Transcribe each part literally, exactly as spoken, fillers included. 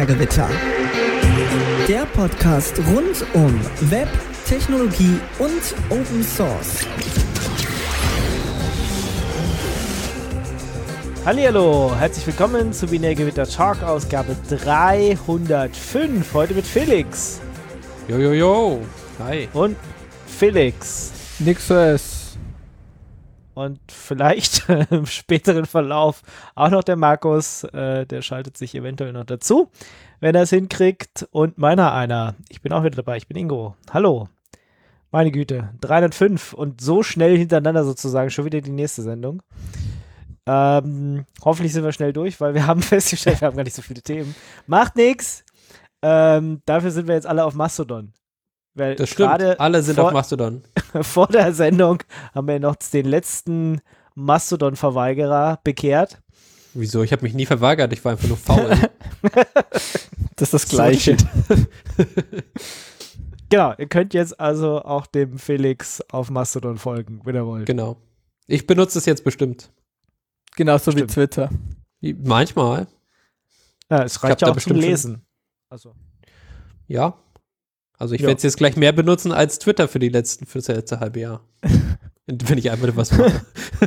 Binärgewitter. Der Podcast rund um Web, Technologie und Open Source. Hallihallo, herzlich willkommen zu Binärgewitter Talk Ausgabe dreihundertfünf. Heute mit Felix. Jojojo. Hi. Und Felix. Nixes. Und vielleicht im späteren Verlauf auch noch der Markus. Äh, der schaltet sich eventuell noch dazu, wenn er es hinkriegt. Und meiner einer. Ich bin auch wieder dabei. Ich bin Ingo. Hallo. Meine Güte. dreihundertfünf. Und so schnell hintereinander sozusagen. Schon wieder die nächste Sendung. Ähm, hoffentlich sind wir schnell durch, weil wir haben festgestellt, wir haben gar nicht so viele Themen. Macht nix. Ähm, dafür sind wir jetzt alle auf Mastodon. Weil das stimmt, alle sind vor, auf Mastodon. Vor der Sendung haben wir noch den letzten Mastodon-Verweigerer bekehrt. Wieso? Ich habe mich nie verweigert, ich war einfach nur faul. Das ist das Gleiche. Genau, ihr könnt jetzt also auch dem Felix auf Mastodon folgen, wenn ihr wollt. Genau. Ich benutze es jetzt bestimmt. Genauso Stimmt. wie Twitter. Manchmal. Ja, es reicht ja auch zum Lesen. Also. Ja. Also ich Ja. werde es jetzt gleich mehr benutzen als Twitter für die letzten, für das letzte halbe Jahr. Wenn ich einfach was mache.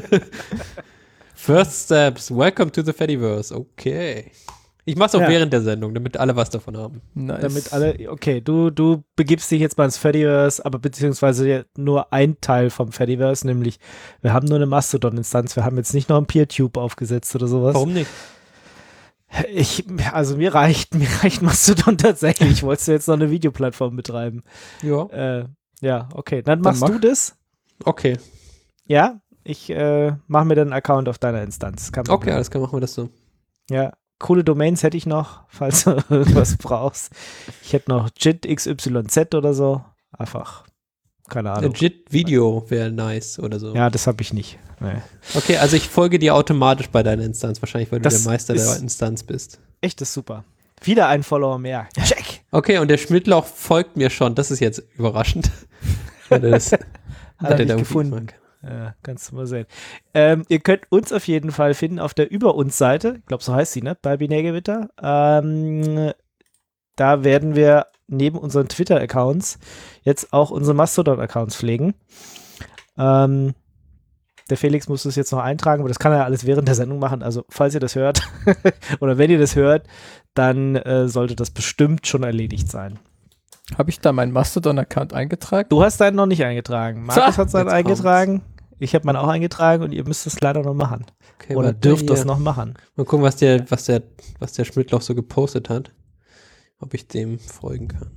First Steps, welcome to the Fediverse. Okay. Ich mache es auch Ja. während der Sendung, damit alle was davon haben. Nice. Damit alle, okay, du, du begibst dich jetzt mal ins Fediverse, aber beziehungsweise nur ein Teil vom Fediverse, nämlich wir haben nur eine Mastodon-Instanz, wir haben jetzt nicht noch ein PeerTube aufgesetzt oder sowas. Warum nicht? Ich, also mir reicht, mir reicht Mastodon tatsächlich. Ich wollte jetzt noch eine Videoplattform betreiben. Ja. Äh, ja, okay. Dann machst mach. du das. Okay. Ja, ich äh, mache mir dann einen Account auf deiner Instanz. Kein Okay, Problem. alles klar, machen wir das so. Ja, coole Domains hätte ich noch, falls du irgendwas brauchst. Ich hätte noch J I T X Y Z oder so. Einfach, keine Ahnung. Legit Video wäre nice oder so. Ja, das habe ich nicht. Nee. Okay, also ich folge dir automatisch bei deiner Instanz, wahrscheinlich, weil du Das der Meister ist- der Instanz bist. Echt, das ist super. Wieder ein Follower mehr. Check. Okay, und der Schmidtlauch folgt mir schon, das ist jetzt überraschend. Hat er das, Hat er er nicht da gefunden. irgendwie- Ja, kannst du mal sehen. Ähm, ihr könnt uns auf jeden Fall finden auf der Über uns Seite. Ich glaube, so heißt sie, ne? Bei Binärgewitter. Ähm, da werden wir neben unseren Twitter-Accounts jetzt auch unsere Mastodon-Accounts pflegen. Ähm, der Felix muss das jetzt noch eintragen, aber das kann er alles während der Sendung machen. Also, falls ihr das hört oder wenn ihr das hört, dann äh, sollte das bestimmt schon erledigt sein. Habe ich da meinen Mastodon-Account eingetragen? Du hast deinen noch nicht eingetragen. Markus So, hat seinen jetzt eingetragen. Ich habe meinen auch eingetragen und ihr müsst es leider noch machen. Okay, Oder warte, dürft hier. das noch machen. Mal gucken, was der, was der, was der Schmidtlauch so gepostet hat. Ob ich dem folgen kann.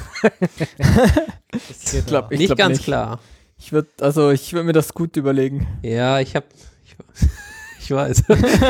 Ich glaube, ich nicht glaub ganz nicht. klar. Ich würde, also ich würde mir das gut überlegen. Ja, ich hab, ich, ich weiß.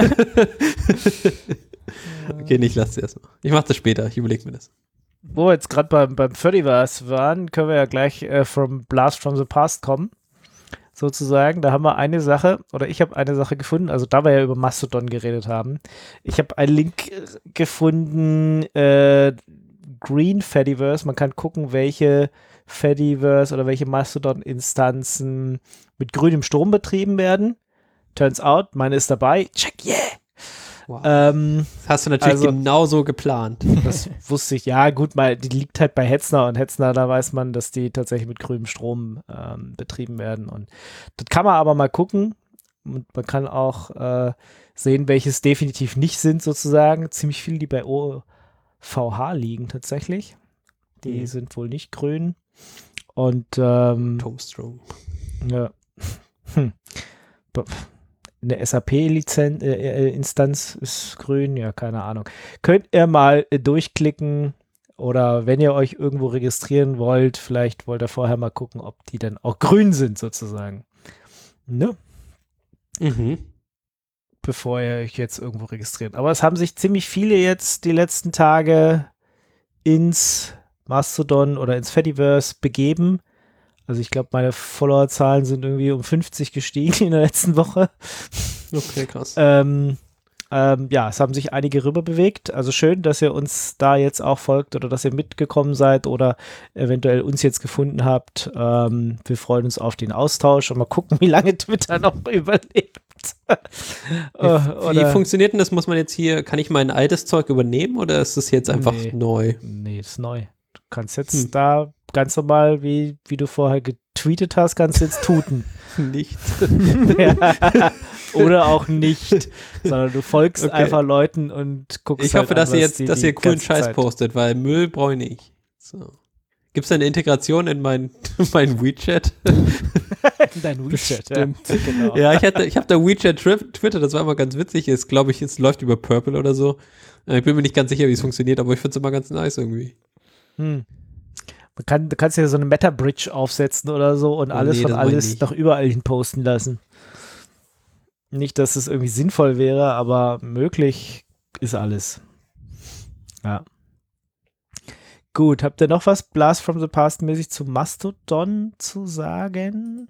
Okay, ich lasse es erstmal. Ich mache das später, ich überlege mir das. Wo wir jetzt gerade beim, beim Fediverse waren, können wir ja gleich äh, from Blast from the Past kommen. Sozusagen. Da haben wir eine Sache, oder ich habe eine Sache gefunden, also da wir ja über Mastodon geredet haben. Ich habe einen Link äh, gefunden, äh, Green Fediverse. Man kann gucken, welche Fediverse oder welche Mastodon-Instanzen mit grünem Strom betrieben werden. Turns out, meine ist dabei. Check, yeah! Wow. Ähm, Das hast du natürlich also- genauso geplant. Das wusste ich, ja gut, mal, die liegt halt bei Hetzner und Hetzner, da weiß man, dass die tatsächlich mit grünem Strom ähm, betrieben werden und das kann man aber mal gucken und man kann auch äh, sehen, welches definitiv nicht sind sozusagen, ziemlich viele, die bei O V H liegen tatsächlich, die Mhm. sind wohl nicht grün und ähm, Tomstrom. ja. Hm. Bo- Eine S A P-Instanz ist grün, ja, keine Ahnung. Könnt ihr mal äh, durchklicken oder wenn ihr euch irgendwo registrieren wollt, vielleicht wollt ihr vorher mal gucken, ob die dann auch grün sind sozusagen. Ne? Mhm. Bevor ihr euch jetzt irgendwo registriert. Aber es haben sich ziemlich viele jetzt die letzten Tage ins Mastodon oder ins Fediverse begeben. Also ich glaube, meine Followerzahlen sind irgendwie um fünfzig gestiegen in der letzten Woche. Okay, krass. Ähm, ähm, ja, es haben sich einige rüber bewegt. Also schön, dass ihr uns da jetzt auch folgt oder dass ihr mitgekommen seid oder eventuell uns jetzt gefunden habt. Ähm, wir freuen uns auf den Austausch und mal gucken, wie lange Twitter noch überlebt. Wie, wie funktioniert denn das? Muss man jetzt hier, kann ich mein altes Zeug übernehmen oder ist das jetzt einfach Nee. neu? Nee, das ist neu. Du kannst jetzt Hm. da ganz normal, wie, wie du vorher getweetet hast, kannst du jetzt tuten. Nicht. Ja. Oder auch nicht, sondern du folgst Okay. einfach Leuten und guckst Ich hoffe, halt dass an, ihr was jetzt, die dass die ihr coolen ganze Scheiß Zeit- postet, weil Müll brauche ich nicht. So. Gibt es da eine Integration in mein, mein WeChat? Dein WeChat, ja. Bestimmt. Genau. Ja, ich, hatte- ich habe da WeChat Tri- Twitter, das war immer ganz witzig. Ist, glaube ich, es läuft über Purple oder so. Äh, Ich bin mir nicht ganz sicher, wie es funktioniert, aber ich finde es immer ganz nice irgendwie. Hm. Man kann, du kannst ja so eine Meta-Bridge aufsetzen oder so und Oh, alles nee, von das mach ich alles nicht. noch überall hin posten lassen. Nicht, dass es irgendwie sinnvoll wäre, aber möglich ist alles. Ja. Gut, habt ihr noch was Blast from the Past mäßig zu Mastodon zu sagen?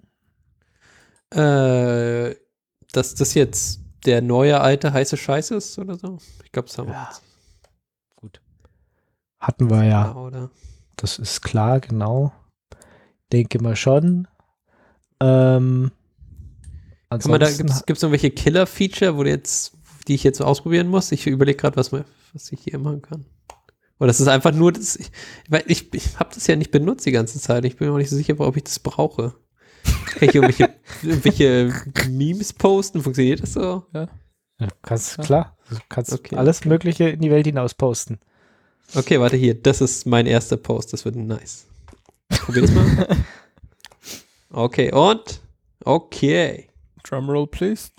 Äh, dass das jetzt der neue alte heiße Scheiß ist oder so? Ich glaube, das haben wir Ja. jetzt. Gut. Hatten wir ja. Oder? Das ist klar, genau. Denke mal schon. Ähm, Kann man da, ansonsten gibt es irgendwelche Killer-Feature, wo du jetzt, die ich jetzt so ausprobieren muss? Ich überlege gerade, was, man- was ich hier machen kann. Oder das ist einfach nur, das, ich, weil ich, ich habe das ja nicht benutzt die ganze Zeit. Ich bin mir auch nicht so sicher, ob ich das brauche. Kann ich irgendwelche, irgendwelche Memes posten? Funktioniert das so? Ja, kannst, Ja. klar. Du kannst Okay, alles okay. Mögliche in die Welt hinaus posten. Okay, warte hier. Das ist mein erster Post. Das wird nice. Probier's mal. Okay, und? Okay. Drumroll, please.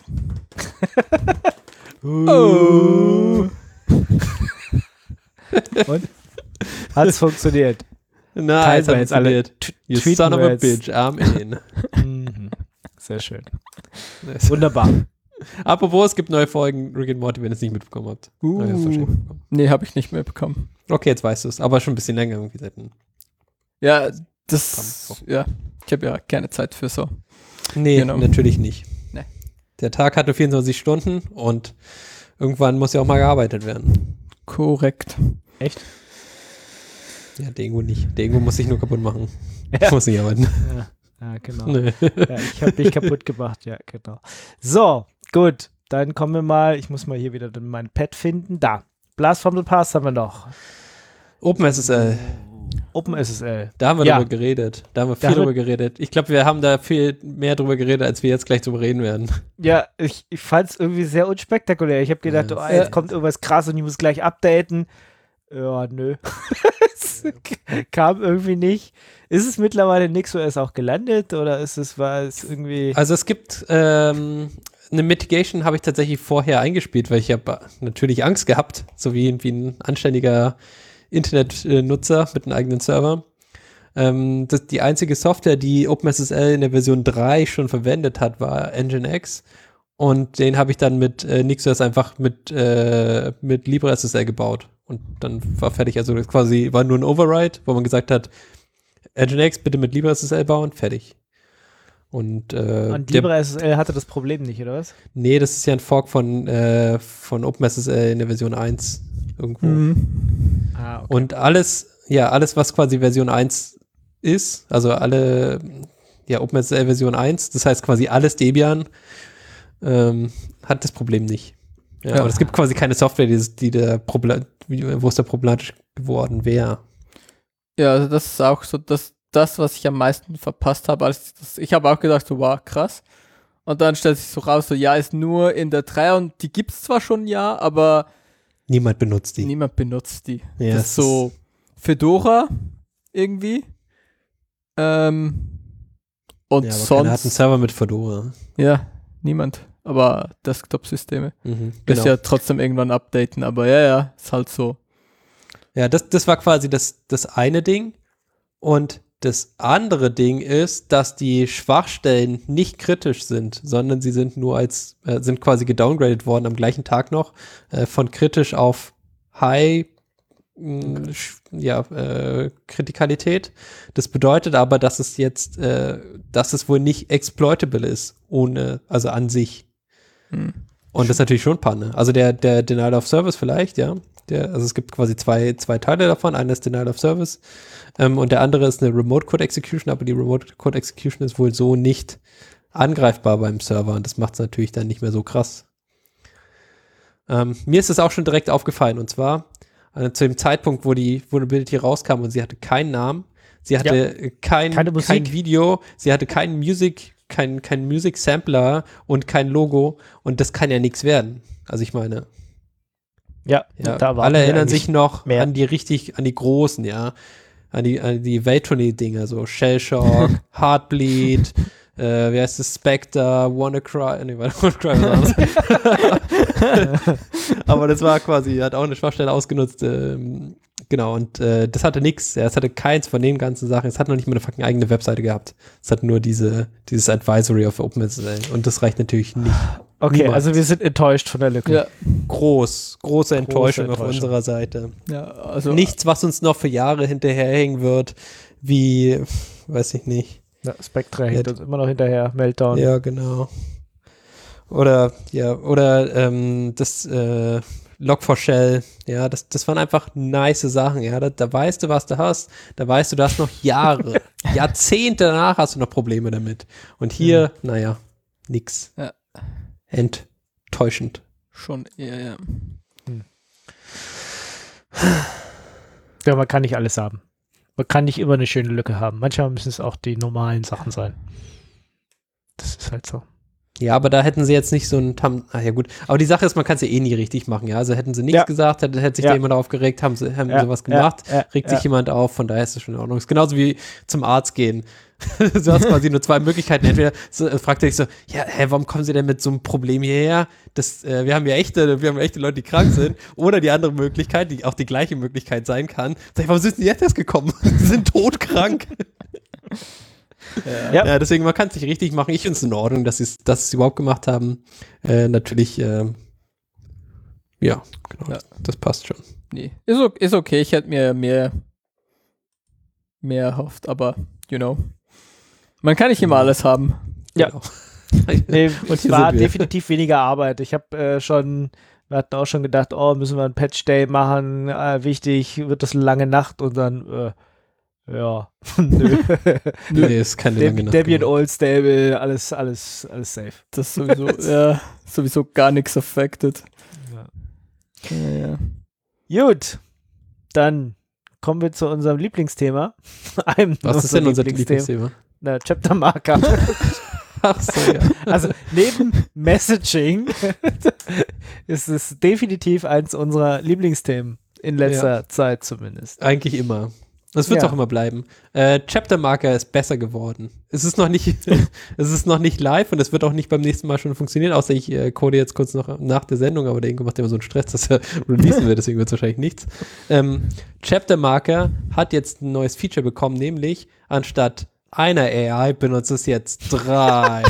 Oh. Und? Hat's funktioniert. Na, Teilen jetzt wir hat jetzt alle. funktioniert. T- You tweeten son of wir a jetzt. bitch. I'm in. Mhm. Sehr schön. Nice. Wunderbar. Apropos, es gibt neue Folgen Rick and Morty, wenn ihr es nicht mitbekommen habt. Uh. Aber ihr habt's wahrscheinlich mitbekommen. Nee, habe ich nicht mehr bekommen. Okay, jetzt weißt du es. Aber schon ein bisschen länger irgendwie seit einem- Ja, das, ja, ich habe ja keine Zeit für so. Nee, Genau. natürlich nicht. Nee. Der Tag hatte vierundzwanzig Stunden und irgendwann muss ja auch mal gearbeitet werden. Korrekt. Echt? Ja, Dengo nicht. Dengo muss sich nur kaputt machen. Ja. Ich muss nicht arbeiten. Ja, ja genau. Nee. Ja, ich habe dich kaputt gemacht. Ja, genau. So, gut. Dann kommen wir mal. Ich muss mal hier wieder mein Pad finden. Da. Blast from the Past haben wir noch. OpenSSL, OpenSSL. da haben wir Ja. drüber geredet. Da haben wir viel Da haben wir- drüber geredet. Ich glaube, wir haben da viel mehr drüber geredet, als wir jetzt gleich drüber reden werden. Ja, ich, ich fand es irgendwie sehr unspektakulär. Ich habe gedacht, Ja. oh, jetzt kommt irgendwas krass und ich muss gleich updaten. Ja, nö. Es kam irgendwie nicht. Ist es mittlerweile NixOS auch gelandet oder ist es, war es irgendwie. Also es gibt ähm, eine Mitigation, habe ich tatsächlich vorher eingespielt, weil ich habe natürlich Angst gehabt, so wie, wie ein anständiger Internetnutzer mit einem eigenen Server. Ähm, das, die einzige Software, die OpenSSL in der Version drei schon verwendet hat, war Nginx. Und den habe ich dann mit äh, NixOS einfach mit, äh, mit LibreSSL gebaut. Und dann war fertig. Also das quasi war nur ein Override, wo man gesagt hat, Nginx bitte mit LibreSSL bauen, fertig. Und, äh, Und der- LibreSSL hatte das Problem nicht, oder was? Nee, das ist ja ein Fork von, äh, von OpenSSL in der Version eins irgendwo. Mhm. Ah, Und alles, ja, alles, was quasi Version eins ist, also alle, ja, OpenSSL Version eins, das heißt quasi alles Debian, ähm, hat das Problem nicht. Ja, Ja. aber es gibt quasi keine Software, die, die der Problem, wo es da problematisch geworden wäre. Ja, also das ist auch so das, das, was ich am meisten verpasst habe. Als das, ich habe auch gedacht, so, wow, krass. Und dann stellt sich so raus, so, ja, ist nur in der drei und die gibt es zwar schon, ja, aber Niemand benutzt die. niemand benutzt die. Ja, das es ist so Fedora irgendwie. Ähm, und Ja, aber keiner hat einen sonst, Server mit Fedora. ja, niemand. Aber Desktop-Systeme. Mhm, Das genau. ja trotzdem irgendwann updaten, aber ja, ja, ist halt so. Ja, das, das war quasi das, das eine Ding. Und das andere Ding ist, dass die Schwachstellen nicht kritisch sind, sondern sie sind nur als, äh, sind quasi gedowngradet worden am gleichen Tag noch, äh, von kritisch auf High, mh, sch- ja, äh, Kritikalität. Das bedeutet aber, dass es jetzt, äh, dass es wohl nicht exploitable ist, ohne, also an sich. Hm. Und das ist natürlich schon Panne. Also der, der Denial of Service vielleicht, ja. Der, also es gibt quasi zwei, zwei Teile davon. Einer ist Denial of Service ähm, und der andere ist eine Remote Code Execution, aber die Remote Code Execution ist wohl so nicht angreifbar beim Server und das macht es natürlich dann nicht mehr so krass. Ähm, mir ist es auch schon direkt aufgefallen und zwar äh, zu dem Zeitpunkt, wo die Vulnerability rauskam und sie hatte keinen Namen, sie hatte Ja. kein, Keine Musik. kein Video, sie hatte keinen Music, kein, kein Music Sampler und kein Logo und das kann ja nichts werden. Also ich meine, Ja, ja, da war alle erinnern sich noch mehr. an die richtig, an die großen, ja, an die, an die Welttournee-Dinger, so Shellshock, Heartbleed, äh, wie heißt das, Spectre, WannaCry, nee, WannaCry war das. Aber das war quasi, hat auch eine Schwachstelle ausgenutzt, ähm, genau, und äh, das hatte nichts, ja, es hatte keins von den ganzen Sachen, es hat noch nicht mal eine fucking eigene Webseite gehabt, es hat nur diese, dieses Advisory of OpenSSL und das reicht natürlich nicht. Okay, Niemals. also wir sind enttäuscht von der Lücke. Ja, Groß, große Enttäuschung, Enttäuschung. auf unserer Seite. ja, also Nichts, was uns noch für Jahre hinterherhängen wird, wie, weiß ich nicht. Ja, Spectre hängt uns immer noch hinterher, Meltdown. Ja, genau. Oder, ja, oder ähm, das äh, Log four Shell, ja, das, das waren einfach nice Sachen, ja, da, da weißt du, was du hast, da weißt du, du hast noch Jahre, Jahrzehnte danach hast du noch Probleme damit. Und hier, mhm. naja, nix. Ja. Enttäuschend. schon eher, ja. Ja, man kann nicht alles haben. Man kann nicht immer eine schöne Lücke haben. Manchmal müssen es auch die normalen Sachen sein. Das ist halt so. Ja, aber da hätten sie jetzt nicht so ein Tam, ah ja gut, aber die Sache ist, man kann es ja eh nie richtig machen, ja, also hätten sie nichts Ja. gesagt, hätte, hätte sich Ja. da jemand aufgeregt, haben sie, haben Ja. sie was gemacht, Ja. Ja. regt Ja. sich jemand auf, von daher ist es schon in Ordnung. Ist genauso wie zum Arzt gehen. Du hast quasi nur zwei Möglichkeiten, entweder so, äh, fragt er dich so, ja, hä, warum kommen sie denn mit so einem Problem hierher? Das, äh, wir haben ja echte, wir haben echte Leute, die krank sind, oder die andere Möglichkeit, die auch die gleiche Möglichkeit sein kann, sag ich, warum sind sie jetzt erst gekommen? Sie sind todkrank. Ja. Ja, deswegen, man kann es nicht richtig machen. Ich finde es in Ordnung, dass sie es dass sie's überhaupt gemacht haben. Äh, natürlich, äh, ja, genau, Ja. das passt schon. Nee. Ist, o- ist okay, ich hätte mir mehr, mehr erhofft, aber, you know. Man kann nicht immer alles haben. Ja. Genau. Nee, Und es hier war sind wir. definitiv weniger Arbeit. Ich habe äh, schon, wir hatten auch schon gedacht, oh, müssen wir einen Patch-Day machen, äh, wichtig, wird das eine lange Nacht und dann, äh, ja, nö. Nee, ist keine lange Deb Nacht Debian geworden. Old Stable, alles, alles, alles safe. Das ist sowieso, ja, sowieso gar nichts affected. Ja, ja. Gut, dann kommen wir zu unserem Lieblingsthema. Einem Was ist denn unser Lieblingsthema? Na, Chapter Marker. Ach so, ja. Also neben Messaging ist es definitiv eins unserer Lieblingsthemen in letzter Ja. Zeit zumindest. Eigentlich immer. Das wird es Ja. auch immer bleiben. Äh, Chapter Marker ist besser geworden. Es ist noch nicht, es ist noch nicht live und es wird auch nicht beim nächsten Mal schon funktionieren, außer ich äh, code jetzt kurz noch nach der Sendung, aber der Ingo macht immer so einen Stress, dass er releasen wird, deswegen wird es wahrscheinlich nichts. Ähm, Chapter Marker hat jetzt ein neues Feature bekommen, nämlich anstatt einer A I benutzt es jetzt drei.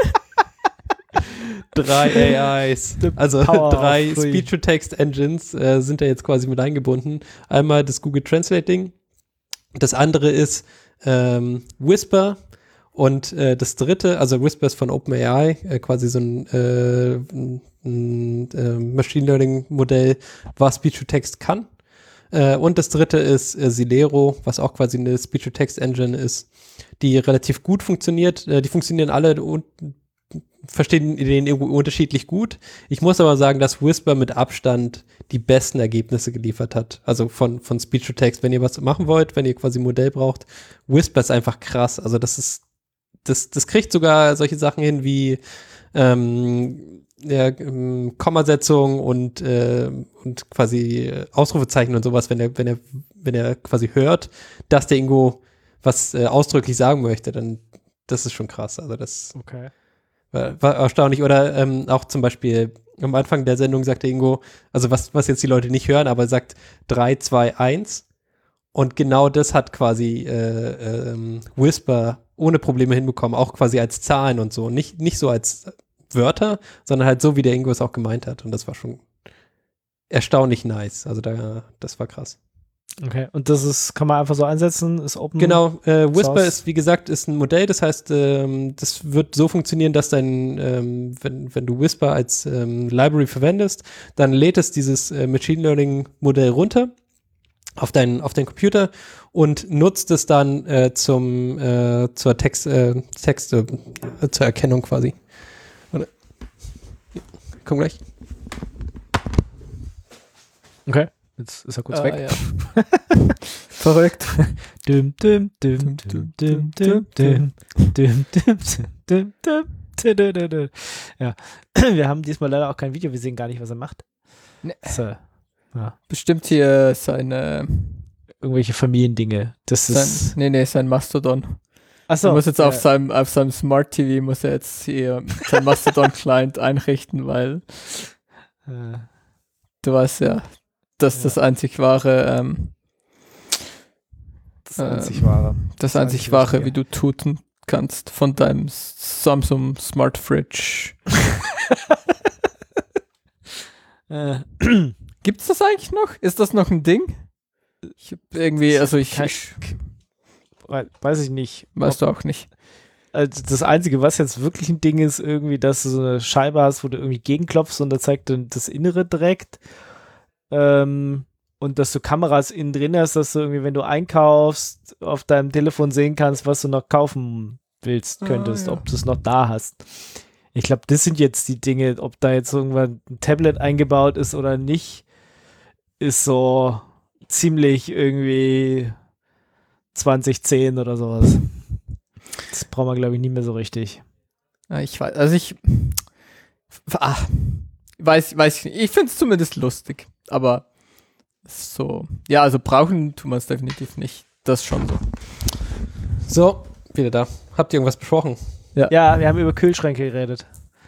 Drei A Is. Also power drei of three. Speech-to-Text-Engines äh, sind da jetzt quasi mit eingebunden. Einmal das Google Translating, das andere ist ähm, Whisper und äh, das dritte, also Whisper ist von OpenAI, äh, quasi so ein, äh, ein, ein äh, Machine Learning Modell, was Speech-to-Text kann. Äh, und das dritte ist äh, Silero, was auch quasi eine Speech-to-Text-Engine ist, die relativ gut funktioniert. Äh, die funktionieren alle und verstehen den irgendwie unterschiedlich gut. Ich muss aber sagen, dass Whisper mit Abstand die besten Ergebnisse geliefert hat. Also von, von Speech to Text. Wenn ihr was machen wollt, wenn ihr quasi ein Modell braucht, Whisper ist einfach krass. Also das ist, das, das kriegt sogar solche Sachen hin wie ähm, ja, ähm, Kommasetzung und, äh, und quasi Ausrufezeichen und sowas, wenn er, wenn er, wenn er quasi hört, dass der Ingo was äh, ausdrücklich sagen möchte, dann das ist schon krass. Also das Okay. War, war erstaunlich. Oder ähm, auch zum Beispiel am Anfang der Sendung sagte Ingo, also was, was jetzt die Leute nicht hören, aber sagt drei, zwei, eins. Und genau das hat quasi äh, ähm, Whisper ohne Probleme hinbekommen, auch quasi als Zahlen und so. Nicht, nicht so als Wörter, sondern halt so, wie der Ingo es auch gemeint hat. Und das war schon erstaunlich nice. Also da, das war krass. Okay. Und das ist, kann man einfach so einsetzen, ist Open. Genau, äh, Whisper Source. ist, wie gesagt, ist ein Modell, das heißt, ähm, das wird so funktionieren, dass dein, ähm, wenn, wenn du Whisper als ähm, Library verwendest, dann lädt es dieses äh, Machine Learning Modell runter auf deinen auf deinen Computer und nutzt es dann äh, zum äh, zur Text äh, Texte äh, zur Erkennung quasi. Oder? Komm gleich. Okay, jetzt ist er kurz Ah, weg. ja. Verrückt. Dum, dum, dum, dum, dum, dum, dum, dum, dum, dum, dum, dum, dum, dum. Ja, wir haben diesmal leider auch kein Video, wir sehen gar nicht, was er macht. Nee. So, ja, Bestimmt hier seine, irgendwelche Familiendinge. Das sein, ist. nee, nee, sein Mastodon. Achso. Er muss jetzt auf seinem, auf seinem Smart T V muss er jetzt hier sein Mastodon-Client einrichten, weil Äh, du weißt ja, dass Ja. das einzig wahre, ähm, das einzig wahre. das Das einzig einzig wahre, Wichtige. wie du tuten kannst von deinem Samsung Smart Fridge. Äh, Gibt's das eigentlich noch? Ist das noch ein Ding? Ich hab irgendwie, also ich, Kein- ich we- weiß ich nicht. weißt du auch nicht. Also das Einzige, was jetzt wirklich ein Ding ist, irgendwie, dass du so eine Scheibe hast, wo du irgendwie gegenklopfst und da zeigt dann das Innere direkt. Ähm, und dass du Kameras innen drin hast, dass du irgendwie, wenn du einkaufst, auf deinem Telefon sehen kannst, was du noch kaufen willst, Ah, könntest, ja. ob du es noch da hast. Ich glaube, das sind jetzt die Dinge, ob da jetzt irgendwann ein Tablet eingebaut ist oder nicht, ist so ziemlich irgendwie zwanzig zehn oder sowas. Das brauchen wir, glaube ich, nie mehr so richtig. Ja, ich weiß, also ich ah, weiß, weiß ich nicht. Ich finde es zumindest lustig, aber so, ja, also brauchen tun wir es definitiv nicht. Das schon so. So, wieder da. Habt ihr irgendwas besprochen? Ja, wir haben über Kühlschränke geredet.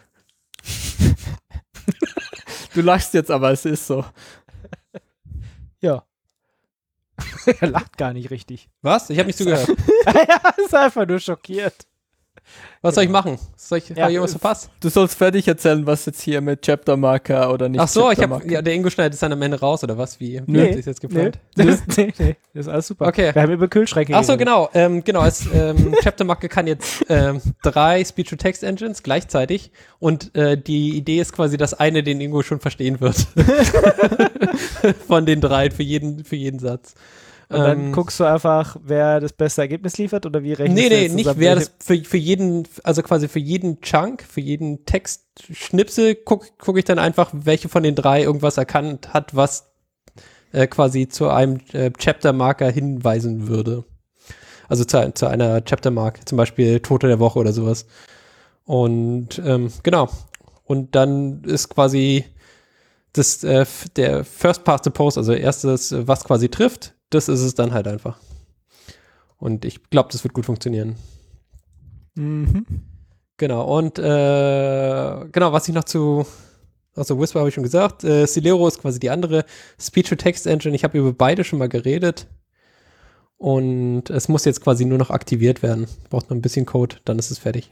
Du lachst jetzt, aber es ist so. Ja. Er lacht gar nicht richtig. Was? Ich habe nicht zugehört. Er ist einfach nur schockiert. Was soll ich machen? Soll ich, Ja, hab ich irgendwas verpasst? Du sollst fertig erzählen, was jetzt hier mit Chapter-Marker oder nicht Ach so, ich habe Chapter-Marker. ja, der Ingo schneidet es dann am Ende raus, oder was? Wie, wie Nee, habt ihr es jetzt geplant? Nee, das, nee, nee, das ist alles super. Okay. Wir haben über Kühlschränke Ach so, geredet. genau. Ähm, genau, es, ähm, Chapter-Marke kann jetzt ähm, drei Speech-to-Text-Engines gleichzeitig und äh, die Idee ist quasi, dass eine den Ingo schon verstehen wird. Von den drei für jeden, für jeden Satz. Und dann Ähm, guckst du einfach, wer das beste Ergebnis liefert oder wie rechnest Nee, du nee, jetzt nicht zusammen, wer welche- das für, für jeden, also quasi für jeden Chunk, für jeden Textschnipsel gucke guck ich dann einfach, welche von den drei irgendwas erkannt hat, was äh, quasi zu einem äh, Chapter-Marker hinweisen würde. Also zu, zu einer Chapter-Mark, zum Beispiel Tote der Woche oder sowas. Und ähm, genau. Und dann ist quasi das, äh, f- der First Past the Post, also erstes, äh, was quasi trifft, das ist es dann halt einfach. Und ich glaube, das wird gut funktionieren. Mhm. Genau, und äh, genau, was ich noch zu, also Whisper habe ich schon gesagt, äh, Celero ist quasi die andere Speech-to-Text-Engine. Ich habe über beide schon mal geredet. Und es muss jetzt quasi nur noch aktiviert werden. Braucht noch ein bisschen Code, dann ist es fertig.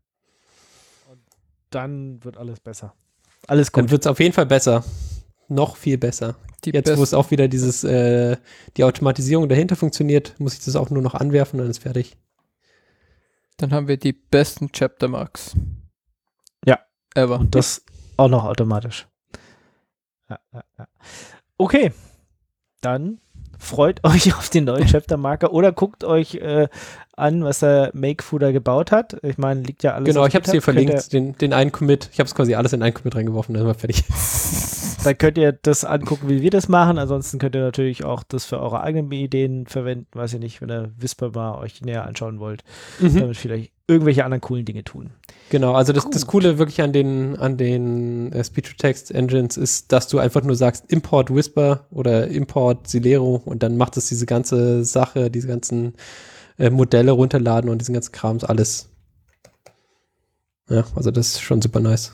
Dann wird alles besser. Alles Dann gut. wird es auf jeden Fall besser. Noch viel besser. Die Jetzt, wo es besten- auch wieder dieses, äh, die Automatisierung dahinter funktioniert, muss ich das auch nur noch anwerfen, dann ist fertig. Dann haben wir die besten Chapter-Marks. Ja. Ever. Und das auch noch automatisch. Ja, ja, ja. Okay, dann freut euch auf den neuen Chapter-Marker oder guckt euch äh, an, was der Makefooder gebaut hat. Ich meine, liegt ja alles Genau, auf ich habe es hier GitHub. Könnt verlinkt, den, den einen Commit. Ich habe es quasi alles in einen Commit reingeworfen, dann sind wir fertig. Dann könnt ihr das angucken, wie wir das machen. Ansonsten könnt ihr natürlich auch das für eure eigenen Ideen verwenden. Weiß ich nicht, wenn ihr Whisper mal euch näher anschauen wollt. Mhm. Damit vielleicht irgendwelche anderen coolen Dinge tun. Genau, also das, das Coole wirklich an den, an den äh, Speech-to-Text-Engines ist, dass du einfach nur sagst Import Whisper oder Import Celero und dann macht es diese ganze Sache, diese ganzen äh, Modelle runterladen und diesen ganzen Krams alles. Ja, also das ist schon super nice.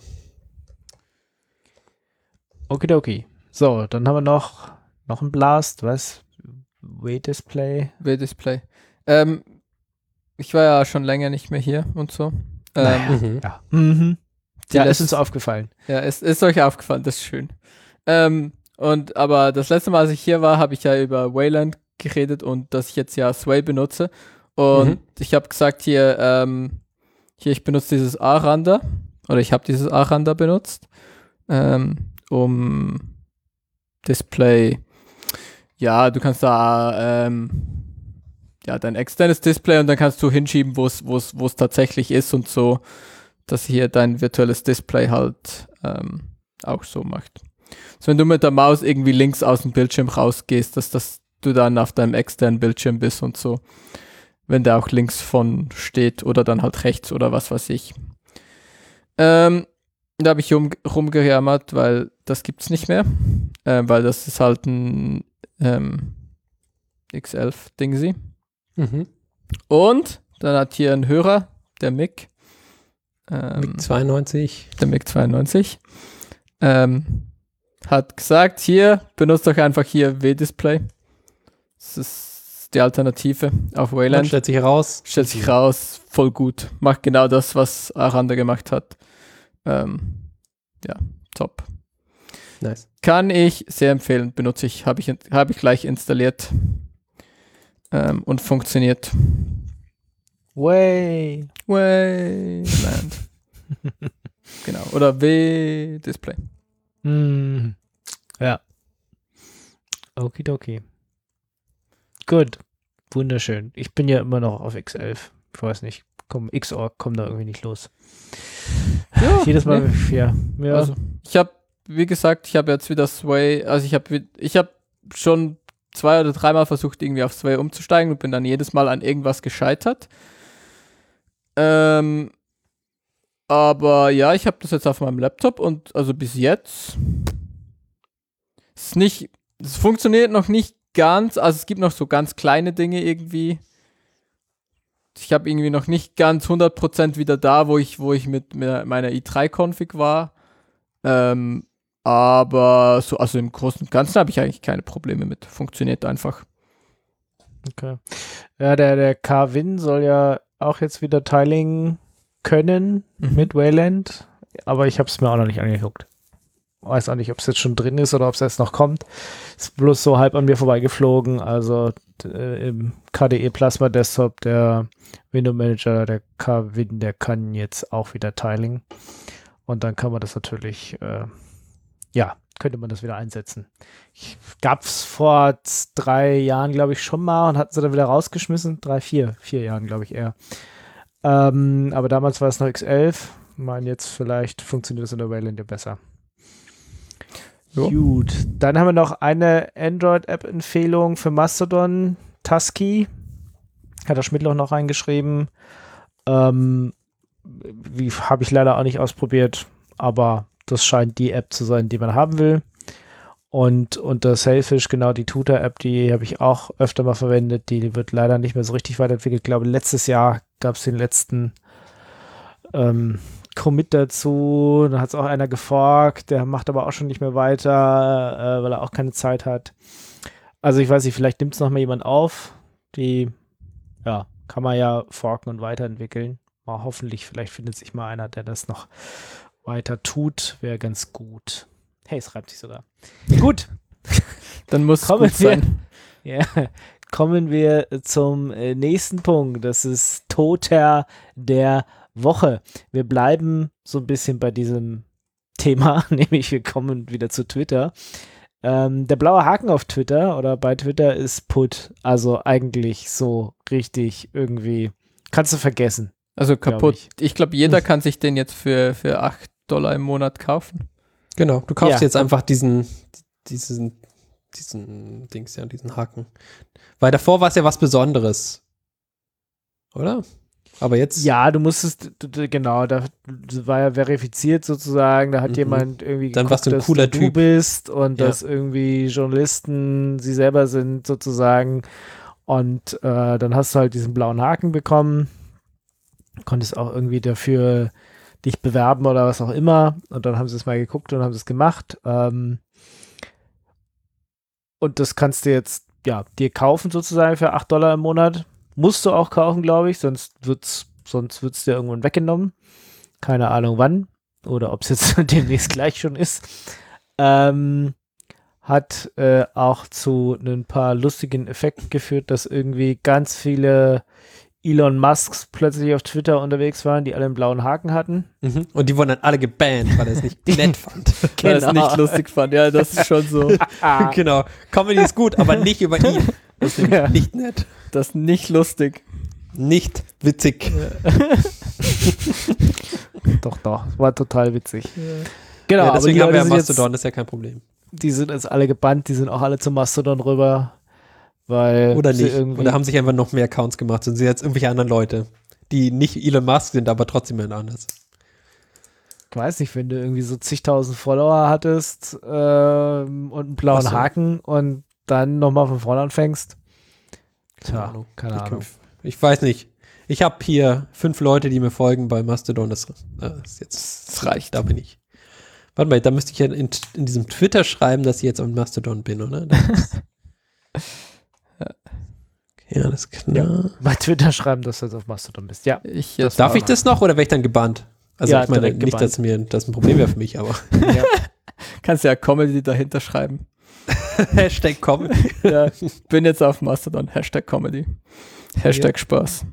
Okidoki. So, dann haben wir noch, noch ein Blast, was? Way-Display. W-Display. Ähm, ich war ja schon länger nicht mehr hier und so. Ähm, Naja. Mhm. Ja. Mhm. Die Ja, lässt- ist uns aufgefallen. Ja, ist, ist euch aufgefallen, das ist schön. Ähm, und aber das letzte Mal, als ich hier war, habe ich ja über Wayland geredet und dass ich jetzt ja Sway benutze. Und Mhm. ich habe gesagt hier, ähm, hier, ich benutze dieses Aranda oder ich habe dieses Aranda benutzt, ähm, um Display ja, du kannst da ähm, ja, dein externes Display und dann kannst du hinschieben, wo es wo es wo es tatsächlich ist und so, dass hier dein virtuelles Display halt ähm, auch so macht. Also wenn du mit der Maus irgendwie links aus dem Bildschirm rausgehst, dass das du dann auf deinem externen Bildschirm bist und so, wenn der auch links von steht oder dann halt rechts oder was weiß ich. Ähm, da habe ich rum, rumgejammert, weil das gibt's nicht mehr, äh, weil das ist halt ein ähm, X elf Dingsy. Mhm. Und dann hat hier ein Hörer, der Mick, ähm, Mick zweiundneunzig. der Mick zweiundneunzig, ähm, hat gesagt, hier, benutzt doch einfach hier W-Display. Das ist die Alternative auf Dann Wayland. stellt sich heraus. Stellt sich raus, voll gut. Macht genau das, was Aranda gemacht hat. Ähm, ja, top. Nice. Kann ich sehr empfehlen, benutze ich, habe ich, hab ich gleich installiert ähm, und funktioniert. Way. Wayland. Genau, oder W-Display. Hm. Ja. Okidoki. Gut. Wunderschön. Ich bin ja immer noch auf X elf. Ich weiß nicht. Komm, X O R kommt da irgendwie nicht los. Ja, Jedes Mal, nee. ja. ja. Also, ich habe, wie gesagt, ich habe jetzt wieder Sway, also ich habe ich habe schon zwei oder dreimal versucht, irgendwie auf Sway umzusteigen und bin dann jedes Mal an irgendwas gescheitert. Ähm, aber ja, ich habe das jetzt auf meinem Laptop und also bis jetzt ist nicht, es funktioniert noch nicht ganz, also es gibt noch so ganz kleine Dinge irgendwie. Ich habe irgendwie noch nicht ganz hundert Prozent wieder da, wo ich, wo ich mit meiner i drei Config war. Ähm, aber so, also im Großen und Ganzen habe ich eigentlich keine Probleme mit. Funktioniert einfach. Okay. Ja, der, der K-Win soll ja auch jetzt wieder Tiling können Mhm. mit Wayland, aber ich habe es mir auch noch nicht angeguckt. Weiß auch nicht, ob es jetzt schon drin ist oder ob es jetzt noch kommt. Ist bloß so halb an mir vorbeigeflogen. Also äh, im K D E Plasma Desktop, der Window Manager, der K-Win, der kann jetzt auch wieder Tiling. Und dann kann man das natürlich, äh, ja, könnte man das wieder einsetzen. Gab es vor z- drei Jahren, glaube ich, schon mal und hatten sie dann wieder rausgeschmissen. Drei, vier, vier Jahren, glaube ich eher. Ähm, aber damals war es noch X elf. Ich meine, jetzt vielleicht funktioniert es in der Wayland ja besser. Jo. Gut, dann haben wir noch eine Android-App-Empfehlung für Mastodon, Tusky. Hat der Schmidtloch noch reingeschrieben. Ähm, wie habe ich leider auch nicht ausprobiert, aber das scheint die App zu sein, die man haben will. Und unter Sailfish, genau die Tutor-App, die habe ich auch öfter mal verwendet. Die wird leider nicht mehr so richtig weiterentwickelt. Ich glaube, letztes Jahr gab es den letzten ähm, Commit dazu. Da hat es auch einer geforkt. Der macht aber auch schon nicht mehr weiter, äh, weil er auch keine Zeit hat. Also ich weiß nicht, vielleicht nimmt es noch mal jemand auf. Die, ja, kann man ja forken und weiterentwickeln. Mal hoffentlich, vielleicht findet sich mal einer, der das noch weiter tut. Wäre ganz gut. Hey, es reibt sich sogar. Gut. Dann muss es Kommen gut wir- sein. Ja, kommen wir zum äh, nächsten Punkt. Das ist Toter der Woche. Wir bleiben so ein bisschen bei diesem Thema, nämlich wir kommen wieder zu Twitter. Ähm, der blaue Haken auf Twitter oder bei Twitter ist Put. Also eigentlich so richtig irgendwie, kannst du vergessen. Also Glaub kaputt. ich. Ich, glaube, jeder kann sich den jetzt für, für acht Dollar im Monat kaufen. Genau, du kaufst Ja. jetzt einfach diesen, diesen, diesen Dings, ja, diesen Haken. Weil davor war es ja was Besonderes. Oder? Aber jetzt. Ja, du musstest, du, du, genau, da das war ja verifiziert sozusagen, da hat Mhm. jemand irgendwie Dann warst du ein dass cooler du Typ. bist und Ja. dass irgendwie Journalisten sie selber sind sozusagen und äh, dann hast du halt diesen blauen Haken bekommen, konntest auch irgendwie dafür dich bewerben oder was auch immer und dann haben sie es mal geguckt und haben es gemacht ähm, und das kannst du jetzt, ja, dir kaufen sozusagen für acht Dollar im Monat. Musst du auch kaufen, glaube ich, sonst wird's, sonst wird's dir irgendwann weggenommen. Keine Ahnung wann oder ob es jetzt demnächst gleich schon ist. Ähm, hat äh, auch zu ein paar lustigen Effekten geführt, dass irgendwie ganz viele Elon Musks plötzlich auf Twitter unterwegs waren, die alle einen blauen Haken hatten. Mhm. Und die wurden dann alle gebannt, weil er es nicht nett fand. Weil er es nicht lustig fand. Ja, das ist schon so. Genau. Comedy ist gut, aber nicht über ihn. Das ist Ja. nicht nett. Das ist nicht lustig. Nicht witzig. Doch, doch, war total witzig. Genau, Ja, aber deswegen die haben wir Leute ja sind jetzt, Mastodon, das ist ja kein Problem. die sind jetzt alle gebannt, die sind auch alle zum Mastodon rüber, weil Oder sie nicht. irgendwie Oder haben sich einfach noch mehr Accounts gemacht und sind jetzt irgendwelche anderen Leute, die nicht Elon Musk sind, aber trotzdem jemand anders. ich weiß nicht, wenn du irgendwie so zigtausend Follower hattest ähm, und einen blauen Ach so. Haken und dann nochmal von vorne anfängst. Keine Tja, Ahnung. keine Ich, Ahnung. ich weiß nicht. Ich habe hier fünf Leute, die mir folgen bei Mastodon. Das, äh, ist jetzt, Das reicht. Da bin ich. Warte mal, da müsste ich ja in, in diesem Twitter schreiben, dass ich jetzt auf Mastodon bin, oder? Das ist, okay, alles klar. Ja. Bei Twitter schreiben, dass du jetzt auf Mastodon bist. Ja, Ich jetzt Darf mal. ich das noch oder wäre ich dann gebannt? Also Ja, ich meine direkt nicht, gebannt. dass mir das ein Problem wäre für mich, aber ja. Kannst ja Comedy dahinter schreiben. Hashtag Comedy. Ja, bin jetzt auf Mastodon. Hashtag Comedy. Hashtag Spaß.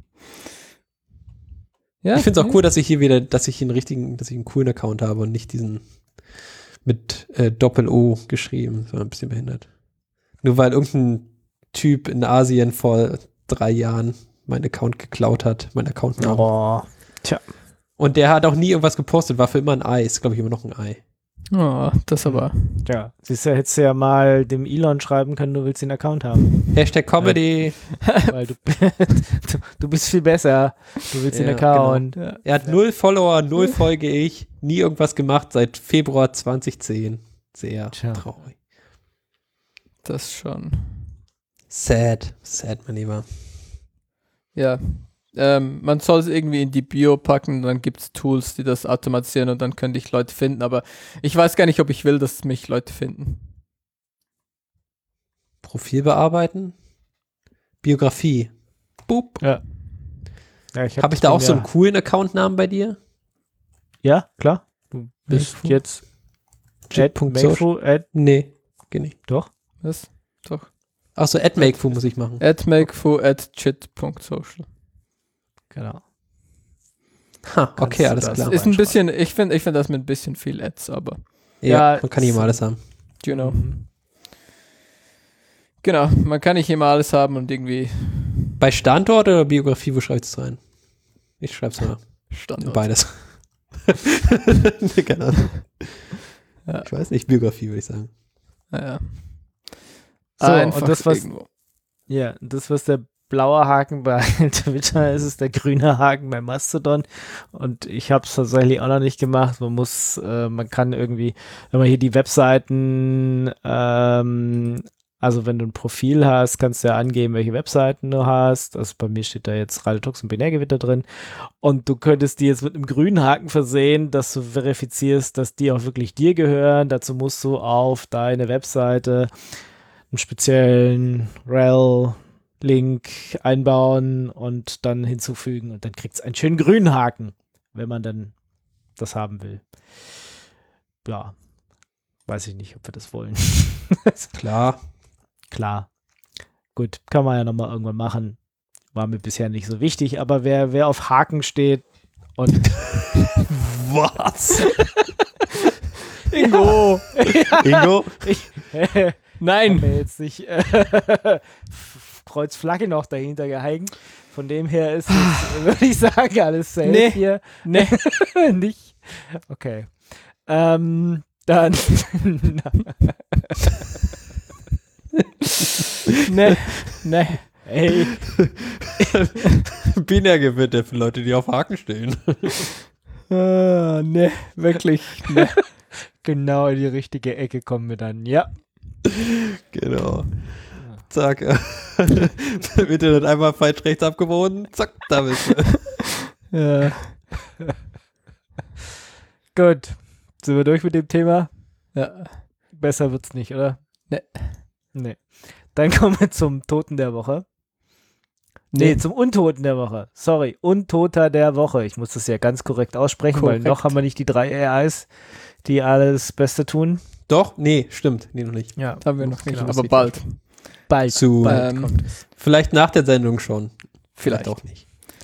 Ja, Ich finde es auch cool, dass ich hier wieder, dass ich einen richtigen, dass ich einen coolen Account habe und nicht diesen mit äh, Doppel-O geschrieben. Das war ein bisschen behindert. Nur weil irgendein Typ in Asien vor drei Jahren meinen Account geklaut hat, meinen Accountnamen. Oh. Tja. Und der hat auch nie irgendwas gepostet, war für immer ein Ei. Ist, glaube ich, immer noch ein Ei. Oh, das aber. Ja, siehst du, hättest du ja mal dem Elon schreiben können, du willst den Account haben. Hashtag Comedy. Weil du, du, du bist viel besser. Du willst den Ja, Account. Ja. Er hat null Follower, null folge ich, nie irgendwas gemacht seit Februar zwanzig zehn. Sehr Tja. traurig. Das schon. Sad. Sad, mein Lieber. Ja. Ähm, man soll es irgendwie in die Bio packen, dann gibt es Tools, die das automatisieren und dann könnte ich Leute finden, aber ich weiß gar nicht, ob ich will, dass mich Leute finden. Profil bearbeiten. Biografie. Boop. Ja. Ja, ich Habe ich da auch so einen coolen Accountnamen bei dir? Ja, klar. Du bist Mayfu? jetzt Chit. Mayfu, at, Nee, geht nicht. doch. Was? Doch. Achso, at Makefu muss ich machen. At makefu at chit.social. Genau. Ha, okay, du alles das- klar. Ist ein bisschen, ich finde ich find das mit ein bisschen viel Ads, aber Ja, Ja, man kann nicht immer alles haben. you know. Mhm. Genau, man kann nicht immer alles haben und irgendwie Bei Standort oder Biografie, wo schreibst du es rein? Ich schreib's mal. Standort. Beides. Keine Ahnung. Ja. Ich weiß nicht, Biografie würde ich sagen. Ja. So, Einfach und das, was, irgendwo. ja, das, was der blaue Haken bei Twitter ist, ist der grüne Haken bei Mastodon. Und ich habe es tatsächlich auch noch nicht gemacht. Man muss, äh, man kann irgendwie, wenn man hier die Webseiten, ähm, also wenn du ein Profil hast, kannst du ja angeben, welche Webseiten du hast. Also bei mir steht da jetzt Radiotalks und Binärgewitter drin. Und du könntest die jetzt mit einem grünen Haken versehen, dass du verifizierst, dass die auch wirklich dir gehören. Dazu musst du auf deine Webseite einen speziellen rel-Link einbauen und dann hinzufügen. Und dann kriegt es einen schönen grünen Haken, wenn man dann das haben will. Ja, weiß ich nicht, ob wir das wollen. Klar. Klar. Gut, kann man ja nochmal irgendwann machen. War mir bisher nicht so wichtig, aber wer, wer auf Haken steht und Was? Ingo! Ingo? Ich, Nein! mir jetzt nicht äh, Kreuzflagge noch dahinter gehängt. Von dem her ist es, würde ich sagen, alles safe Nee. hier. Nee. Nicht? Okay. Ähm, dann Nee. Nee. ey, Binärgewitter für Leute, die auf Haken stehen. Ah, nee, wirklich. Nee. genau in die richtige Ecke kommen wir dann. Ja. Genau. Zack. Wird dir dann einmal falsch rechts abgebogen. Zack, da bist du. Ja. Gut. Sind wir durch mit dem Thema? Ja. Besser wird's nicht, oder? Nee. Nee. Dann kommen wir zum Toten der Woche. Nee, Nee. zum Untoten der Woche. Sorry, Untoter der Woche. Ich muss das ja ganz korrekt aussprechen, Korrekt. weil noch haben wir nicht die drei A Is, die alles Beste tun. Doch? Nee, stimmt. Nee, noch nicht. Ja, Das haben wir noch nicht, Genau, aber das bald. bald. Zu, bald Ähm, kommt es. vielleicht nach der Sendung schon. Vielleicht. auch nicht.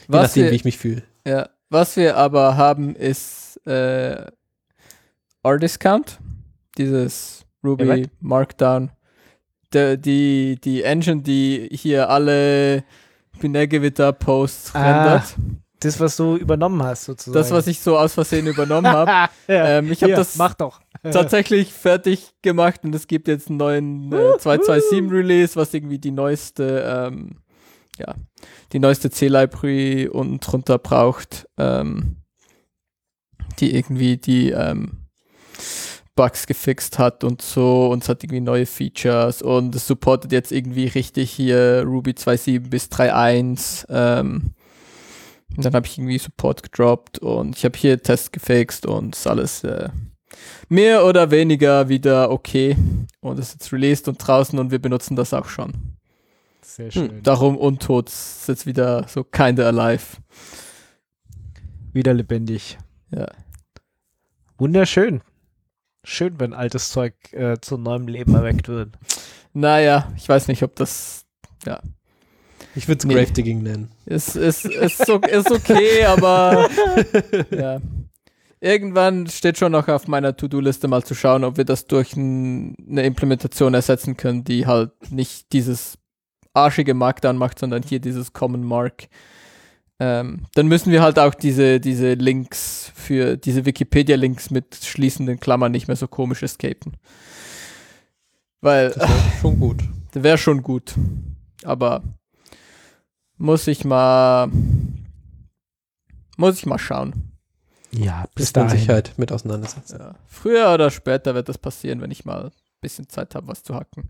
Je nachdem, wir, wie ich mich fühle. Ja, was wir aber haben, ist äh, R-Discount, dieses Ruby Ja, was? Markdown. Der, die, die Engine, die hier alle Binärgewitter-Posts Ah, rendert. Das, was du übernommen hast, sozusagen. Das, was ich so aus Versehen übernommen habe. ja. ähm, ich habe Hier, das mach doch. tatsächlich fertig gemacht und es gibt jetzt einen neuen äh, zwei Punkt zwei sieben Release, was irgendwie die neueste, ähm, ja, die neueste C-Library und drunter braucht, ähm, die irgendwie die ähm, Bugs gefixt hat und so, und es hat irgendwie neue Features und es supportet jetzt irgendwie richtig hier Ruby zwei Punkt sieben bis drei Punkt eins. Ähm, und dann habe ich irgendwie Support gedroppt und ich habe hier Tests gefixt und ist alles äh, mehr oder weniger wieder okay. Und es ist jetzt released und draußen und wir benutzen das auch schon. Sehr schön. Hm, darum untot, ist jetzt wieder so kinda alive. Wieder lebendig. Ja. Wunderschön. Schön, wenn altes Zeug äh, zu neuem Leben erweckt wird. Naja, ich weiß nicht, ob das, ja. Ich würde es Nee. Gravedigging nennen. Ist, ist, ist, so, ist okay, aber ja. Irgendwann steht schon noch auf meiner To-Do-Liste mal zu schauen, ob wir das durch n, eine Implementation ersetzen können, die halt nicht dieses arschige Markdown macht, sondern hier dieses Common Mark. Ähm, dann müssen wir halt auch diese, diese Links für diese Wikipedia-Links mit schließenden Klammern nicht mehr so komisch escapen. Weil Das wäre schon gut. wäre schon gut. Aber muss ich mal muss ich mal schauen. Ja, bis Bis man dahin. sich halt mit auseinandersetzt. Ja. Früher oder später wird das passieren, wenn ich mal ein bisschen Zeit habe, was zu hacken.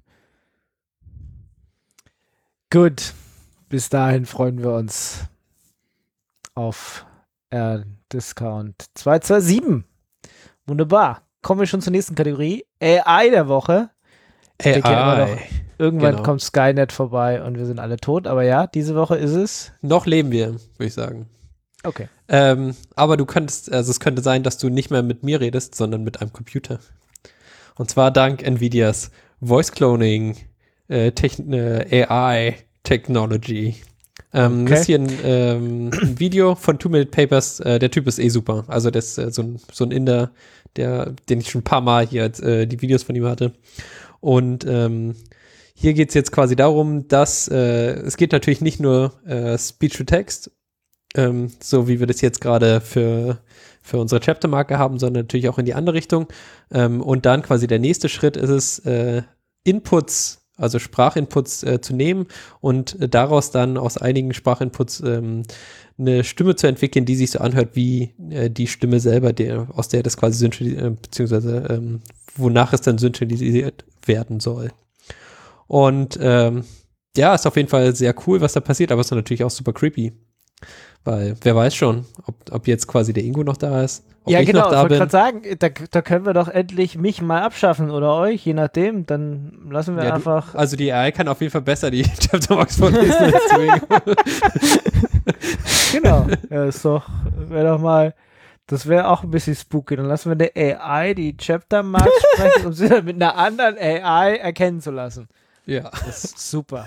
Gut. Bis dahin freuen wir uns auf R-Discount zwei zwei sieben. Wunderbar. Kommen wir schon zur nächsten Kategorie. A I der Woche. Wir kennen immer noch- A I. Irgendwann Genau. kommt Skynet vorbei und wir sind alle tot. Aber ja, diese Woche ist es. Noch leben wir, würde ich sagen. Okay. Ähm, aber du könntest, also es könnte sein, dass du nicht mehr mit mir redest, sondern mit einem Computer. Und zwar dank Nvidias Voice Cloning äh, Techn- äh, A I Technology. Ähm, Okay. Das ist hier ein, ähm, ein Video von Two Minute Papers. Äh, der Typ ist eh super. Also das ist äh, so, ein, so ein Inder, der, den ich schon ein paar Mal hier äh, die Videos von ihm hatte. Und ähm, hier geht es jetzt quasi darum, dass äh, es geht natürlich nicht nur äh, Speech-to-Text, ähm, so wie wir das jetzt gerade für, für unsere Chaptermarke haben, sondern natürlich auch in die andere Richtung. Ähm, und dann quasi der nächste Schritt ist es, äh, Inputs, also Sprachinputs äh, zu nehmen und äh, daraus dann aus einigen Sprachinputs ähm, eine Stimme zu entwickeln, die sich so anhört wie äh, die Stimme selber, der, aus der das quasi synthetisiert, äh, beziehungsweise ähm, wonach es dann synthetisiert werden soll. Und ähm, ja, ist auf jeden Fall sehr cool, was da passiert, aber es ist natürlich auch super creepy. Weil wer weiß schon, ob, ob jetzt quasi der Ingo noch da ist, ob Ja, ich genau. noch Ich da wollte bin. gerade sagen, da, da können wir doch endlich mich mal abschaffen oder euch, je nachdem. Dann lassen wir Ja, du- einfach. Also die A I kann auf jeden Fall besser die Chapterbox vorlesen als du, Ingo. Genau. Ja, ist doch, wäre doch mal. Das wäre auch ein bisschen spooky. Dann lassen wir der A I die Chapter-Marks sprechen, um sie dann mit einer anderen A I erkennen zu lassen. Ja, Das ist super.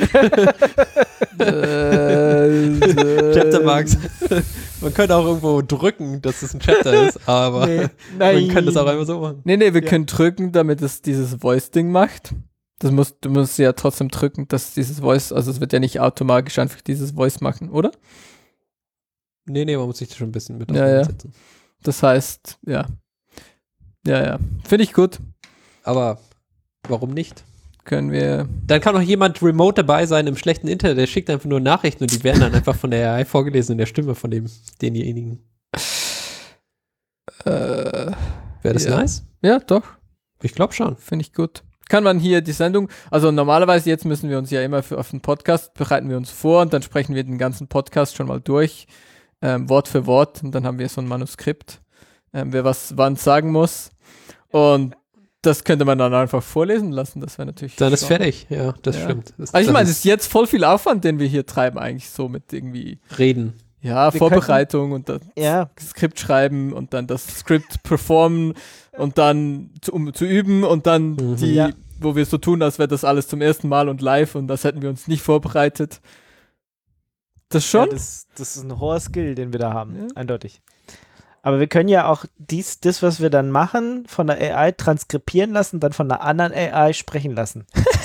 äh, Chaptermarks. Man könnte auch irgendwo drücken, dass es ein Chapter ist, aber Nee, man kann das auch einfach so machen. Nee, nee, wir Ja. können drücken, damit es dieses Voice-Ding macht. Das musst, du musst ja trotzdem drücken, dass dieses Voice, also es wird ja nicht automatisch einfach dieses Voice machen, oder? Nee, nee, man muss sich da schon ein bisschen mit Ja, ja. auseinandersetzen. Das heißt, ja. Ja, ja. Finde ich gut. Aber warum nicht? Können wir. Dann kann auch jemand remote dabei sein im schlechten Internet, der schickt einfach nur Nachrichten und die werden dann einfach von der A I vorgelesen in der Stimme von dem, denjenigen. Äh, Wäre das Ja. nice? ja, doch. Ich glaube schon. Finde ich gut. Kann man hier die Sendung, also normalerweise jetzt müssen wir uns ja immer für, auf den Podcast, bereiten wir uns vor und dann sprechen wir den ganzen Podcast schon mal durch, ähm, Wort für Wort, und dann haben wir so ein Manuskript, ähm, wer was wann sagen muss, und das könnte man dann einfach vorlesen lassen, das wäre natürlich Dann ist schlau. fertig, ja, das Ja. stimmt. Das, Also ich das meine, es ist jetzt voll viel Aufwand, den wir hier treiben eigentlich so mit irgendwie, Reden. ja, Wir Vorbereitung und das Ja. Skript schreiben und dann das Skript performen und dann zu, um zu üben und dann Mhm. die, Ja. wo wir so tun, als wäre das alles zum ersten Mal und live und das hätten wir uns nicht vorbereitet. Das schon? Ja, das, das ist ein hoher Skill, den wir da haben, Ja. eindeutig. Aber wir können ja auch dies, das, was wir dann machen, von der A I transkribieren lassen, dann von einer anderen A I sprechen lassen.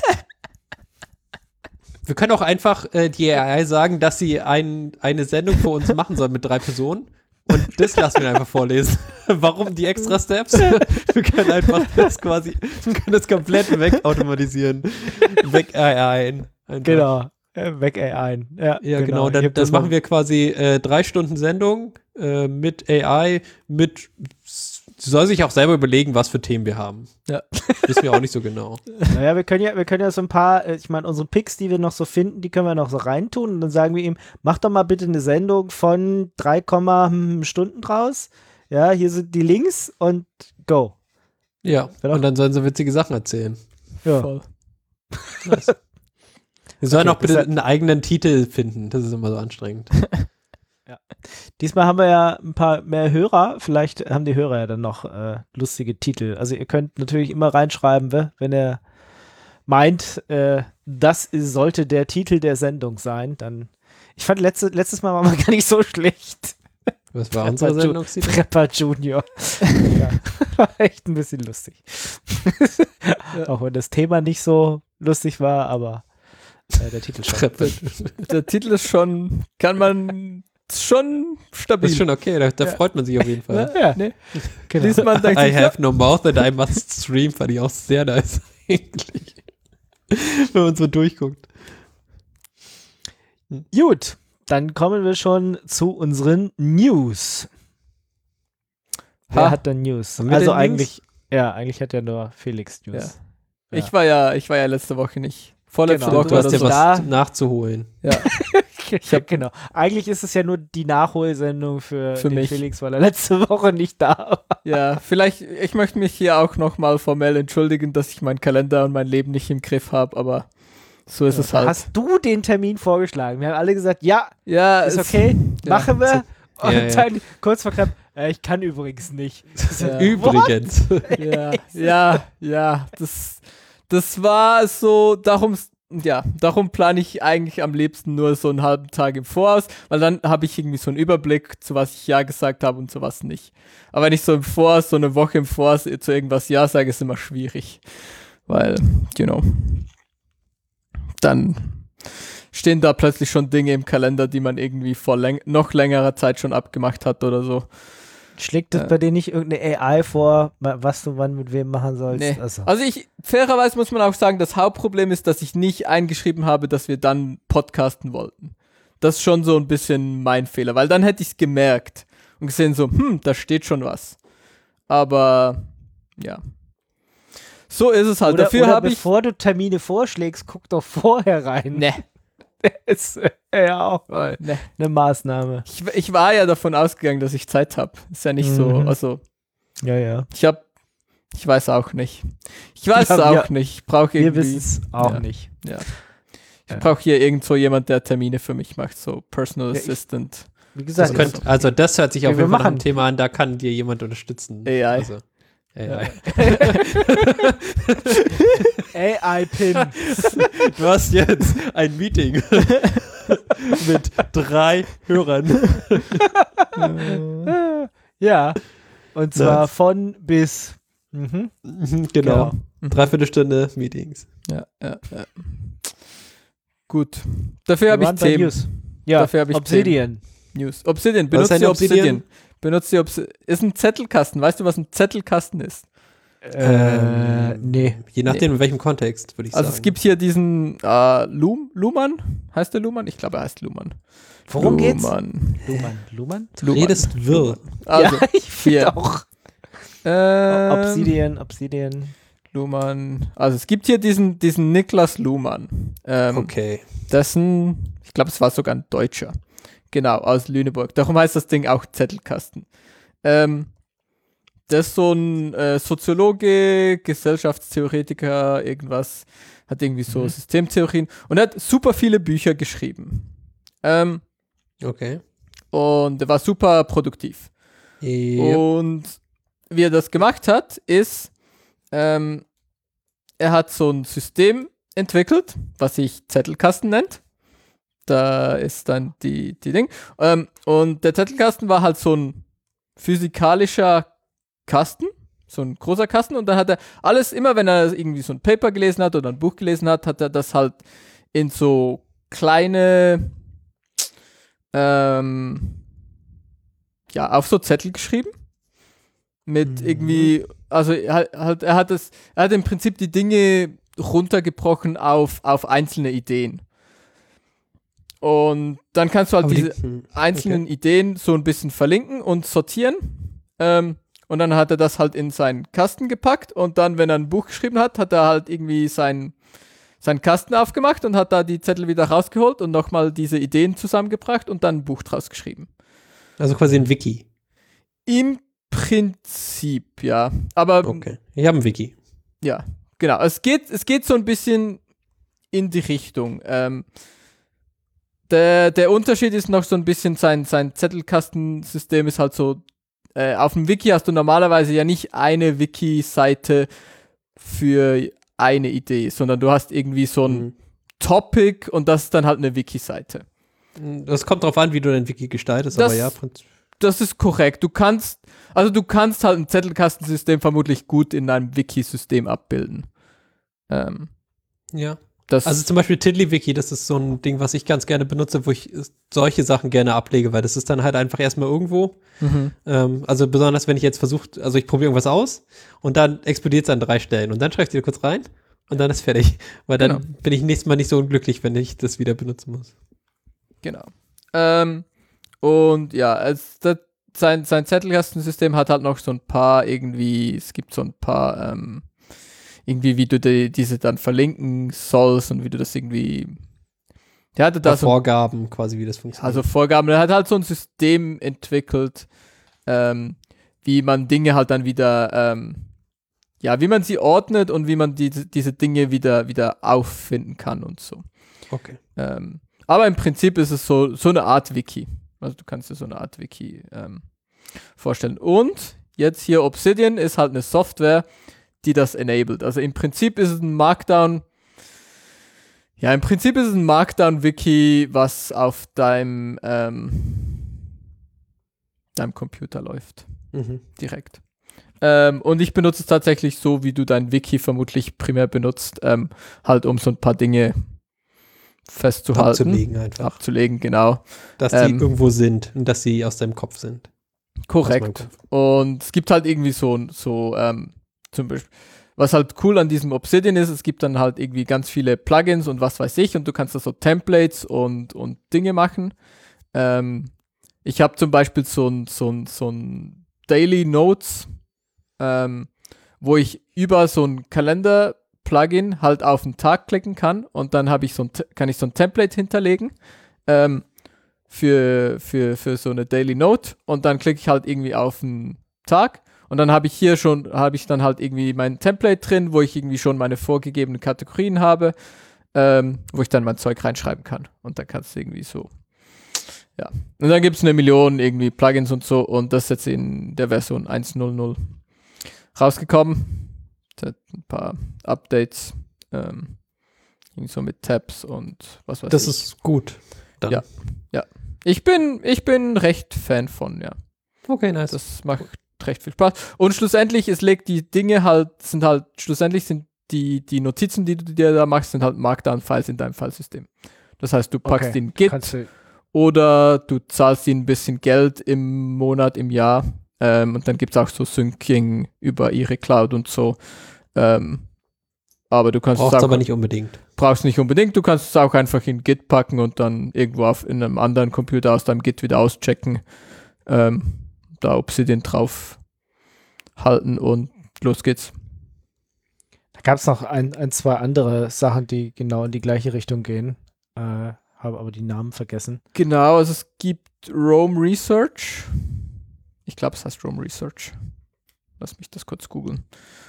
Wir können auch einfach äh, die A I sagen, dass sie ein, eine Sendung für uns machen soll mit drei Personen. Und das lassen wir einfach vorlesen. Warum die extra Steps? Wir können einfach das quasi, wir können das komplett wegautomatisieren. Weg A I ein. Einfach. Genau. Äh, weg A I. Ja, Ja, genau. Ich Dann, hab das mal- machen wir quasi äh, drei Stunden Sendung äh, mit A I, mit, sie soll sich auch selber überlegen, was für Themen wir haben. Ja. Wissen wir auch nicht so genau. Naja, wir können ja, wir können ja so ein paar, äh, ich meine, unsere Picks, die wir noch so finden, die können wir noch so reintun und dann sagen wir ihm, mach doch mal bitte eine Sendung von drei Stunden draus. Ja, hier sind die Links und go. Ja, Wäre doch- und dann sollen sie witzige Sachen erzählen. Ja. Voll. Nice. Wir sollen Okay, auch bitte das- einen eigenen Titel finden. Das ist immer so anstrengend. Diesmal haben wir ja ein paar mehr Hörer. Vielleicht haben die Hörer ja dann noch äh, lustige Titel. Also ihr könnt natürlich immer reinschreiben, we- wenn ihr meint, äh, das ist, sollte der Titel der Sendung sein. Dann. Ich fand letzte, letztes Mal war man gar nicht so schlecht. Was war Prepper unsere Ju- Sendungstitel? Prepper Junior. Ja, war echt ein bisschen lustig. Ja. Auch wenn das Thema nicht so lustig war, aber äh, der Titel schon. Treppe. Der Titel ist schon, kann man schon stabil. Das ist schon okay, da, da Ja. freut man sich auf jeden Fall. Ja, Nee. genau. Liest man, denkt I sich, ja, have no mouth and I must stream, fand ich auch sehr nice eigentlich. Wenn man so durchguckt. Gut, dann kommen wir schon zu unseren News. Wer Ha. hat denn News? Haben wir Also denn News? eigentlich, ja, eigentlich hat ja nur Felix News. Ja. ich war ja, ich war ja letzte Woche nicht. Vorletzte Genau. Woche Du hast oder ja so. was Da- nachzuholen. Ja. Ja, genau. Eigentlich ist es ja nur die Nachholsendung für, Für den mich. Felix, weil er letzte Woche nicht da war. Ja, vielleicht, ich möchte mich hier auch nochmal formell entschuldigen, dass ich meinen Kalender und mein Leben nicht im Griff habe, aber so ist es halt. Hast du den Termin vorgeschlagen? Wir haben alle gesagt, ja, ja, ist es- okay, ja. machen wir. Und Ja, ja. dann kurz vor knapp, äh, ich kann übrigens nicht. Ja. Übrigens. Ja, ja, ja, das, das war so, darum, ja, darum plane ich eigentlich am liebsten nur so einen halben Tag im Voraus, weil dann habe ich irgendwie so einen Überblick, zu was ich Ja gesagt habe und zu was nicht. Aber wenn ich so im Voraus, so eine Woche im Voraus zu irgendwas Ja sage, ist immer schwierig. Weil, you know, dann stehen da plötzlich schon Dinge im Kalender, die man irgendwie vor läng- noch längerer Zeit schon abgemacht hat oder so. Schlägt das Ja. bei dir nicht irgendeine A I vor, wa- was du wann mit wem machen sollst? Nee. Also, Also ich, fairerweise muss man auch sagen, das Hauptproblem ist, dass ich nicht eingeschrieben habe, dass wir dann podcasten wollten. Das ist schon so ein bisschen mein Fehler, weil dann hätte ich es gemerkt und gesehen so, hm, da steht schon was. Aber, ja. So ist es halt. oder Dafür oder habe ich... bevor du Termine vorschlägst, guck doch vorher rein. Ne, Ist äh, ja auch mal ne. eine Maßnahme. Ich, ich war ja davon ausgegangen, dass ich Zeit habe. Ist ja nicht so, Mhm. also Ja, ja. ich habe, ich weiß auch nicht. Ich weiß Ja, auch wir- nicht. Ich brauche Wir irgendwie... wissen es auch ja. nicht. Ja. Ich Ja. brauche hier irgend so jemand, der Termine für mich macht, so Personal Ja, ich- Assistant. Wie Das gesagt, könnt, also das hört sich Wir- auf wir jeden Fall nach machen- einem Thema an, da kann dir jemand unterstützen. A I. Also, A I. A I-Pin. Du hast jetzt ein Meeting mit drei Hörern. Ja. Und zwar Nice. von bis. Mhm. Genau. Dreiviertelstunde Meetings. Ja, ja, ja. Gut. Dafür habe Wir ich waren bei Themen. News. Ja, Dafür hab ich Obsidian. News. Obsidian. Was Benutzt ist ihr ein Obsidian? Obsidian? Benutzt ihr Obsidian? Ist ein Zettelkasten. Weißt du, was ein Zettelkasten ist? Äh, nee. Je nachdem, in welchem Kontext, würde ich Also sagen. es gibt hier diesen äh, Lum Luhmann. Heißt der Luhmann? Ich glaube, er heißt Luhmann. Worum geht's? Luhmann. Luhmann. Luhmann? Du redest wirr. Also, ja, ich finde hier. auch. ähm, Obsidian, Obsidian. Luhmann. Also es gibt hier diesen, diesen Niklas Luhmann. Ähm, Okay. Dessen, ich glaube, es war sogar ein Deutscher. Genau, aus Lüneburg. Darum heißt das Ding auch Zettelkasten. Ähm, das ist so ein äh, Soziologe, Gesellschaftstheoretiker, irgendwas, hat irgendwie so Mhm. Systemtheorien und er hat super viele Bücher geschrieben. Ähm, Okay. und er war super produktiv. Ja. Und wie er das gemacht hat, ist, ähm, er hat so ein System entwickelt, was sich Zettelkasten nennt. Da ist dann die, die Ding. Ähm, und der Zettelkasten war halt so ein physikalischer Kasten, so ein großer Kasten. Und dann hat er alles, immer wenn er irgendwie so ein Paper gelesen hat oder ein Buch gelesen hat, hat er das halt in so kleine, ähm, ja, auf so Zettel geschrieben. Mit Mhm. irgendwie, also er, hat, er, hat das, er hat im Prinzip die Dinge runtergebrochen auf, auf einzelne Ideen. Und dann kannst du halt Aber die- diese hm, einzelnen Ideen so ein bisschen verlinken und sortieren. Ähm, und dann hat er das halt in seinen Kasten gepackt und dann, wenn er ein Buch geschrieben hat, hat er halt irgendwie seinen, seinen Kasten aufgemacht und hat da die Zettel wieder rausgeholt und nochmal diese Ideen zusammengebracht und dann ein Buch draus geschrieben. Also quasi ein Wiki. Im Prinzip, ja. Aber Okay. Ich habe ein Wiki. ja, genau. Es geht, es geht so ein bisschen in die Richtung. Ähm, der, der Unterschied ist noch so ein bisschen, sein, sein Zettelkastensystem ist halt so, äh, auf dem Wiki hast du normalerweise ja nicht eine Wiki-Seite für eine Idee, sondern du hast irgendwie so ein Mhm. Topic und das ist dann halt eine Wiki-Seite. Das kommt drauf an, wie du dein Wiki gestaltest, Das- aber ja, Prinz- Das ist korrekt. Du kannst, also du kannst halt ein Zettelkastensystem vermutlich gut in einem Wiki-System abbilden. Ähm, ja. das Also zum Beispiel TiddlyWiki, das ist so ein Ding, was ich ganz gerne benutze, wo ich solche Sachen gerne ablege, weil das ist dann halt einfach erstmal irgendwo. mhm. Ähm, also besonders, wenn ich jetzt versuche, also ich probiere irgendwas aus und dann explodiert es an drei Stellen und dann schreibe ich wieder kurz rein und dann ist fertig. Weil dann Genau. bin ich nächstes Mal nicht so unglücklich, wenn ich das wieder benutzen muss. Genau. Ähm, und ja, es, das, sein, sein Zettelkastensystem hat halt noch so ein paar irgendwie, es gibt so ein paar, ähm, irgendwie, wie du die, diese dann verlinken sollst und wie du das irgendwie. Der hatte da Da so Vorgaben quasi, wie das funktioniert. also Vorgaben. Er hat halt so ein System entwickelt, ähm, wie man Dinge halt dann wieder, ähm, ja, wie man sie ordnet und wie man die, diese Dinge wieder, wieder auffinden kann und so. okay. Ähm, aber im Prinzip ist es so, so eine Art Wiki. Also du kannst dir so eine Art Wiki ähm, vorstellen. Und jetzt hier Obsidian ist halt eine Software, die das enabled. Also im Prinzip ist es ein Markdown. Ja, im Prinzip ist es ein Markdown-Wiki, was auf deinem, ähm, deinem Computer läuft. Mhm. Direkt. Ähm, und ich benutze es tatsächlich so, wie du dein Wiki vermutlich primär benutzt, ähm, halt um so ein paar Dinge festzuhalten. Abzulegen einfach. Abzulegen, genau. Dass die Ähm, irgendwo sind und dass sie aus deinem Kopf sind. Aus meinem Korrekt. Kopf. Und es gibt halt irgendwie so, so ähm, zum Beispiel, was halt cool an diesem Obsidian ist, es gibt dann halt irgendwie ganz viele Plugins und was weiß ich und du kannst da so Templates und, und Dinge machen. Ähm, ich habe zum Beispiel so ein, so ein, so ein Daily Notes, ähm, wo ich über so ein Kalender-Plugin halt auf den Tag klicken kann und dann habe ich so ein, kann ich so ein Template hinterlegen. Ähm, für, für, für so eine Daily Note und dann klicke ich halt irgendwie auf einen Tag und dann habe ich hier schon, habe ich dann halt irgendwie mein Template drin, wo ich irgendwie schon meine vorgegebenen Kategorien habe, ähm, wo ich dann mein Zeug reinschreiben kann und dann kannst du irgendwie so, ja. Und dann gibt es eine Million irgendwie Plugins und so und das ist jetzt in der Version eins Punkt null null rausgekommen. Das hat ein paar Updates, ähm, irgendwie so mit Tabs und was weiß Das ich. ist gut. Dann. Ja. Ich bin, ich bin recht Fan von, ja. Okay, nice. Das macht recht viel Spaß. Und schlussendlich, es legt die Dinge halt, sind halt, schlussendlich sind die, die Notizen, die du dir da machst, sind halt Markdown-Files in deinem Filesystem. Das heißt, du packst Okay. den Git Kannst du, oder du zahlst ihnen ein bisschen Geld im Monat, im Jahr. Ähm, und dann gibt es auch so Syncing über ihre Cloud und so. Ähm, aber du kannst Braucht's es auch aber nicht unbedingt. brauchst nicht unbedingt, du kannst es auch einfach in Git packen und dann irgendwo auf in einem anderen Computer aus deinem Git wieder auschecken, ähm, da Obsidian drauf halten und los geht's. da gab es noch ein, ein, zwei andere Sachen, die genau in die gleiche Richtung gehen. Äh, habe aber die Namen vergessen. Genau, also es gibt Roam Research. Ich glaube, es heißt Roam Research. Lass mich das kurz googeln.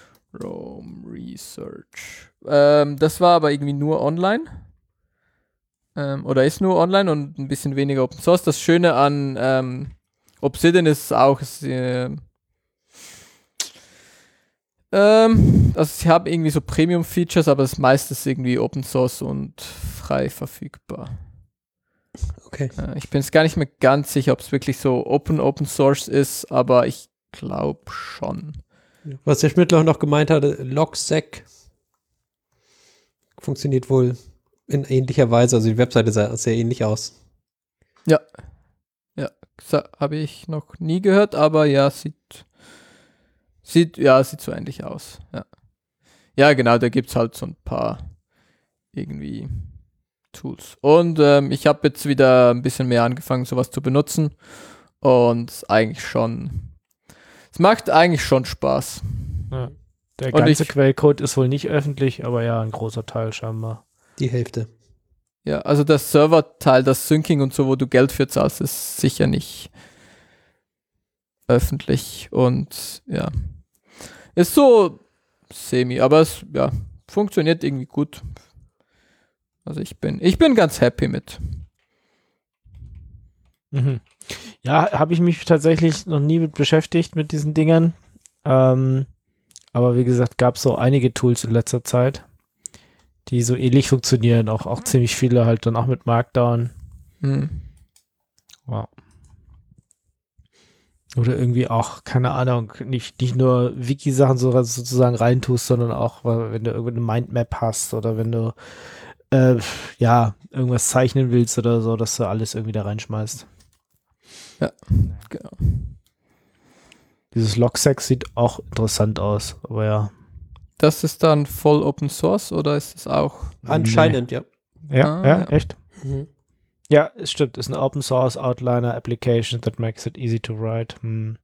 Roam Research. Ähm, das war aber irgendwie nur online. Ähm, oder ist nur online und ein bisschen weniger Open Source. Das Schöne an ähm, Obsidian ist auch, es, äh, ähm, also sie haben irgendwie so Premium-Features, aber das meiste ist irgendwie Open Source und frei verfügbar. Okay. Äh, ich bin jetzt gar nicht mehr ganz sicher, ob es wirklich so Open Open Source ist, aber ich glaube schon. Was der Schmidtler auch noch gemeint hatte, Logsec funktioniert wohl in ähnlicher Weise. Also die Webseite sah sehr ähnlich aus. Ja. Ja, habe ich noch nie gehört, aber ja, sieht, sieht, ja, sieht so ähnlich aus. Ja, ja genau, da gibt es halt so ein paar irgendwie Tools. Und ähm, ich habe jetzt wieder ein bisschen mehr angefangen, sowas zu benutzen. Und eigentlich schon, es macht eigentlich schon Spaß. Ja. Der Und ganze ich- Quellcode ist wohl nicht öffentlich, aber ja, ein großer Teil scheinbar. Die Hälfte. Ja, also das Serverteil, das Syncing und so, wo du Geld für zahlst, ist sicher nicht öffentlich. Und ja, ist so semi, aber es ja, funktioniert irgendwie gut. Also ich bin, ich bin ganz happy mit. Mhm. Ja, habe ich mich tatsächlich noch nie mit beschäftigt mit diesen Dingern. Ähm, aber wie gesagt, gab es so einige Tools in letzter Zeit, die so ähnlich funktionieren. Auch, auch ziemlich viele halt dann auch mit Markdown. Hm. Wow. Oder irgendwie auch, keine Ahnung, nicht, nicht nur Wiki-Sachen so, sozusagen reintust, sondern auch, wenn du irgendwie eine Mindmap hast oder wenn du äh, ja, irgendwas zeichnen willst oder so, dass du alles irgendwie da reinschmeißt. Genau. Dieses Logsec sieht auch interessant aus, aber ja. Das ist dann voll Open Source oder ist es auch? Anscheinend, ja. Ja, Ah, ja, ja. echt? Mhm. Ja, es stimmt. Es ist eine Open Source Outliner Application that makes it easy to write. Hm.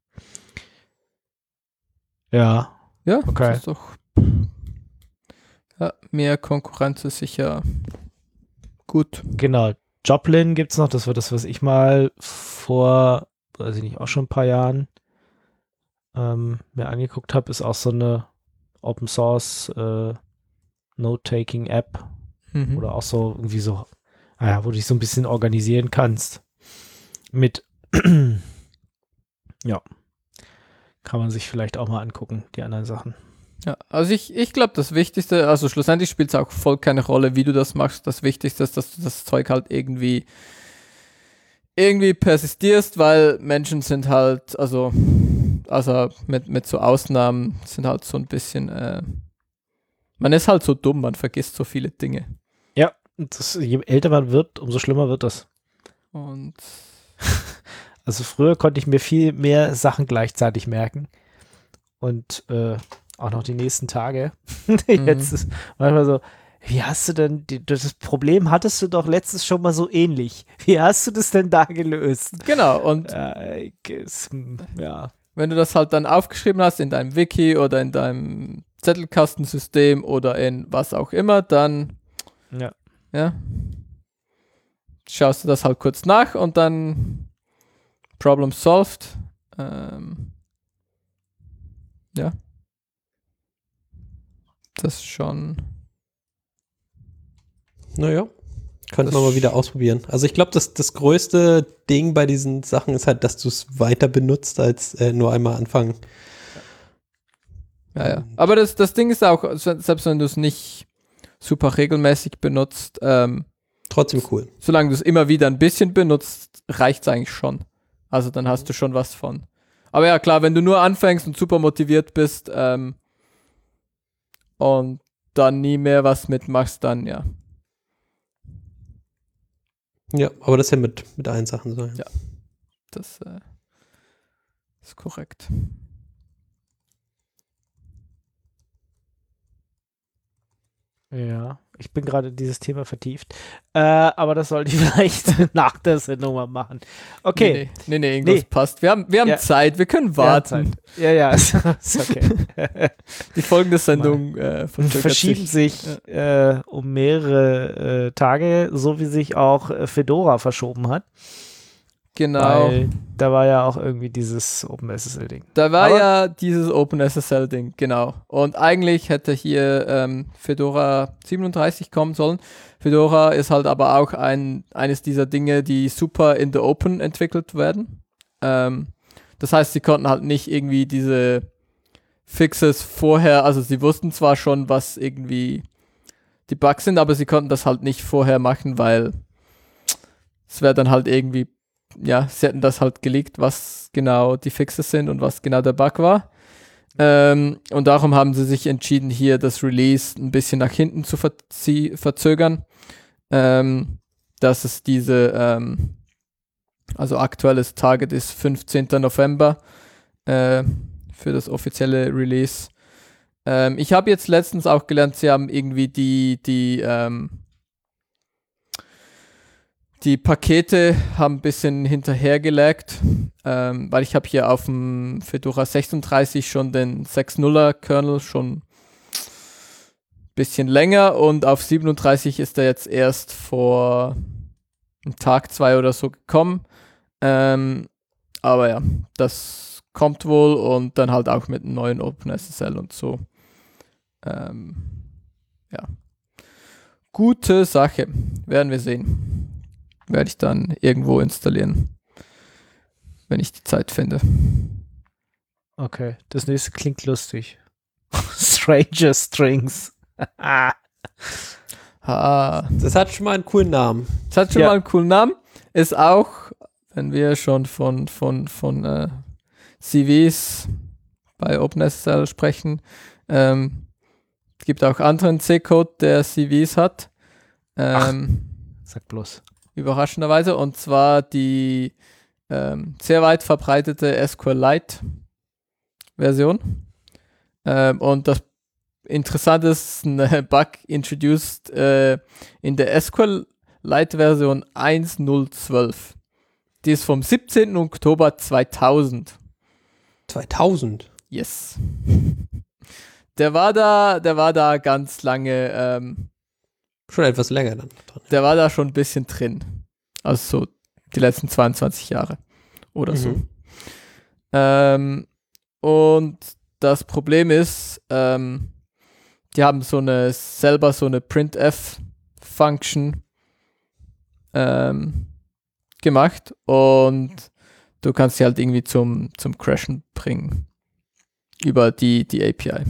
Ja, Ja, Okay. das ist doch. Ja, mehr Konkurrenz ist sicher gut. genau. Joplin gibt's noch. Das war das, was ich mal vor, weiß ich nicht, auch schon ein paar Jahren ähm, mir angeguckt habe. Ist auch so eine Open Source äh, Note-Taking App. Mhm. Oder auch so irgendwie so, naja, wo du dich so ein bisschen organisieren kannst. Mit, ja, kann man sich vielleicht auch mal angucken, die anderen Sachen. Ja, also ich, ich glaube, das Wichtigste, also schlussendlich spielt es auch voll keine Rolle, wie du das machst. Das Wichtigste ist, dass du das Zeug halt irgendwie irgendwie persistierst, weil Menschen sind halt, also, also mit, mit so Ausnahmen sind halt so ein bisschen, äh, man ist halt so dumm, man vergisst so viele Dinge. Ja, das, je älter man wird, umso schlimmer wird das. Und Also früher konnte ich mir viel mehr Sachen gleichzeitig merken. Und äh, auch noch die nächsten Tage. Jetzt Mhm. ist manchmal so, wie hast du denn, die, das Problem hattest du doch letztens schon mal so ähnlich. Wie hast du das denn da gelöst? genau, und Äh, es- ja. wenn du das halt dann aufgeschrieben hast in deinem Wiki oder in deinem Zettelkastensystem oder in was auch immer, dann Ja. ja, schaust du das halt kurz nach und dann Problem solved. Ähm, ja. Das ist schon. Naja, könnte Das man mal sch- wieder ausprobieren. Also ich glaube, das, das größte Ding bei diesen Sachen ist halt, dass du es weiter benutzt, als äh, nur einmal anfangen. Ja, ja. Aber das, das Ding ist auch, selbst wenn du es nicht super regelmäßig benutzt, ähm, Trotzdem cool. solange du es immer wieder ein bisschen benutzt, reicht es eigentlich schon. Also dann hast du schon was von. Aber ja, klar, wenn du nur anfängst und super motiviert bist ähm, und dann nie mehr was mitmachst, dann ja. Ja, aber das ist ja mit, mit allen Sachen so. Ja. Das äh, ist korrekt. Ja, ich bin gerade in dieses Thema vertieft. Äh, aber das sollte ich vielleicht nach der Sendung mal machen. Okay. Nee, nee, nee, nee irgendwas Nee. passt. Wir haben, wir haben Ja. Zeit, wir können warten. Ja, ja, ist, ist okay. Die folgende Sendung äh, verzögert Verschieben sich äh, um mehrere äh, Tage, so wie sich auch äh, Fedora verschoben hat. Genau. Weil da war ja auch irgendwie dieses OpenSSL-Ding. Da war Aber- ja dieses OpenSSL-Ding, genau. Und eigentlich hätte hier ähm, Fedora siebenunddreißig kommen sollen. Fedora ist halt aber auch ein, eines dieser Dinge, die super in the Open entwickelt werden. Ähm, das heißt, sie konnten halt nicht irgendwie diese Fixes vorher, also sie wussten zwar schon, was irgendwie die Bugs sind, aber sie konnten das halt nicht vorher machen, weil es wäre dann halt irgendwie, ja, sie hätten das halt geleakt, was genau die Fixes sind und was genau der Bug war. Ähm, und darum haben sie sich entschieden, hier das Release ein bisschen nach hinten zu verzie- verzögern. Ähm, dass es diese, ähm, also aktuelles Target ist fünfzehnten November äh, für das offizielle Release. Ähm, ich habe jetzt letztens auch gelernt, sie haben irgendwie die, die, ähm, die Pakete haben ein bisschen hinterhergelaggt, ähm, weil ich habe hier auf dem Fedora sechsunddreißig schon den sechs Punkt nuller Kernel schon ein bisschen länger und auf siebenunddreißig ist er jetzt erst vor einem Tag, zwei oder so gekommen. Ähm, aber ja, das kommt wohl und dann halt auch mit einem neuen OpenSSL und so. Ähm, ja. Gute Sache. Werden wir sehen. Werde ich dann irgendwo installieren, wenn ich die Zeit finde. Okay, das nächste klingt lustig. Stranger Strings. Ha. Das hat schon mal einen coolen Namen. Das hat schon Ja. mal einen coolen Namen. Ist auch, wenn wir schon von, von, von äh, C Vs bei OpenSSL sprechen, ähm, es gibt auch anderen C-Code, der C Vs hat. Ähm, Sag bloß. Überraschenderweise. Und zwar die ähm, sehr weit verbreitete SQLite-Version. Ähm, und das Interessante ist, ein Bug introduced äh, in der SQLite-Version eins Punkt null zwölf. Die ist vom siebzehnten Oktober zweitausend. zweitausend. Yes. Der war da, der war da ganz lange, ähm, Schon etwas länger dann dran. der war da schon ein bisschen drin. Also so die letzten zweiundzwanzig Jahre oder so. Mhm. Ähm, und das Problem ist, ähm, die haben so eine, selber so eine Printf-Function ähm, gemacht und du kannst sie halt irgendwie zum, zum Crashen bringen über die, die A P I.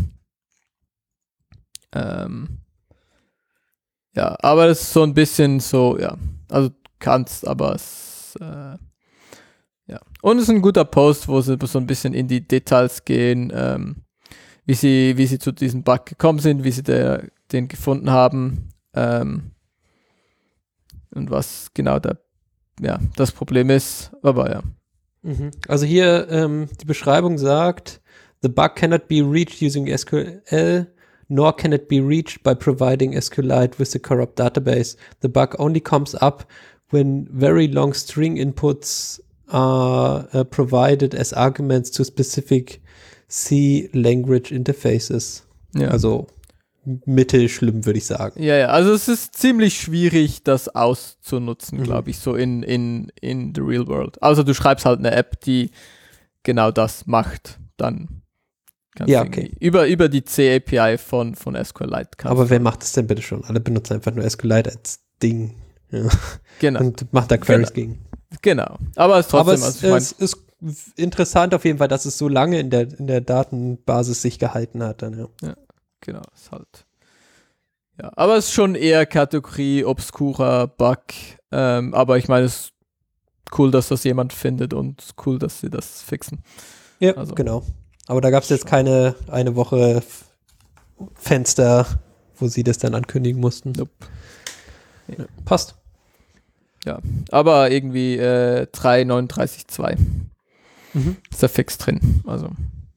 Ähm, ja, aber es ist so ein bisschen so, ja, also du kannst, aber es, äh, ja. Und es ist ein guter Post, wo sie so ein bisschen in die Details gehen, ähm, wie sie, wie sie zu diesem Bug gekommen sind, wie sie der, den gefunden haben, ähm, und was genau der, ja, das Problem ist, aber ja. Mhm. Also hier ähm, die Beschreibung sagt, the bug cannot be reached using S Q L, nor can it be reached by providing SQLite with the corrupt database. The bug only comes up when very long string inputs are uh, provided as arguments to specific C language interfaces. Ja. Also mittelschlimm, würde ich sagen. Ja, ja, also es ist ziemlich schwierig, das auszunutzen, Mhm. glaube ich, so in, in, in the real world. Also du schreibst halt eine App, die genau das macht, dann kannst Ja, du okay. irgendwie über, über die C-A P I von, von SQLite kannst Aber du- wer macht das denn bitte schon? Alle benutzen einfach nur SQLite als Ding. Ja. Genau, Und macht da Queries gegen. genau. Aber es ist trotzdem, Aber es, also ich mein, es ist interessant auf jeden Fall, dass es so lange in der, in der Datenbasis sich gehalten hat. Dann, ja. genau, ist halt. Ja, aber es ist schon eher Kategorie obskurer Bug. Ähm, aber ich meine, es ist cool, dass das jemand findet und cool, dass sie das fixen. Ja, Also. genau. Aber da gab es jetzt keine eine Woche F- Fenster, wo sie das dann ankündigen mussten. Nope. Ja, passt. Aber irgendwie äh, drei Punkt neununddreißig Punkt zwei Mhm. ist da fix drin. Also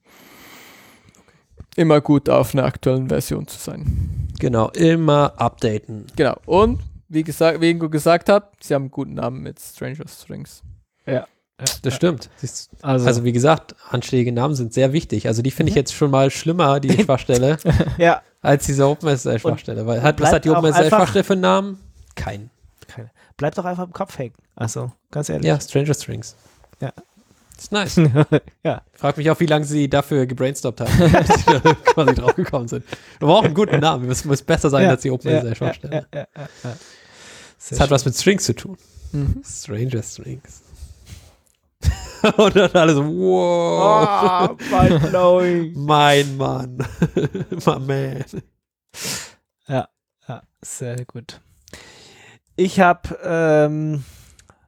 immer gut auf einer aktuellen Version zu sein. Genau, immer updaten. Genau. Und wie gesagt, wie Ingo gesagt hat, sie haben einen guten Namen mit Stranger Strings. Das stimmt. Siehst- Also, Also wie gesagt, anständige Namen sind sehr wichtig. Also die finde ich jetzt schon mal schlimmer, die Schwachstelle, ja, als diese OpenSSL-Schwachstelle. Weil hat, was bleibt hat die auch OpenSSL-Schwachstelle für einen Namen? Keinen. bleibt doch einfach im Kopf hängen. Also, ganz ehrlich. Ja, Stranger Strings. Ja. Ist nice. Ja. Frag mich auch, wie lange sie dafür gebrainstormt haben, dass sie da quasi drauf gekommen sind. Aber auch einen guten Namen. Es muss besser sein als die OpenSSL-Schwachstelle. Ja, ja, ja, ja. Das hat was mit Strings zu tun. Mhm. Stranger Strings. Und dann alle so, wow. Oh, mind-blowing. Mein Mann. My man. Ja, sehr gut. Ich habe ähm,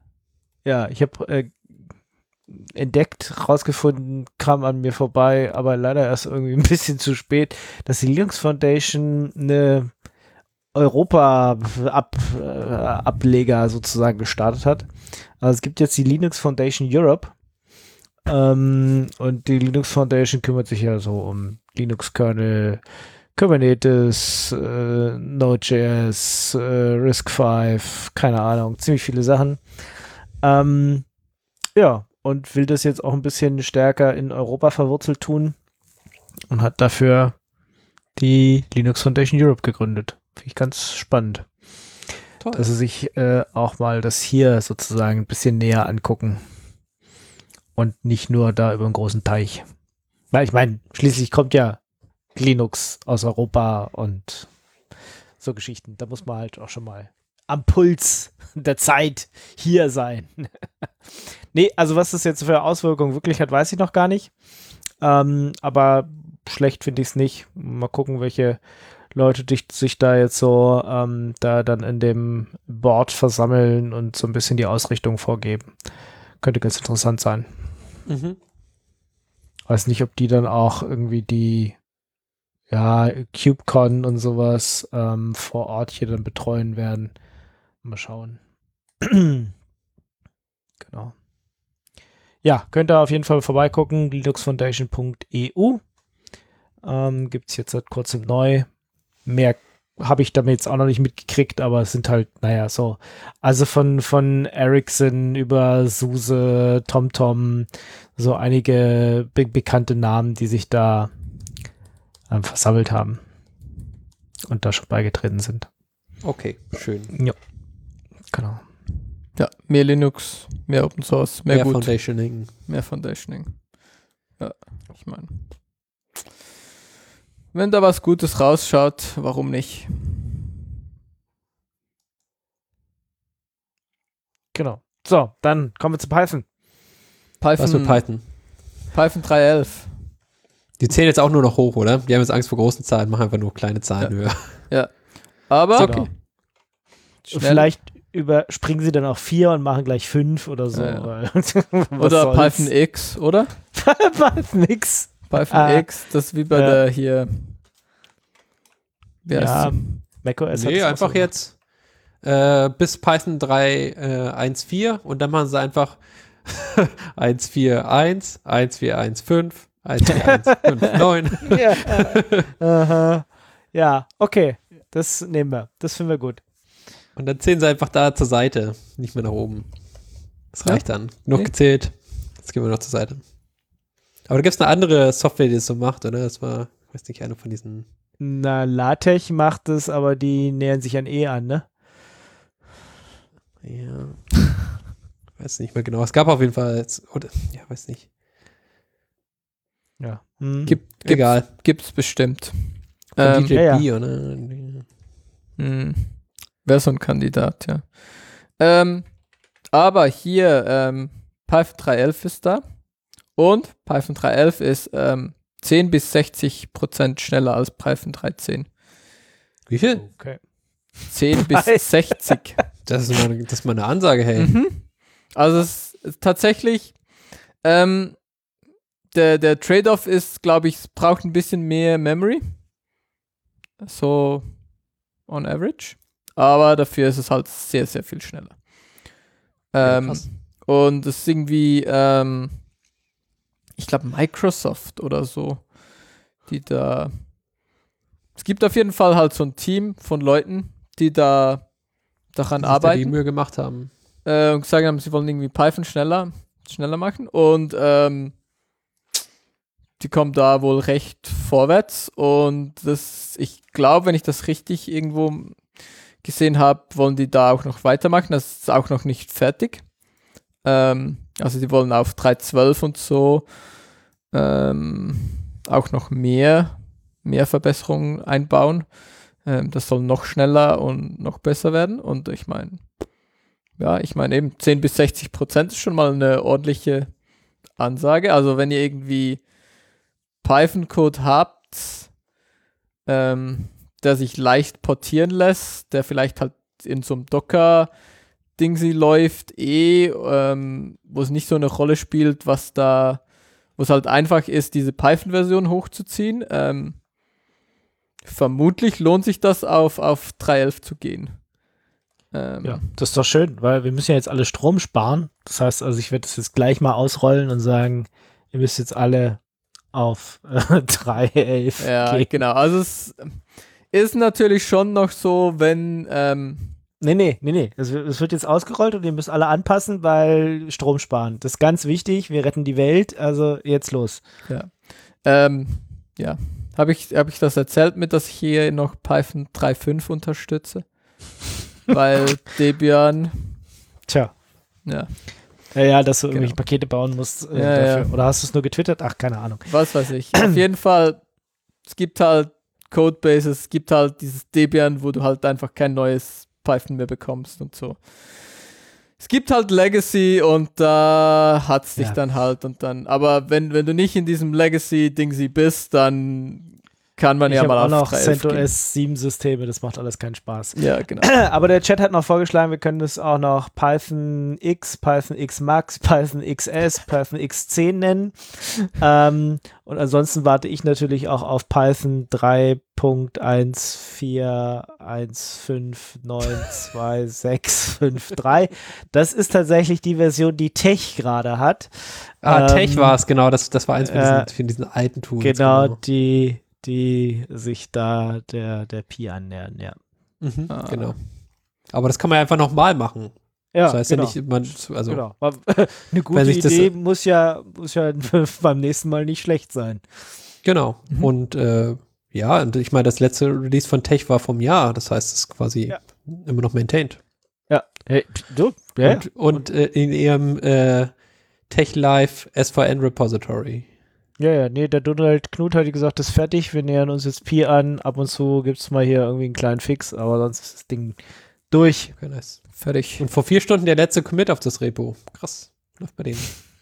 ja, ich habe äh, entdeckt, rausgefunden, kam an mir vorbei, aber leider erst irgendwie ein bisschen zu spät, dass die Linux Foundation eine Europa-Ableger sozusagen gestartet hat. Also es gibt jetzt die Linux Foundation Europe ähm, und die Linux Foundation kümmert sich ja so um Linux-Kernel, Kubernetes, äh, Node.js, äh, Risk fünf, keine Ahnung, ziemlich viele Sachen. Ähm, ja, und will das jetzt auch ein bisschen stärker in Europa verwurzelt tun und hat dafür die Linux Foundation Europe gegründet. Finde ich ganz spannend. Toll. Dass sie sich äh, auch mal das hier sozusagen ein bisschen näher angucken und nicht nur da über einen großen Teich. Weil ich meine, schließlich kommt ja Linux aus Europa und so Geschichten. Da muss man halt auch schon mal am Puls der Zeit hier sein. Nee, also was das jetzt für Auswirkungen wirklich hat, weiß ich noch gar nicht. Ähm, aber schlecht finde ich es nicht. Mal gucken, welche Leute dich, sich da jetzt so ähm, da dann in dem Board versammeln und so ein bisschen die Ausrichtung vorgeben. Könnte ganz interessant sein. Mhm. Weiß nicht, ob die dann auch irgendwie die ja, KubeCon und sowas ähm, vor Ort hier dann betreuen werden. Mal schauen. Genau. Ja, könnt ihr auf jeden Fall vorbeigucken. linux foundation punkt e u ähm, gibt es jetzt seit kurzem neu. Mehr habe ich damit jetzt auch noch nicht mitgekriegt, aber es sind halt, naja, so, also von, von Ericsson über SUSE, TomTom, so einige be- bekannte Namen, die sich da ähm, versammelt haben und da schon beigetreten sind. Okay, schön. Ja, genau. Ja, mehr Linux, mehr Open Source, mehr, Mehr gut, Foundationing. mehr Foundationing. Ja, ich meine, wenn da was Gutes rausschaut, warum nicht? Genau. So, dann kommen wir zu Python. Python, Was mit Python? Python drei Punkt elf. Die zählen jetzt auch nur noch hoch, oder? Die haben jetzt Angst vor großen Zahlen, machen einfach nur kleine Zahlen Ja. höher. Ja, aber Genau. schnell- Vielleicht überspringen sie dann auch vier und machen gleich fünf oder so. Ja, ja. weil- was oder soll's? Python X, oder? Python X. Python Ah. X, das ist wie bei Ja. der hier. Wie heißt Ja, sie? macOS hat Nee, es auch einfach so jetzt äh, bis Python drei äh, eins Punkt vier und dann machen sie einfach eins Punkt vier Punkt eins, eins Punkt vier Punkt eins Punkt fünf, eins Punkt vier Punkt eins Punkt fünf neun. ja. Aha. Ja, okay. Das nehmen wir. Das finden wir gut. Und dann zählen sie einfach da zur Seite, nicht mehr nach oben. Das Ja. reicht dann. Genug Nee. gezählt. Jetzt gehen wir noch zur Seite. Aber da gibt es eine andere Software, die das so macht, oder? Das war, ich weiß nicht, eine von diesen. Na, LaTeX macht es, aber die nähern sich an E an, ne? Ja. Weiß nicht mehr genau. Es gab auf jeden Fall, jetzt, oder, ja, weiß nicht. Ja. Hm. Gibt, gibt's, Egal. Gibt's bestimmt. Von Ähm, D J ja, B, ja. oder? Hm. Wäre so ein Kandidat, ja. Ähm, aber hier, ähm, Python drei Punkt elf ist da. Und Python drei Punkt elf ist ähm, zehn bis sechzig Prozent schneller als Python drei Punkt zehn. Wie viel? Okay. zehn bis sechzig. Das ist, mal, das ist mal eine Ansage, hey. Mhm. Also es ist tatsächlich, ähm, der, der Trade-off ist, glaube ich, es braucht ein bisschen mehr Memory. So on average. Aber dafür ist es halt sehr, sehr viel schneller. Ja, Ähm, krass. und es ist irgendwie, ähm, ich glaube, Microsoft oder so, die da. Es gibt auf jeden Fall halt so ein Team von Leuten, die da daran Die sich da die arbeiten Mühe gemacht haben. äh, und gesagt haben, sie wollen irgendwie Python schneller, schneller machen. Und ähm, die kommen da wohl recht vorwärts. Und das, ich glaube, wenn ich das richtig irgendwo gesehen habe, wollen die da auch noch weitermachen. Das ist auch noch nicht fertig. Ähm, also die wollen auf drei Punkt zwölf und so ähm, auch noch mehr, mehr Verbesserungen einbauen. Ähm, das soll noch schneller und noch besser werden. Und ich meine, ja, ich meine eben zehn bis sechzig Prozent ist schon mal eine ordentliche Ansage. Also wenn ihr irgendwie Python-Code habt, ähm, der sich leicht portieren lässt, der vielleicht halt in so einem Docker Dingsy läuft, eh, ähm, wo es nicht so eine Rolle spielt, was da, wo es halt einfach ist, diese Python-Version hochzuziehen. Ähm, vermutlich lohnt sich das, auf, auf drei Punkt elf zu gehen. Ähm, Ja, das ist doch schön, weil wir müssen ja jetzt alle Strom sparen. Das heißt, also ich werde das jetzt gleich mal ausrollen und sagen, ihr müsst jetzt alle auf äh, drei Punkt elf Ja, gehen. genau. Also es ist natürlich schon noch so, wenn ähm, Nee, nee, nee, nee. Es wird, es wird jetzt ausgerollt und ihr müsst alle anpassen, weil Strom sparen. Das ist ganz wichtig. Wir retten die Welt. Also jetzt los. ja, ähm, ja. Habe ich, hab ich das erzählt mit, dass ich hier noch Python drei Punkt fünf unterstütze? Weil Debian, Tja. ja, Ja, ja, dass du Genau. irgendwelche Pakete bauen musst. Äh, Ja, dafür. ja. Oder hast du es nur getwittert? Ach, keine Ahnung. was weiß ich. Auf jeden Fall, es gibt halt Codebases, es gibt halt dieses Debian, wo du halt einfach kein neues Python mehr bekommst und so. Es gibt halt Legacy und da hat es dich Ja. dann halt und dann, aber wenn, wenn du nicht in diesem Legacy-Dingsy bist, dann kann man Ich ja habe mal auch auf noch drei Punkt elf gehen. CentOS sieben Systeme. Das macht alles keinen Spaß. Ja, genau. Aber der Chat hat noch vorgeschlagen, wir können das auch noch Python X, Python X Max, Python X S, Python X zehn nennen. ähm, und ansonsten warte ich natürlich auch auf Python drei Punkt eins vier eins fünf neun zwei sechs fünf drei. Das ist tatsächlich die Version, die Tech gerade hat. Ah, Ähm, Tech war es, genau. Das, das war eins von diesen, äh, von diesen alten Tools. Genau, die, die sich da der, der Pi annähern, ja. Mhm, Ah. genau. Aber das kann man ja einfach nochmal machen. Ja, das heißt genau. ja nicht, man, also Genau. Aber, eine gute sich das- Idee muss ja, muss ja beim nächsten Mal nicht schlecht sein. Genau. Mhm. Und äh, ja, und ich meine, das letzte Release von Tech war vom Jahr. Das heißt, es ist quasi Ja. immer noch maintained. Ja. Hey, du? Ja, Und, und äh, in ihrem äh, Tech Live S V N Repository. ja, ja, nee, der Donald Knut hat gesagt, das ist fertig, wir nähern uns jetzt Pi an, ab und zu gibt es mal hier irgendwie einen kleinen Fix, aber sonst ist das Ding durch. Okay, nice. Fertig. Und vor vier Stunden der letzte Commit auf das Repo. Krass. Läuft bei denen.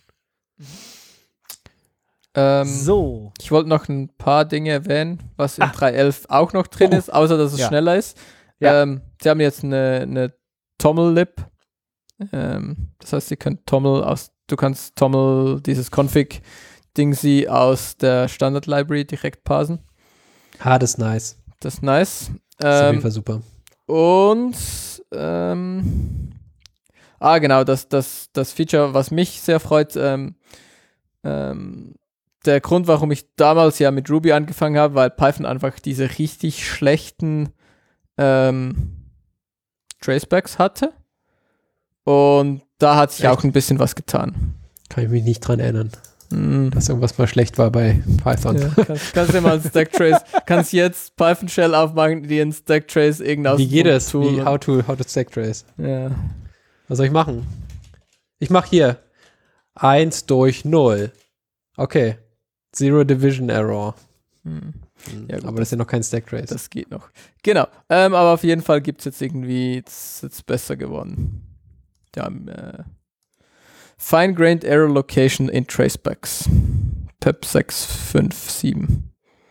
Ähm, So. Ich wollte noch ein paar Dinge erwähnen, was in Ah. drei Punkt elf auch noch drin Oh. ist, außer dass es Ja. schneller ist. Ja. Ähm, sie haben jetzt eine, eine Toml-Lib. Ähm, das heißt, sie können Toml aus, du kannst Toml, dieses Config-Dingsy aus der Standard-Library direkt parsen. Ah, das ist nice. Das ist nice. Das ist auf jeden Ähm, Fall super. und ähm, ah, genau, das, das, das Feature, was mich sehr freut, ähm, ähm, der Grund, warum ich damals ja mit Ruby angefangen habe, weil Python einfach diese richtig schlechten ähm, Tracebacks hatte. Und da hat sich Echt? auch ein bisschen was getan. Kann ich mich nicht dran erinnern, Mm. dass irgendwas mal schlecht war bei Python. Ja, kannst, kannst dir mal ein Stacktrace, kannst jetzt Python Shell aufmachen, die ein Stacktrace irgendwas Wie geht es? Tool Wie, und- how to, how to stack trace? Ja. Was soll ich machen? Ich mache hier eins durch null. Okay. Zero Division Error. Hm. Hm, Ja, gut, aber das ist ja noch kein Stack Trace. Das geht noch. Genau. Ähm, aber auf jeden Fall gibt es jetzt irgendwie, es ist jetzt besser geworden. Die haben äh, Fine-Grained Error Location in Tracebacks. P E P sechs fünf sieben.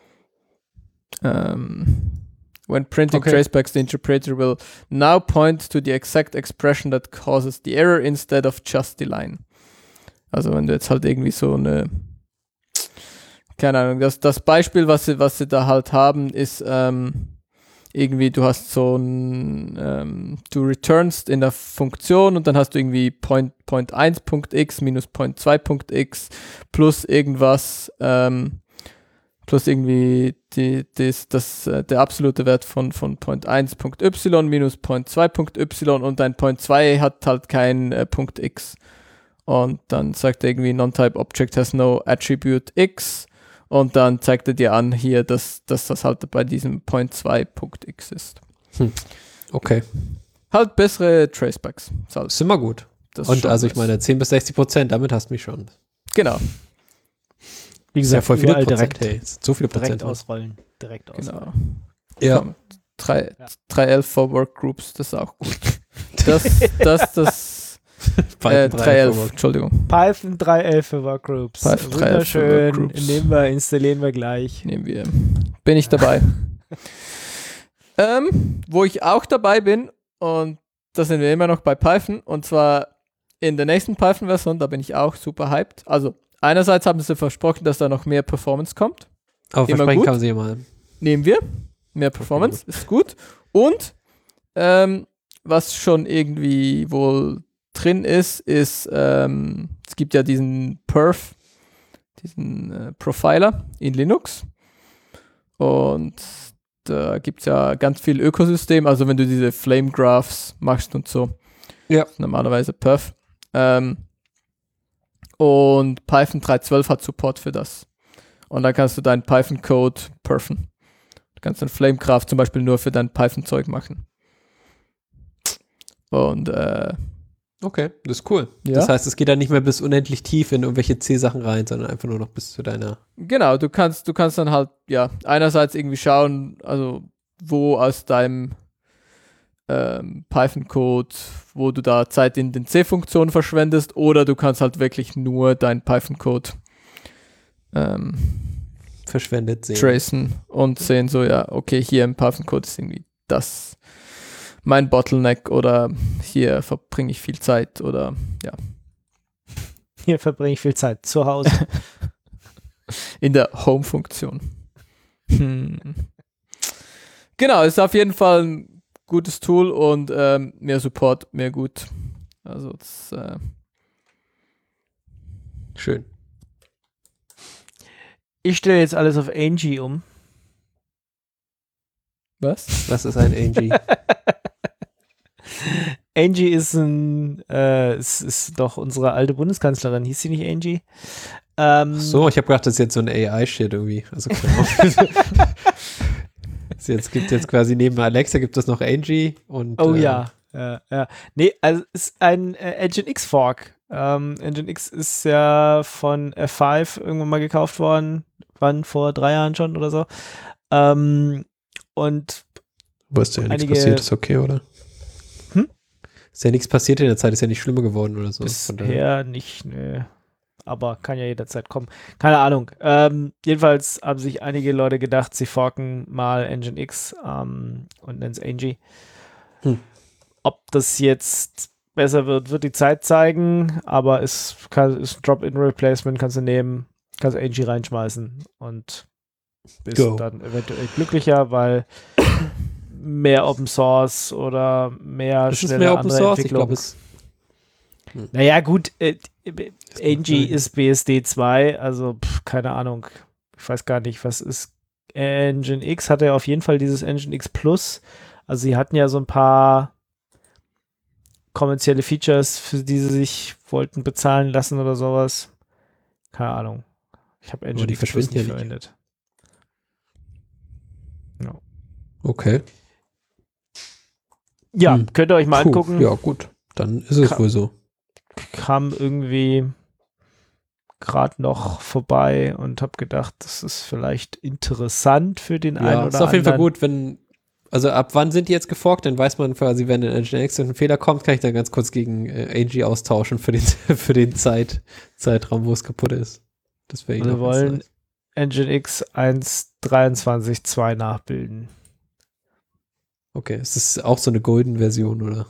Um, when printing Okay. tracebacks, the interpreter will now point to the exact expression that causes the error instead of just the line. Also wenn du jetzt halt irgendwie so eine, keine Ahnung, das, das Beispiel, was sie, was sie da halt haben, ist ähm, irgendwie, du hast so ein, ähm, du returnst in der Funktion und dann hast du irgendwie point, point eins Punkt x minus point zwei Punkt x plus irgendwas, ähm, plus irgendwie die, das, das, äh, der absolute Wert von, von point eins Punkt y minus point zwei Punkt y und dein point zwei hat halt kein äh, Punkt x. Und dann sagt er irgendwie, non-type object has no attribute x. Und dann zeigt er dir an hier, dass, dass das halt bei diesem point zwei Punkt x ist. Okay. Halt bessere Tracebacks. Ist halt, Ist immer gut. das ist Und schon also ich nice. meine, zehn bis sechzig Prozent, damit hast du mich schon. Genau, Wie Ist ja gesagt, voll viele überall Prozent. direkt, hey. Ist so viele direkt Prozent. ausrollen. Direkt ausrollen. genau. Ja. Komm, drei, Ja. drei elf for Workgroups, das ist auch gut. Das, das, das, äh, drei elf, Entschuldigung, Python drei Punkt elf für Workgroups. Python drei Punkt elf für Wunderschön. Workgroups. Nehmen wir, installieren wir gleich. nehmen wir. Bin ich dabei. ähm, wo ich auch dabei bin und da sind wir immer noch bei Python und zwar in der nächsten Python-Version, da bin ich auch super hyped. Also einerseits haben sie versprochen, dass da noch mehr Performance kommt. Aber Immer versprechen gut. kann man sie mal. Nehmen wir. Mehr Performance, ist gut. Und ähm, was schon irgendwie wohl drin ist, ist, ähm, es gibt ja diesen Perf, diesen äh, Profiler in Linux. Und da gibt es ja ganz viel Ökosystem, also wenn du diese Flame Graphs machst und so. Ja. Normalerweise Perf. Ähm, und Python drei Punkt zwölf hat Support für das. Und dann kannst du deinen Python-Code perfen. Du kannst dann Flame Graph zum Beispiel nur für dein Python-Zeug machen. Und äh, Okay, das ist cool. Ja. Das heißt, es geht dann nicht mehr bis unendlich tief in irgendwelche C-Sachen rein, sondern einfach nur noch bis zu deiner. genau, du kannst, du kannst dann halt, ja, einerseits irgendwie schauen, also wo aus deinem ähm, Python-Code, wo du da Zeit in den C-Funktionen verschwendest, oder du kannst halt wirklich nur deinen Python-Code ähm, Verschwendet sehen. tracen und sehen so, ja, okay, hier im Python-Code ist irgendwie das mein Bottleneck oder hier verbringe ich viel Zeit oder ja. Hier verbringe ich viel Zeit zu Hause. In der Home-Funktion. Hm. Genau, ist auf jeden Fall ein gutes Tool und ähm, mehr Support, mehr gut. Also das, äh Schön. Ich stelle jetzt alles auf Angie um. was? Was ist ein Angie? Angie ist ein, äh, ist, ist doch unsere alte Bundeskanzlerin. Hieß sie nicht Angie? Ähm, So, ich habe gedacht, das ist jetzt so ein A I-Shit irgendwie. Also genau. Es jetzt gibt jetzt quasi neben Alexa gibt es noch Angie und. Oh äh, ja, ja, ja. Nee, also es ist ein äh, Nginx Fork. Ähm, Nginx ist ja von F fünf irgendwann mal gekauft worden. Wann? Vor drei Jahren schon oder so. Ähm, und Aber ist ja nichts einige- passiert, ist okay, oder? Hm? Ist ja nichts passiert in der Zeit, ist ja nicht schlimmer geworden oder so. Von daher- bisher nicht, ne. Aber kann ja jederzeit kommen. Keine Ahnung. Ähm, jedenfalls haben sich einige Leute gedacht, sie forken mal Nginx ähm, und nennen es Angie. Hm. Ob das jetzt besser wird, wird die Zeit zeigen, aber es kann, ist ein Drop-in-Replacement, kannst du nehmen, kannst du Angie reinschmeißen und bist Go. dann eventuell glücklicher, weil mehr Open Source oder mehr Das ist schnelle mehr Open andere Source, ich Entwicklung. glaube, es. Naja, gut, äh, Angie sein. ist B S D zwei, also pff, keine Ahnung. Ich weiß gar nicht, was ist Nginx? Hatte ja auf jeden Fall dieses Nginx Plus. Also sie hatten ja so ein paar kommerzielle Features, für die sie sich wollten bezahlen lassen oder sowas. Keine Ahnung. Ich habe die Nginx Plus verschwinden nicht ja nicht. verwendet. Okay. Ja, Hm. könnt ihr euch mal Puh, angucken. Ja, gut. Dann ist es Ka- wohl so. Kam irgendwie gerade noch vorbei und habe gedacht, das ist vielleicht interessant für den einen Ja, oder ist auf jeden Fall anderen. gut, wenn. Also ab wann sind die jetzt geforkt? Dann weiß man quasi, wenn in Nginx ein Fehler kommt, kann ich dann ganz kurz gegen äh, Angie austauschen für den, für den Zeit, Zeitraum, wo es kaputt ist. Das wäre Wir wollen Nginx eins Punkt dreiundzwanzig Punkt zwei nachbilden. Okay, ist das auch so eine Golden-Version, oder?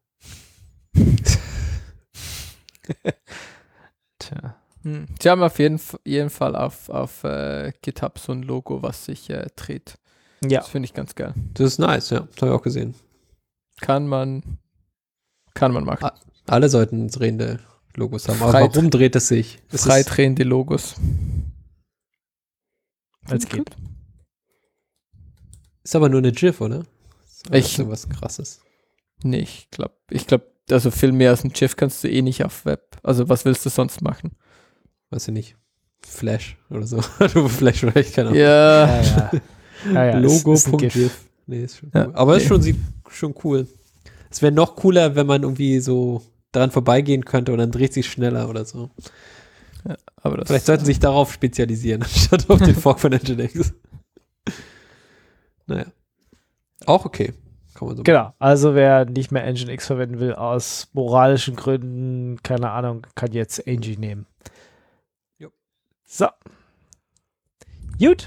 Tja. Hm. Sie haben auf jeden, F- jeden Fall auf, auf äh, GitHub so ein Logo, was sich äh, dreht. Ja, Das finde ich ganz geil. Das ist nice, ja. Das habe ich auch gesehen. Kann man, kann man machen. Ah, Alle sollten drehende Logos haben. Aber Frei- warum dreht es sich? Es Frei ist, drehende Logos. als geht. ist aber nur eine GIF, oder? Oder Ich- ist irgendwas Krasses. Nee, ich glaube, ich glaube, also viel mehr als ein GIF kannst du eh nicht auf Web. Also was willst du sonst machen? Weiß ich nicht. Flash oder so. du Flash vielleicht, keine Ahnung. Ja, Ja, ja. ja, ja ist- ist ein GIF. Logo.gif. Nee, ist schon Ja, cool. Aber es nee. schon, sieht schon cool. Es wäre noch cooler, wenn man irgendwie so dran vorbeigehen könnte und dann dreht sich schneller oder so. aber das Vielleicht sollten sie sich darauf spezialisieren, anstatt auf den Fork von Nginx. Naja. Auch okay. Kann man so Genau, also wer nicht mehr Nginx verwenden will, aus moralischen Gründen, keine Ahnung, kann jetzt Angie nehmen. Jo. So. Gut.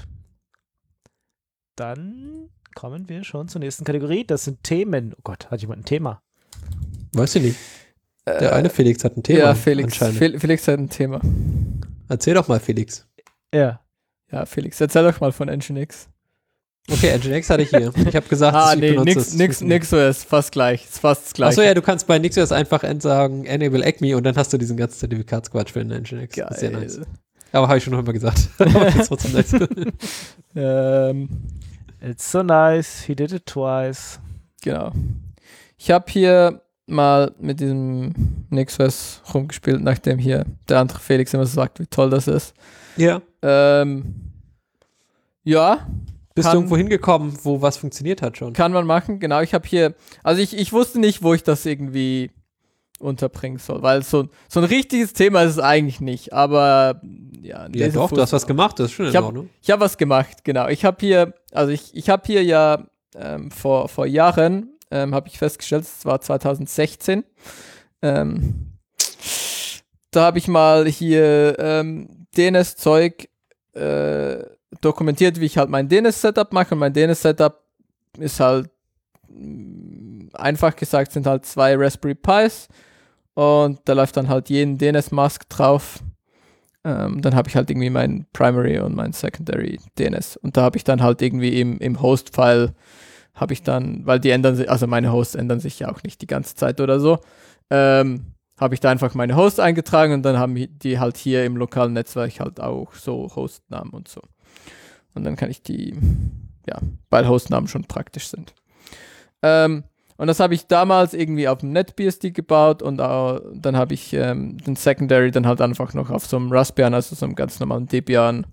Dann kommen wir schon zur nächsten Kategorie. Das sind Themen. Oh Gott, hat jemand ein Thema? Weiß ich nicht. Der Äh, eine Felix hat ein Thema. Ja, Felix, anscheinend. Fel- Felix hat ein Thema. Erzähl doch mal, Felix. Ja. Ja, Felix, erzähl doch mal von Nginx. Okay, Nginx hatte ich hier. Ich habe gesagt, Ah, ich nee, benutze nix, es. nix, nix so ist fast gleich. Ist fast das gleiche. Achso, ja, du kannst bei NixOS einfach sagen, enable A C M E und dann hast du diesen ganzen Zertifikatsquatsch für den Nginx. Geil. Das ist sehr nice. Aber habe ich schon noch immer gesagt. Aber das ist trotzdem nice. ähm, It's so nice, he did it twice. genau. Ich habe hier mal mit diesem NixOS rumgespielt, nachdem hier der andere Felix immer so sagt, wie toll das ist. Ja. Ähm, ja, Bist Kann- du irgendwo hingekommen, wo was funktioniert hat schon? kann man machen. Genau, ich habe hier, also ich, ich wusste nicht, wo ich das irgendwie unterbringen soll, weil so, so ein richtiges Thema ist es eigentlich nicht, aber ja. ein Ja, doch, du hast was Lesefuß- gemacht, das ist schon in Ich hab- Ordnung. Ich habe was gemacht, genau. Ich habe hier, also ich, ich habe hier ja ähm, vor, vor Jahren, ähm, habe ich festgestellt, es war zwanzig sechzehn, ähm, da habe ich mal hier ähm, D N S-Zeug äh, dokumentiert, wie ich halt mein D N S-Setup mache. Und mein D N S-Setup ist halt, mh, einfach gesagt, sind halt zwei Raspberry Pis und da läuft dann halt jeden D N S-Mask drauf. Ähm, dann habe ich halt irgendwie mein Primary und mein Secondary D N S. Und da habe ich dann halt irgendwie im, im Host-File habe ich dann, weil die ändern sich, also meine Hosts ändern sich ja auch nicht die ganze Zeit oder so, ähm, habe ich da einfach meine Hosts eingetragen und dann haben die halt hier im lokalen Netzwerk halt auch so Hostnamen und so. Und dann kann ich die, ja, weil Hostnamen schon praktisch sind. Ähm, und das habe ich damals irgendwie auf dem NetBSD gebaut und auch, dann habe ich ähm, den Secondary dann halt einfach noch auf so einem Raspbian, also so einem ganz normalen Debian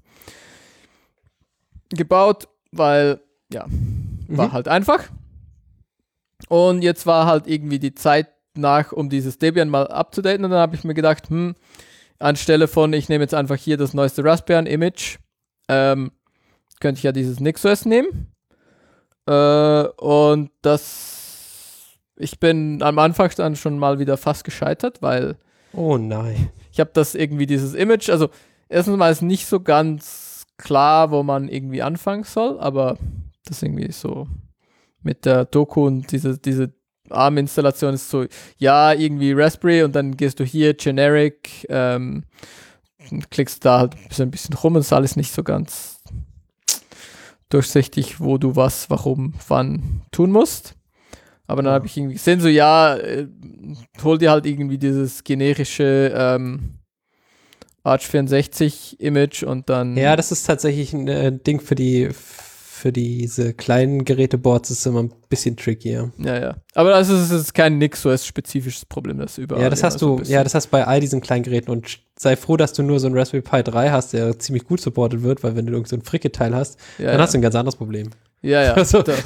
gebaut, weil, ja, war Mhm. halt einfach. Und jetzt war halt irgendwie die Zeit nach, um dieses Debian mal abzudaten und dann habe ich mir gedacht, hm, anstelle von, ich nehme jetzt einfach hier das neueste Raspbian-Image, ähm, könnte ich ja dieses NixOS nehmen. Äh, und das, ich bin am Anfang dann schon mal wieder fast gescheitert, weil Oh nein. ich habe das irgendwie, dieses Image, also erstens mal ist nicht so ganz klar, wo man irgendwie anfangen soll, aber das irgendwie so mit der Doku und diese, diese A R M-Installation ist so, ja, irgendwie Raspberry und dann gehst du hier Generic, ähm, und klickst da halt so ein bisschen rum und ist alles nicht so ganz durchsichtig, wo du was, warum, wann tun musst. Aber dann Ja. habe ich irgendwie gesehen, so ja, äh, hol dir halt irgendwie dieses generische ähm, Arch vierundsechzig Image und dann. Ja, das ist tatsächlich ein äh, Ding für die für diese kleinen Geräteboards ist immer ein bisschen trickier. Ja, ja. Aber das ist, das ist kein NixOS-spezifisches Problem, das überall. Ja, das immer hast so ein du, bisschen- ja, das hast du bei all diesen kleinen Geräten und sei froh, dass du nur so einen Raspberry Pi drei hast, der ziemlich gut supportet wird, weil wenn du irgend so ein Fricke-Teil hast, ja, dann ja. hast du ein ganz anderes Problem. Ja, ja. Also, Da-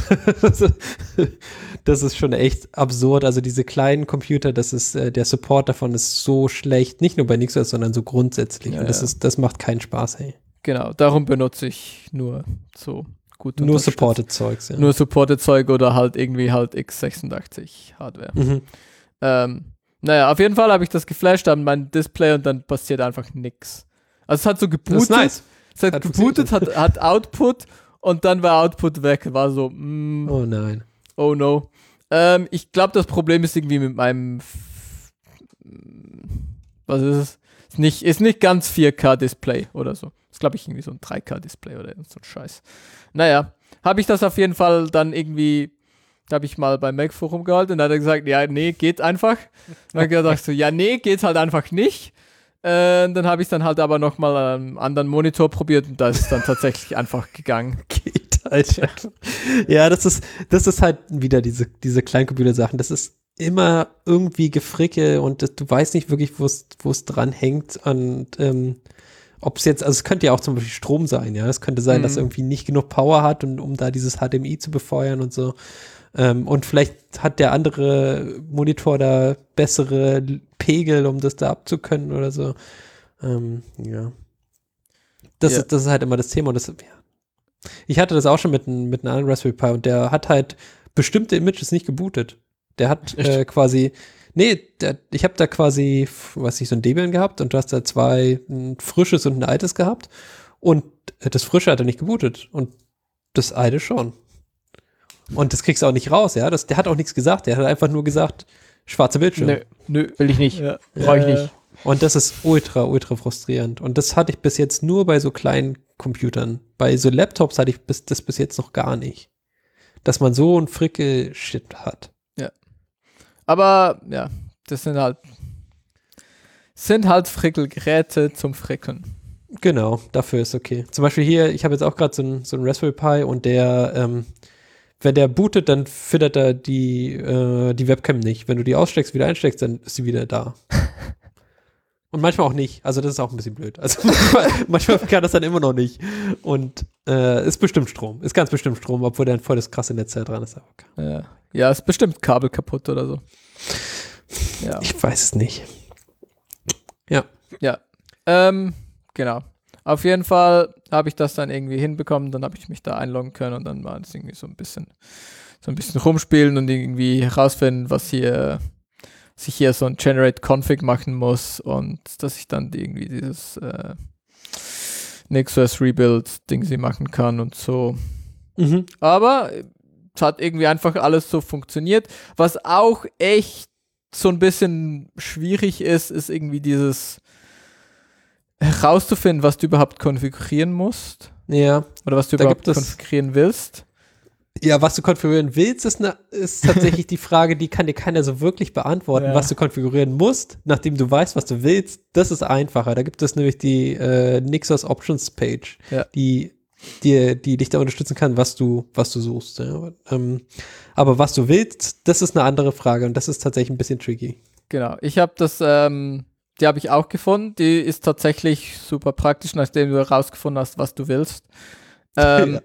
das ist schon echt absurd. Also diese kleinen Computer, das ist, äh, der Support davon ist so schlecht, nicht nur bei NixOS, sondern so grundsätzlich. Ja, und das ja. ist, das macht keinen Spaß, hey. Genau, darum benutze ich nur so gut Nur unterstützt- supported Zeugs, ja. Nur supported Zeug oder halt irgendwie halt x sechsundachtzig Hardware. Mhm. Ähm, naja, auf jeden Fall habe ich das geflasht an mein Display und dann passiert einfach nix. Also es hat so Das gebootet, ist nice. es hat, Hat gebootet, hat, hat Output und dann war Output weg. War so, mm, Oh nein. oh no. Ähm, ich glaube, das Problem ist irgendwie mit meinem F- was ist es? Ist nicht, ist nicht ganz vier K Display oder so. Ist glaube ich irgendwie so ein drei K Display oder so ein Scheiß. Naja, habe ich das auf jeden Fall dann irgendwie, habe ich mal beim Mac Forum gehalten und dann hat er gesagt, ja, nee, geht einfach. Dann habe ich gedacht so, ja, nee, geht halt einfach nicht. Äh, dann habe ich dann halt aber nochmal einen anderen Monitor probiert und da ist es dann tatsächlich einfach gegangen. Geht halt. Ja, das ist, das ist halt wieder diese, diese Kleincomputer-Sachen. Das ist immer irgendwie Gefricke und das, du weißt nicht wirklich, wo es, wo es dran hängt und ähm, ob es jetzt, also es könnte ja auch zum Beispiel Strom sein, ja. Es könnte sein, Mhm. dass irgendwie nicht genug Power hat, und, um da dieses H D M I zu befeuern und so. Ähm, und vielleicht hat der andere Monitor da bessere Pegel, um das da abzukönnen oder so. Ähm, ja. Das, Ja. ist, das ist halt immer das Thema. Und das, ja. Ich hatte das auch schon mit, einem- mit einem anderen Raspberry Pi und der hat halt bestimmte Images nicht gebootet. Der hat Echt? äh, quasi, nee, der, ich habe da quasi, f- weiß nicht, so ein Debian gehabt und du hast da zwei, ein frisches und ein altes gehabt und äh, das frische hat er nicht gebootet und das alte schon. Und das kriegst du auch nicht raus, ja. Das, der hat auch nichts gesagt, der hat einfach nur gesagt, schwarze Bildschirm. Nö, nö. Will ich nicht. Ja. Brauche ich Äh, nicht. Und das ist ultra, ultra frustrierend. Und das hatte ich bis jetzt nur bei so kleinen Computern. Bei so Laptops hatte ich bis, das bis jetzt noch gar nicht. Dass man so ein Frickel-Shit hat. Aber ja, das sind halt sind halt Frickelgeräte zum Frickeln. Genau, dafür ist okay. Zum Beispiel hier, ich habe jetzt auch gerade so einen so ein Raspberry Pi und der, ähm, wenn der bootet, dann filtert er die, äh, die Webcam nicht. Wenn du die aussteckst, wieder einsteckst, dann ist sie wieder da. Und manchmal auch nicht. Also das ist auch ein bisschen blöd. Also manchmal, manchmal kann das dann immer noch nicht. Und äh, ist bestimmt Strom. Ist ganz bestimmt Strom, obwohl da ein volles krasse Netzteil dran ist. Aber okay. Ja, ja, ist bestimmt Kabel kaputt oder so. Ja, Ich weiß es nicht. Ja. ja. Ähm, genau. Auf jeden Fall habe ich das dann irgendwie hinbekommen, dann habe ich mich da einloggen können und dann war es irgendwie so ein bisschen so ein bisschen rumspielen und irgendwie herausfinden, was hier dass ich hier so ein Generate Config machen muss und dass ich dann irgendwie dieses äh, NixOS Rebuild Ding sie machen kann und so. Mhm. Aber es hat irgendwie einfach alles so funktioniert. Was auch echt so ein bisschen schwierig ist, ist irgendwie dieses herauszufinden, was du überhaupt konfigurieren musst Ja. oder was du Da überhaupt gibt es- konfigurieren willst. Ja, was du konfigurieren willst, ist, ne, ist tatsächlich die Frage, die kann dir keiner so wirklich beantworten. Ja. Was du konfigurieren musst, nachdem du weißt, was du willst, das ist einfacher. Da gibt es nämlich die äh, NixOS Options Page, Ja. die, die, die dich da unterstützen kann, was du, was du suchst. Ja. Ähm, aber was du willst, das ist eine andere Frage und das ist tatsächlich ein bisschen tricky. Genau. Ich habe das, ähm, die habe ich auch gefunden. Die ist tatsächlich super praktisch, nachdem du herausgefunden hast, was du willst. Ähm,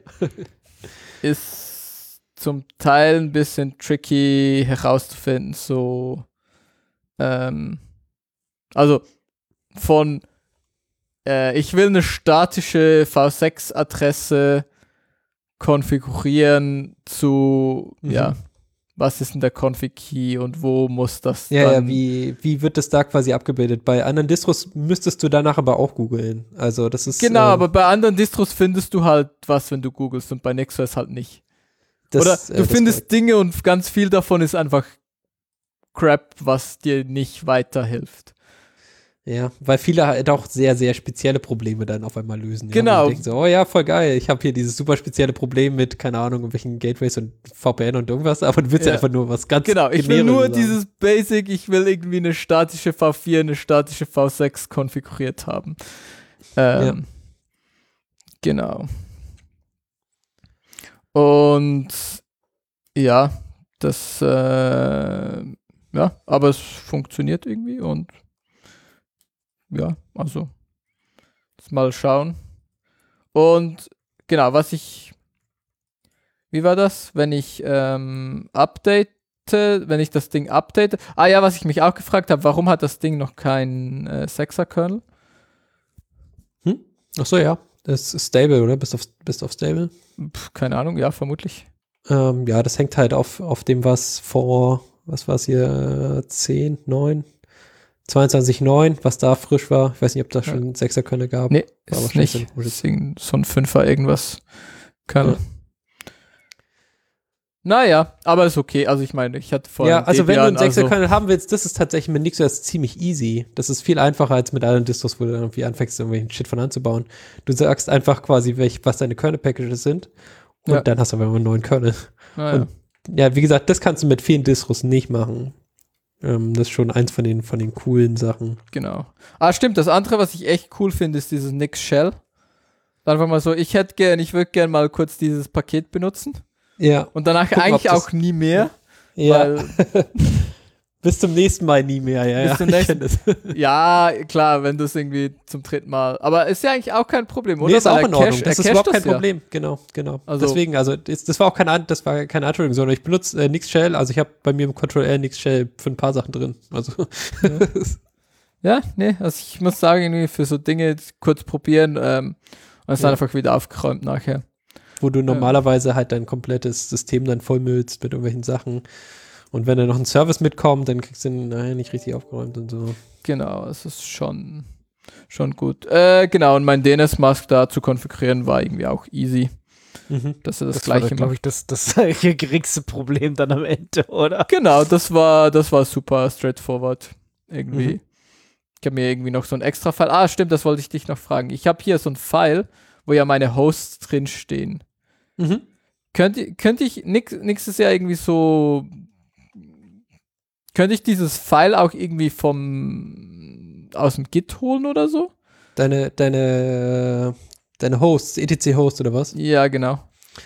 ist zum Teil ein bisschen tricky herauszufinden, so ähm, also von äh, ich will eine statische V sechs Adresse konfigurieren zu, Mhm. ja, was ist denn der Config-Key und wo muss das Ja, dann ja, wie, wie wird das da quasi abgebildet? Bei anderen Distros müsstest du danach aber auch googeln. Also das ist Genau, ähm, aber bei anderen Distros findest du halt was, wenn du googelst und bei NixOS halt nicht. das, Oder äh, du das findest Dinge und ganz viel davon ist einfach Crap, was dir nicht weiterhilft. Ja, weil viele halt auch sehr, sehr spezielle Probleme dann auf einmal lösen. Ja? Genau. Und denken so, oh ja, voll geil, ich habe hier dieses super spezielle Problem mit, keine Ahnung, irgendwelchen Gateways und V P N und irgendwas, aber du willst ja, Ja. einfach nur was ganz Genau, ich will Generisches nur haben. dieses Basic, ich will irgendwie eine statische V vier, eine statische V sechs konfiguriert haben. Ähm, Genau. Und ja, das, äh, ja, aber es funktioniert irgendwie und ja, also jetzt mal schauen. Und genau, was ich, wie war das, wenn ich ähm, update, wenn ich das Ding update? Ah ja, was ich mich auch gefragt habe, warum hat das Ding noch kein äh, Sechser-Kernel? Ach so, ja, das ist stable, oder? Bist auf, bist auf stable? Pff, keine Ahnung, ja, vermutlich. Ähm, ja, das hängt halt auf, auf dem, was vor, was war es hier, zehn, neun, zweiundzwanzig neun, was da frisch war. Ich weiß nicht, ob da Ja. schon Sechser-Kernel gab. Nee, War ist wahrscheinlich nicht. so ein- Deswegen so ein Fünfer irgendwas Kernel. Ja. Naja, aber ist okay. Also ich meine, ich hatte vorher Ja, also wenn du einen Debian, also, Sechser-Kernel haben willst, das ist tatsächlich mit NixOS ziemlich easy. Das ist viel einfacher als mit anderen Distros, wo du dann irgendwie anfängst, irgendwelchen Shit von anzubauen. Du sagst einfach quasi, welch, was deine Kernel-Packages sind und Ja. dann hast du aber immer einen neuen Kernel. naja. und- Ja, wie gesagt, das kannst du mit vielen Distros nicht machen. Ähm, das ist schon eins von den, von den coolen Sachen. Genau. Ah, stimmt. Das andere, was ich echt cool finde, ist dieses Nix Shell. Einfach mal so, ich hätte gern, ich würde gern mal kurz dieses Paket benutzen Ja, und danach Gucken, ob eigentlich das- auch nie mehr, ja. weil Bis zum nächsten Mal nie mehr, ja, Bis ja. zum ich nächsten- kenn das. ja, klar, wenn du es irgendwie zum dritten Mal, aber ist ja eigentlich auch kein Problem, oder? Nee, ist Weil auch er in Ordnung. cache- das er ist überhaupt cached kein das ja. Problem. Genau, genau. Also- Deswegen, also das, das war auch keine, An- das war keine Anschuldigung, sondern ich benutze äh, Nix-Shell. Also ich habe bei mir im Control-R Nix-Shell für ein paar Sachen drin. Also Ja, nee, also ich muss sagen, irgendwie für so Dinge kurz probieren ähm, und es Ja. dann einfach wieder aufgeräumt nachher. wo du normalerweise halt dein komplettes System dann vollmüllst mit irgendwelchen Sachen. Und wenn da noch ein Service mitkommt, dann kriegst du ihn naja, nicht richtig aufgeräumt und so. Genau, es ist schon, schon gut. Äh, genau, und mein D N S-Mask da zu konfigurieren war irgendwie auch easy. Mhm. dass er das, Das war, Gleiche glaube macht. ich, das, das geringste Problem dann am Ende, oder? Genau, das war, das war super straightforward. Irgendwie. Mhm. Ich habe mir irgendwie noch so ein extra File. Ah, stimmt, das wollte ich dich noch fragen. Ich habe hier so ein File, wo ja meine Hosts drinstehen. Mhm. Könnte, könnte ich nix, nächstes Jahr irgendwie so. Könnte ich dieses File auch irgendwie vom aus dem Git holen oder so? Deine, deine, deine Hosts, E T C-Host oder was? Ja, genau.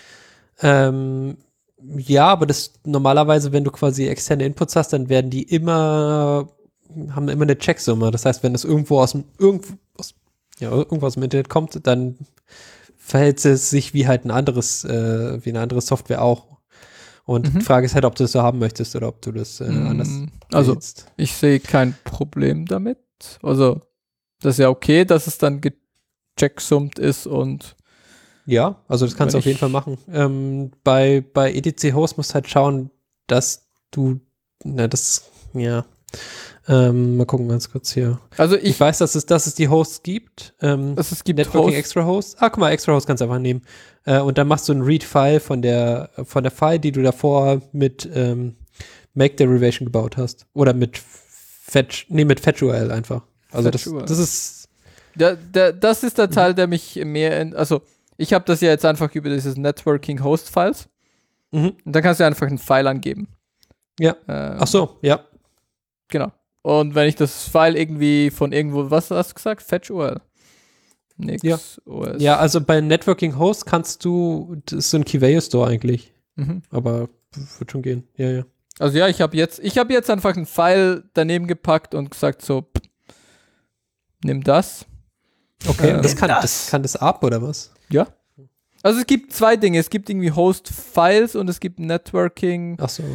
Ähm, ja, aber das normalerweise, wenn du quasi externe Inputs hast, dann werden die immer, haben immer eine Checksumme. Das heißt, wenn es irgendwo aus dem, irgendwo aus, ja, irgendwo aus dem Internet kommt, dann verhält es sich wie halt ein anderes, äh, wie eine andere Software auch. Und Mhm. die Frage ist halt, ob du das so haben möchtest oder ob du das äh, Mm, anders also, willst. ich sehe kein Problem damit. Also, das ist ja okay, dass es dann gechecksummt ist und Ja, also das kannst Wenn du auf jeden ich- Fall machen. Ähm, bei, bei E T C-Host musst du halt schauen, dass du, na, das, ja, ähm, mal gucken ganz kurz hier. also Ich, ich, weiß, dass es, dass es die Hosts gibt. Ähm, also es gibt Networking Hosts, Extra Host. Ah, guck mal, Extra Host kannst du einfach nehmen. Äh, und dann machst du ein Read-File von der, von der File, die du davor mit ähm, Make Derivation gebaut hast. Oder mit Fetch, nee, mit FetchURL einfach. Also das, FetchURL. das ist, der, der, das ist der Teil, der mich mehr, in, also ich habe das ja jetzt einfach über dieses Networking Host Files mhm. und dann kannst du einfach einen File angeben. Ja. Ähm, Ach so, ja. Genau. Und wenn ich das File irgendwie von irgendwo, was hast du gesagt? FetchURL. Nix. Ja. O S. Ja, also bei Networking Host kannst du, das ist so ein Keyway Store eigentlich. Mhm. Aber wird schon gehen. Ja, ja. Also ja, ich habe jetzt, ich habe jetzt einfach einen File daneben gepackt und gesagt so, pff, nimm das. Okay, Ähm, und das kann das. das kann das ab oder was? Ja. Also es gibt zwei Dinge. Es gibt irgendwie Host-Files und es gibt Networking. Ach so.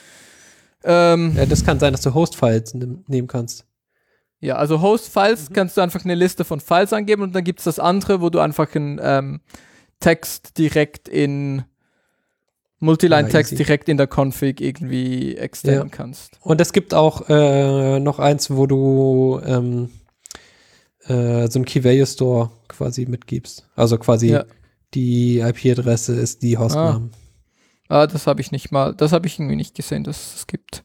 Ähm, Ja, das kann sein, dass du Host-Files nehm, nehmen kannst. ja, also Host-Files kannst du einfach eine Liste von Files angeben und dann gibt es das andere, wo du einfach einen ähm, Text direkt in Multiline-Text Ja, easy. direkt in der Config irgendwie extenden Ja. kannst. Und es gibt auch äh, noch eins, wo du ähm, äh, so ein Keyway Store quasi mitgibst. Also quasi Ja. die I P-Adresse ist die Hostname. Ah, das habe ich nicht mal, das habe ich irgendwie nicht gesehen, dass es das gibt.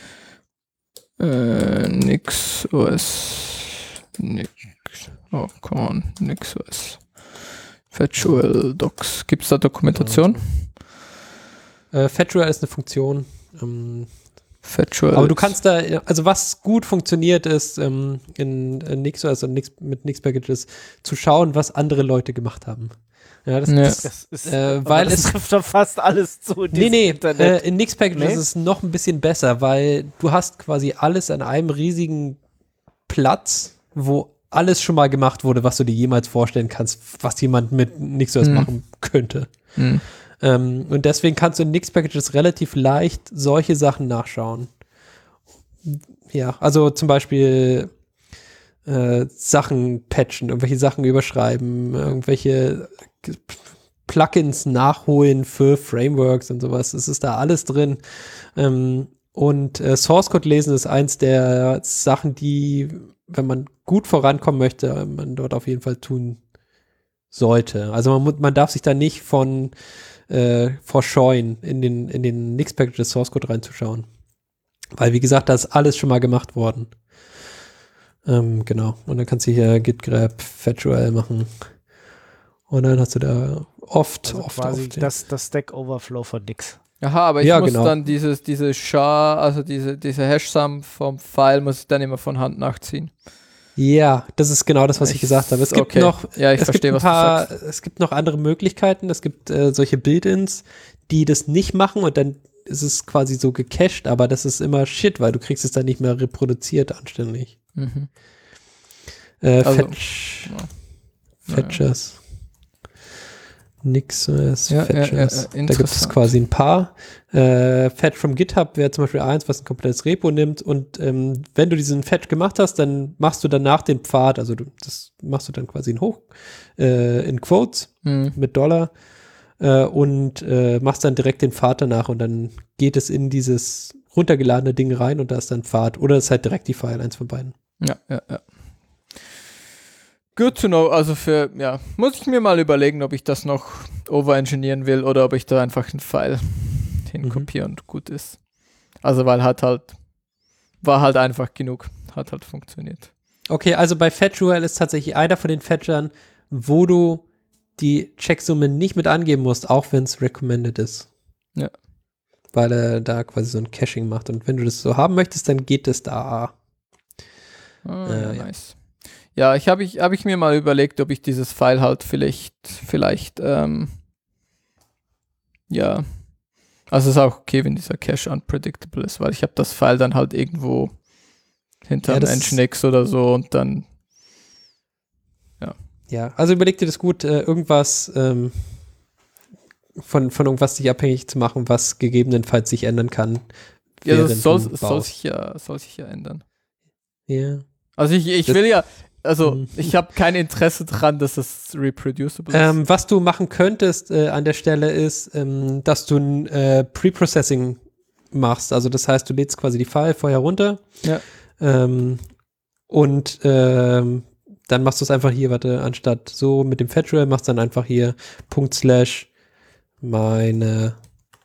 Äh, nix O S. Nix. Oh, come on. Nix O S. Virtual Docs. Gibt es da Dokumentation? Äh, FetchURL ist eine Funktion. Ähm, Virtual. aber du kannst da, also was gut funktioniert ist, ähm, in, in Nix, also Nix, mit Nix-Packages, zu schauen, was andere Leute gemacht haben. Ja, das, Ja. das Das ist, Äh, aber weil das es- trifft doch fast alles zu. in Nee, diesem nee, Internet. äh, in Nix-Packages Nee? ist es noch ein bisschen besser, weil du hast quasi alles an einem riesigen Platz, wo alles schon mal gemacht wurde, was du dir jemals vorstellen kannst, was jemand mit NixOS Hm. machen könnte. Hm. Ähm, und deswegen kannst du in Nix-Packages relativ leicht solche Sachen nachschauen. Ja, also zum Beispiel äh, Sachen patchen, irgendwelche Sachen überschreiben, irgendwelche Plugins nachholen für Frameworks und sowas. Es ist da alles drin. Ähm, und äh, Source Code lesen ist eins der Sachen, die, wenn man gut vorankommen möchte, man dort auf jeden Fall tun sollte. Also man, mu- man darf sich da nicht von äh, verscheuen, in den, in den Nix-Packages Source Code reinzuschauen. Weil, wie gesagt, da ist alles schon mal gemacht worden. Ähm, genau. Und dann kannst du hier git grep virtual machen. Und dann hast du da oft, Also oft, quasi oft. das, das Stack Overflow von Nix. Aha, aber ich Ja, muss genau. dann dieses, diese Char, also diese, diese Hash-Sum vom File muss ich dann immer von Hand nachziehen. Ja, das ist genau das, was ich, Ich- gesagt habe. Es gibt okay. noch, Ja, ich es gibt verstehe, ein was du paar, sagst. es gibt noch andere Möglichkeiten. Es gibt äh, solche Build-ins, die das nicht machen und dann ist es quasi so gecached, aber das ist immer Shit, weil du kriegst es dann nicht mehr reproduziert anständig. Mhm. Äh, Also, Fetch, ja. Fetchers. NixOS, Ja, ja, Fetchers. ja, ja, Da gibt es interessant. quasi ein paar. Äh, Fetch from GitHub wäre zum Beispiel eins, was ein komplettes Repo nimmt. Und ähm, wenn du diesen Fetch gemacht hast, dann machst du danach den Pfad, also du, das machst du dann quasi in Hoch, äh, in Quotes Mhm. mit Dollar äh, und äh, machst dann direkt den Pfad danach und dann geht es in dieses runtergeladene Ding rein und da ist dann Pfad. Oder es ist halt direkt die File, eins von beiden. Ja, ja, ja. Good to know, also für, ja, muss ich mir mal überlegen, ob ich das noch overengineeren will oder ob ich da einfach einen File hinkopiere mhm. und gut ist. Also weil hat halt, war halt einfach genug, hat halt funktioniert. Okay, also bei FetchURL ist tatsächlich einer von den Fetchern, wo du die Checksumme nicht mit angeben musst, auch wenn es recommended ist. Ja. Weil er da quasi so ein Caching macht. Und wenn du das so haben möchtest, dann geht es da. Ah, äh, ja, nice. Ja, ich habe ich, hab ich mir mal überlegt, ob ich dieses File halt vielleicht, vielleicht, ähm, ja, also es ist auch okay, wenn dieser Cache unpredictable ist, weil ich habe das File dann halt irgendwo hinter ja, Nginx oder so und dann, ja. Ja, also überleg dir das gut, äh, irgendwas ähm, von, von irgendwas sich abhängig zu machen, was gegebenenfalls sich ändern kann. Ja, das soll, soll, sich ja, soll sich ja ändern. Ja. Also ich, ich das, will ja, also mhm. ich habe kein Interesse dran, dass es reproducible ist. Ähm, was du machen könntest äh, an der Stelle ist, ähm, dass du ein äh, Pre-Processing machst. Also das heißt, du lädst quasi die File vorher runter ja. ähm, und ähm, dann machst du es einfach hier, warte, anstatt so mit dem FetchURL, machst du dann einfach hier Punkt slash meine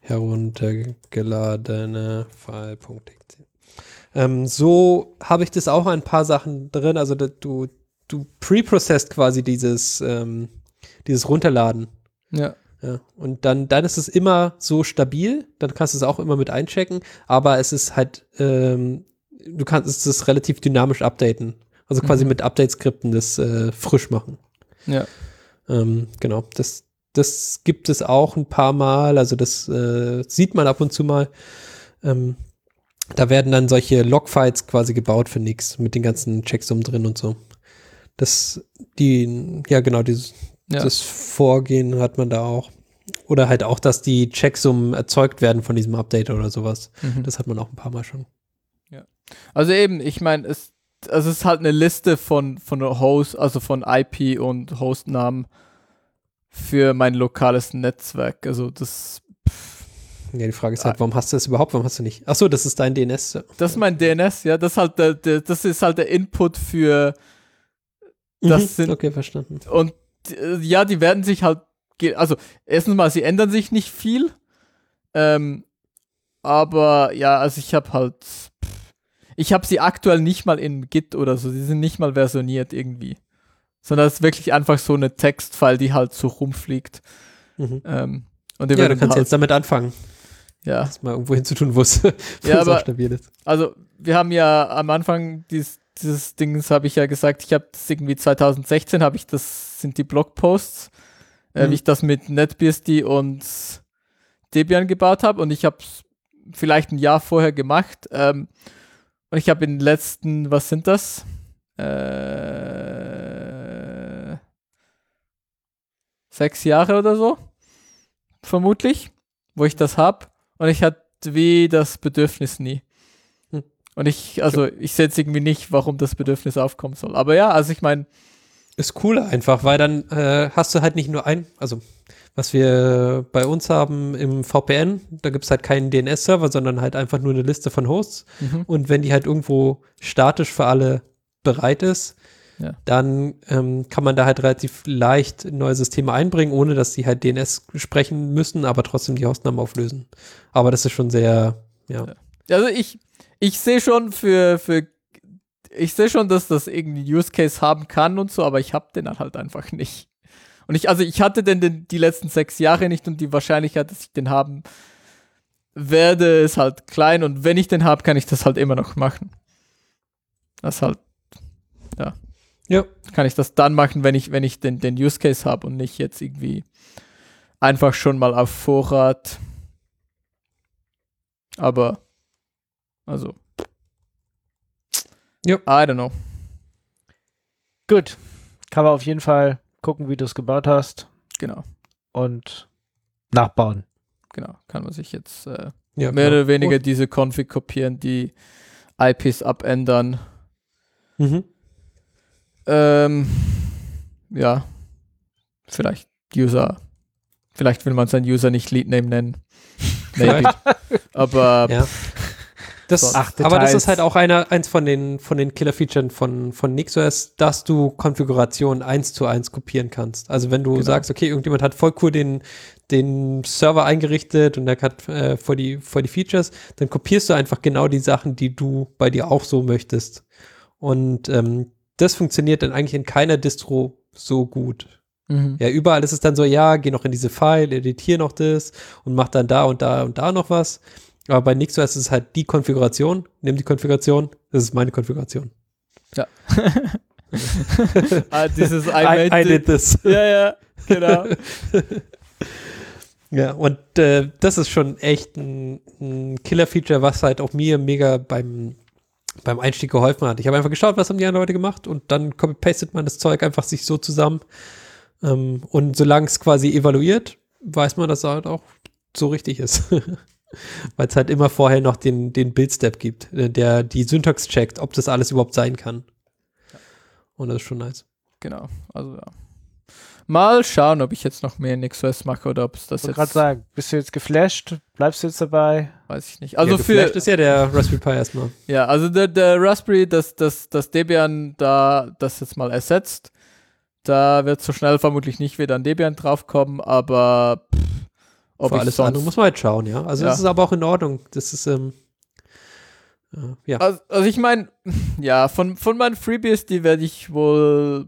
heruntergeladene File.exe. Ähm, so habe ich das auch ein paar Sachen drin, also da, du, du pre-processed quasi dieses, ähm, dieses Runterladen. Ja. Ja. Und dann, dann ist es immer so stabil, dann kannst du es auch immer mit einchecken, aber es ist halt, ähm, du kannst es relativ dynamisch updaten. Also quasi mhm. mit Update-Skripten das äh, frisch machen. Ja. Ähm, genau, das, das gibt es auch ein paar Mal, also das äh, sieht man ab und zu mal. Ähm, da werden dann solche Logfiles quasi gebaut für nix, mit den ganzen Checksummen drin und so. Das, die, ja genau, dieses, ja. das Vorgehen hat man da auch. Oder halt auch, dass die Checksummen erzeugt werden von diesem Update oder sowas. Mhm. Das hat man auch ein paar Mal schon. Ja. Also eben, ich meine, es, also es ist halt eine Liste von, von Host, also von I P und Hostnamen für mein lokales Netzwerk. Also das. Pff. Ja, die Frage ist halt, warum hast du das überhaupt? Warum hast du nicht? Achso, das ist dein D N S. Das ist mein D N S, ja. Das ist halt der, der, das ist halt der Input für. Das mhm, sind. Okay, verstanden. Und ja, die werden sich halt. Also, erstens mal, sie ändern sich nicht viel. Ähm, aber ja, also ich habe halt. Ich habe sie aktuell nicht mal in Git oder so. Sie sind nicht mal versioniert irgendwie. Sondern es ist wirklich einfach so eine Textfile, die halt so rumfliegt. Mhm. Ähm, und die ja, du kannst halt, jetzt damit anfangen. Ja. Das mal irgendwo hinzutun, wo es ja, auch stabil ist. Also, wir haben ja am Anfang dieses, dieses Dings, habe ich ja gesagt, ich habe das irgendwie zwanzig sechzehn, habe ich das, sind die Blogposts, äh, mhm. wie ich das mit NetBSD und Debian gebaut habe. Und ich habe es vielleicht ein Jahr vorher gemacht. Ähm, und ich habe in den letzten, was sind das? Äh, sechs Jahre oder so, vermutlich, wo ich das habe. Und ich hatte wie das Bedürfnis nie. Hm. Und ich, also ich sehe jetzt irgendwie nicht, warum das Bedürfnis aufkommen soll. Aber ja, also ich meine. Ist cooler einfach, weil dann äh, hast du halt nicht nur ein, also was wir bei uns haben im V P N, da gibt es halt keinen D N S-Server, sondern halt einfach nur eine Liste von Hosts. Mhm. Und wenn die halt irgendwo statisch für alle bereit ist, ja. dann ähm, kann man da halt relativ leicht neue Systeme einbringen, ohne dass die halt D N S sprechen müssen, aber trotzdem die Hostnamen auflösen. Aber das ist schon sehr, ja. ja. Also ich, ich sehe schon für, für ich sehe schon, dass das irgendwie Use Case haben kann und so, aber ich habe den halt einfach nicht. Und ich, also ich hatte den, den die letzten sechs Jahre nicht und die Wahrscheinlichkeit, dass ich den haben werde, ist halt klein und wenn ich den habe, kann ich das halt immer noch machen. Das ist halt Ja. Ja. Kann ich das dann machen, wenn ich, wenn ich den, den Use Case habe und nicht jetzt irgendwie einfach schon mal auf Vorrat. Aber, also. Ja. I don't know. Gut. Kann man auf jeden Fall gucken, wie du es gebaut hast. Genau. Und nachbauen. Genau. Kann man sich jetzt äh, ja, mehr genau. oder weniger und diese Config kopieren, die I Ps abändern. Mhm. Ähm, ja, vielleicht User, vielleicht will man seinen User nicht Leadname nennen. Maybe. Aber ja. Das, Ach, aber das Details. ist halt auch einer, eins von den, von den Killer-Features von, von NixOS, dass du Konfigurationen eins zu eins kopieren kannst. Also wenn du Genau. sagst, okay, irgendjemand hat voll cool den, den Server eingerichtet und der hat äh, voll, die, voll die Features, dann kopierst du einfach genau die Sachen, die du bei dir auch so möchtest. Und ähm, das funktioniert dann eigentlich in keiner Distro so gut. Mhm. Ja, überall ist es dann so, ja, geh noch in diese File, editier noch das und mach dann da und da und da noch was. Aber bei NixOS ist es halt die Konfiguration, nimm die Konfiguration, das ist meine Konfiguration. ah, dieses I, I, made I it. did this. Ja, ja, genau. Ja, und äh, das ist schon echt ein, ein Killer-Feature, was halt auch mir mega beim, beim Einstieg geholfen hat. Ich habe einfach geschaut, was haben die anderen Leute gemacht und dann copy-pastet man das Zeug einfach sich so zusammen. Ähm, und solange es quasi evaluiert, weiß man, dass es halt auch so richtig ist. Weil es halt immer vorher noch den, den Build-Step gibt, äh, der die Syntax checkt, ob das alles überhaupt sein kann. Und das ist schon nice. Genau, also ja. Mal schauen, ob ich jetzt noch mehr in NixOS mache oder ob es das Ich wollte jetzt, gerade sagen, bist du jetzt geflasht? Bleibst du jetzt dabei? weiß ich nicht. Also ja, für, geflasht ist ja der Raspberry Pi erstmal. ja, also der, der Raspberry, das, das, das Debian da das jetzt mal ersetzt, da wird so schnell vermutlich nicht wieder ein Debian draufkommen, aber pff, ob Für ich alles sonst, andere muss man halt schauen, ja. Also Ja. das ist aber auch in Ordnung. Das ist, ähm, äh, ja. Also, also ich meine, ja, von, von meinen FreeBSD werde ich wohl,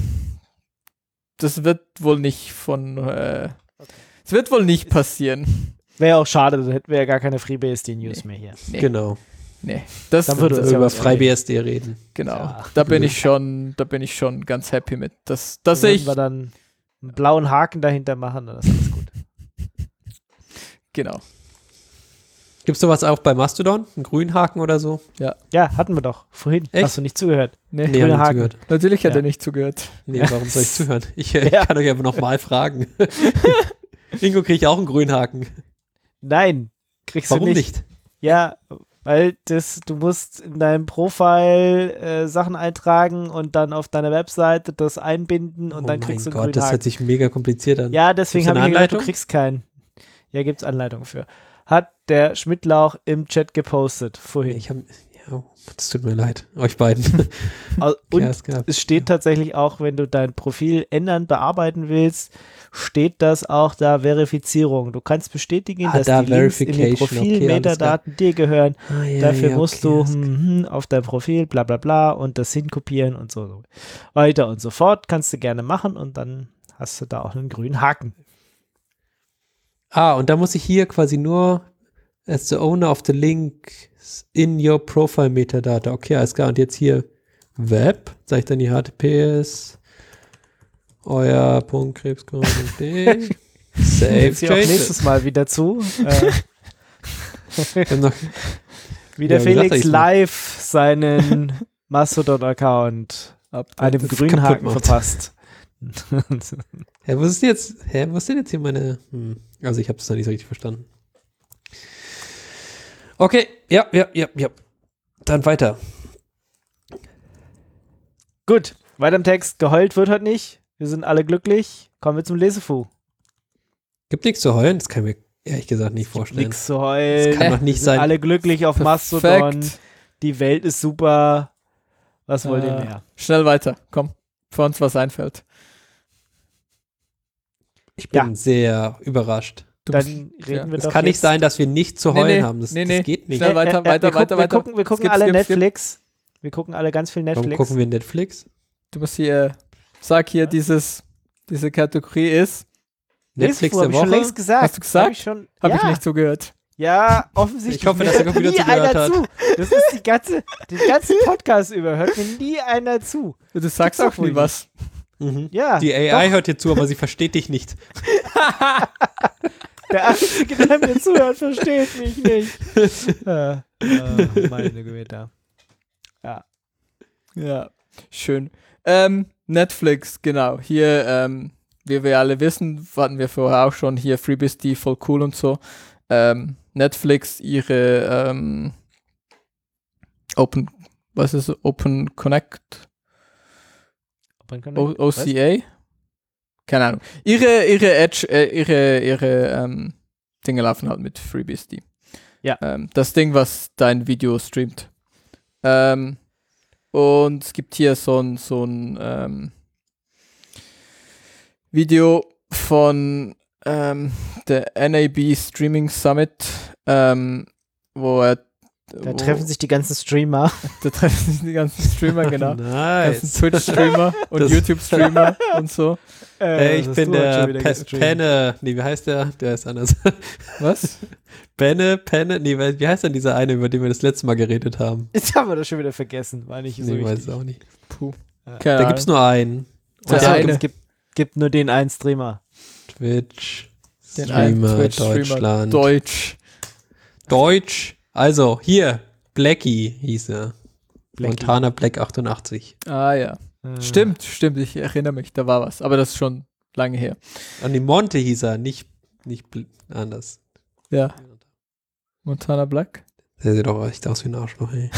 das wird wohl nicht von, äh, es wird wohl nicht passieren. Wäre auch schade, dann hätten wir ja gar keine FreeBSD-News mehr hier. Nee, Genau. nee. Das, Dann würde Wenn uns wir ja über was FreeBSD reden. genau. Ja. Da bin ich schon, da bin ich schon ganz happy mit. Das, das Da sehe würden ich, wir dann einen blauen Haken dahinter machen, dann ist alles gut. genau. Gibt es sowas auch bei Mastodon? Einen grünen Haken oder so? Ja, hatten wir doch vorhin. Echt? Hast du nicht zugehört? Nee, Nee, Grüner hab ich Haken. zugehört. natürlich hat Ja. er nicht zugehört. Nee, Ja. warum soll ich zuhören? Ich, äh, Ja. ich kann euch aber noch mal fragen. Ingo, kriege ich auch einen grünen Haken? Nein, kriegst Warum du nicht. nicht? Ja, weil das, du musst in deinem Profil äh, Sachen eintragen und dann auf deiner Webseite das einbinden und oh dann mein kriegst du einen Gott, grünen das Haken. hört sich mega kompliziert an. Ja, deswegen Gibt's habe ich eine mir gedacht, du Anleitung? kriegst keinen. Ja, gibt's Anleitung für. Hat der Schmidtlauch im Chat gepostet vorhin. Ich hab, ja, das tut mir leid, euch beiden. Au- Und Chaos gehabt. es steht tatsächlich auch, wenn du dein Profil ändern, bearbeiten willst, steht das auch da Verifizierung. Du kannst bestätigen, Ah, dass da die Links in den Verification, okay, alles Profil-Metadaten dir gehören. Ah, ja, Dafür ja, musst okay, du alles klar. hm, hm, auf dein Profil bla bla bla und das hinkopieren und so weiter und so fort. Kannst du gerne machen und dann hast du da auch einen grünen Haken. Ah, und da muss ich hier quasi nur as the owner of the link in your profile metadata. Okay, alles klar. Und jetzt hier Web, sage ich dann die H T T P S euer Punkt Krebskorn.de Save Jetzt hier auch changes. nächstes Mal wieder zu. äh, Wir haben noch, wie der Ja, wie sagt Felix er, ich- live seinen Mastodon-Account einem das grünen kaputt Haken macht. verpasst. hä, was ist denn jetzt, hä, was ist denn jetzt hier meine, hm, also ich habe das noch nicht so richtig verstanden. Okay, ja, ja, ja, ja. Dann weiter. Gut, weiter im Text. Geheult wird heute nicht. Wir sind alle glücklich. Kommen wir zum Lesefu. Gibt nichts zu heulen? Das kann ich mir ehrlich gesagt nicht vorstellen. Nix zu heulen. Das kann doch nicht Wir sind sein. alle glücklich auf Mastodon. Die Welt ist super. Was wollt ihr Äh, mehr? Schnell weiter, komm, bevor uns was einfällt. Ich bin Ja. sehr überrascht. Du Dann bist- reden ja. wir Es doch kann nicht jetzt- sein, dass wir nicht zu Nee, heulen nee, haben. Das, nee, das nee. geht nicht. Schnell weiter, weiter, wir weiter, gucken, weiter. Wir gucken, wir gucken Skip, alle skip, skip. Netflix. Wir gucken alle ganz viel Warum Netflix. gucken wir Netflix? Du musst hier, sag hier, dieses, diese Kategorie ist, Netflix Lesefu, hab der ich schon Woche? längst gesagt. Hast du gesagt? Hab ich schon, habe ja. ich nicht zugehört. Ja, offensichtlich. Ich hoffe, dass Mir er hört wieder nie zugehört einer hat. zu. Das ist die ganze, den ganzen Podcast über. Hört mir nie einer zu. Du sagst Gibt's doch auch wohl nie was. Mhm. Ja. Die A I hört dir zu, aber sie versteht dich nicht. Der Einzige, der mir zuhört, versteht mich nicht. äh, äh, meine Güte. Ja, schön. Ähm, Netflix, genau. Hier, ähm, wie wir alle wissen, hatten wir vorher auch schon hier FreeBSD, voll cool und so. Ähm, Netflix, ihre ähm, Open, was ist es? Open Connect? O- O C A? Keine Ahnung. Ihre, ihre Edge, äh, ihre, ihre ähm, Dinge laufen halt mit FreeBSD. Ja. Ähm, das Ding, was dein Video streamt. Ähm, und es gibt hier so ein, so ein ähm, Video von ähm, der N A B Streaming Summit, ähm, wo er Da wo, treffen sich die ganzen Streamer. Da treffen sich die ganzen Streamer, genau. Nice. Ganzen Twitch-Streamer und Das- YouTube-Streamer und so. Äh, ich das bin hast du heute der schon wieder Pe gestreamt. Penne, nee, wie heißt der? Der ist anders. Was? Penne, Penne, nee, wie wie heißt denn dieser eine, über den wir das letzte Mal geredet haben? Jetzt haben wir das schon wieder vergessen. War nicht so Nee, weiß wichtig. es auch nicht. Puh. Ja. Keine Da Ahnung. gibt's nur einen. Der Und der eine. Es gibt, gibt nur den einen Streamer. Twitch, Den einen Streamer, Twitch-Streamer, Deutschland. Deutsch. Deutsch. Also, hier, Blackie hieß er. Blackie. Montana Black achtundachtzig. Ah ja. Äh, Stimmt, stimmt, ich erinnere mich, da war was. Aber das ist schon lange her. An die Monte hieß er, nicht, nicht bl- anders. Ja. Montana Black. Der sieht doch echt aus wie ein Arschloch, ey.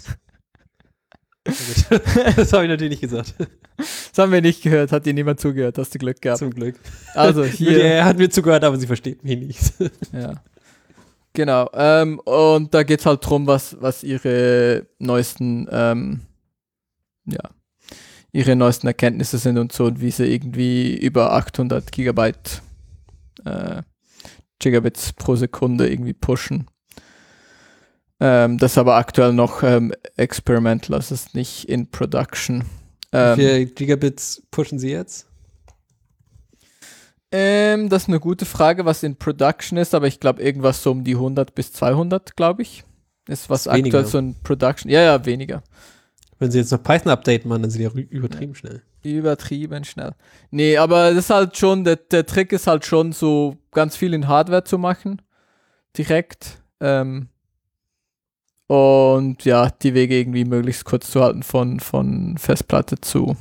Das habe ich natürlich nicht gesagt. Das haben wir nicht gehört, hat dir niemand zugehört, hast du Glück gehabt. Zum Glück. Also hier. Er hat mir zugehört, aber sie versteht mich nicht. Ja. Genau. Ähm, und da geht es halt drum, was, was ihre neuesten, ähm, ja, ihre neuesten Erkenntnisse sind und so und wie sie irgendwie über achthundert Gigabyte äh, Gigabits pro Sekunde irgendwie pushen. Ähm, das ist aber aktuell noch ähm, experimental, das ist nicht in Production. Wie Ähm, viele Gigabits pushen sie jetzt? ähm, das ist eine gute Frage, was in Production ist, aber ich glaube irgendwas so um die hundert bis zweihundert, glaube ich. Ist was Ist weniger. aktuell so in Production. Ja, ja, weniger. Wenn sie jetzt noch Python-Update machen, dann sind die ja rü- übertrieben schnell. Übertrieben schnell. Nee, aber das ist halt schon, der, der Trick ist halt schon so ganz viel in Hardware zu machen. Direkt. Ähm, und ja, die Wege irgendwie möglichst kurz zu halten von, von Festplatte zu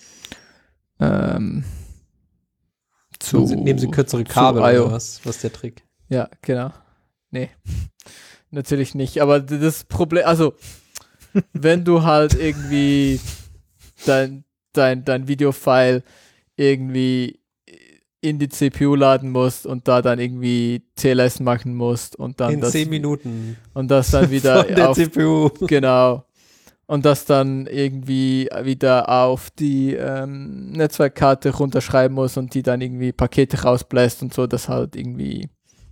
ähm, zu Nehmen sie, nehmen sie kürzere zu Kabel I O. oder was? Was ist der Trick? Ja, genau. Nee, natürlich nicht. Aber d- das Problem, also, wenn du halt irgendwie dein, dein, dein Videofile irgendwie in die C P U laden musst und da dann irgendwie T L S machen musst und dann In das zehn Minuten. und das dann wieder Von der auf C P U. genau und das dann irgendwie wieder auf die ähm, Netzwerkkarte runterschreiben muss und die dann irgendwie Pakete rausbläst und so, das halt irgendwie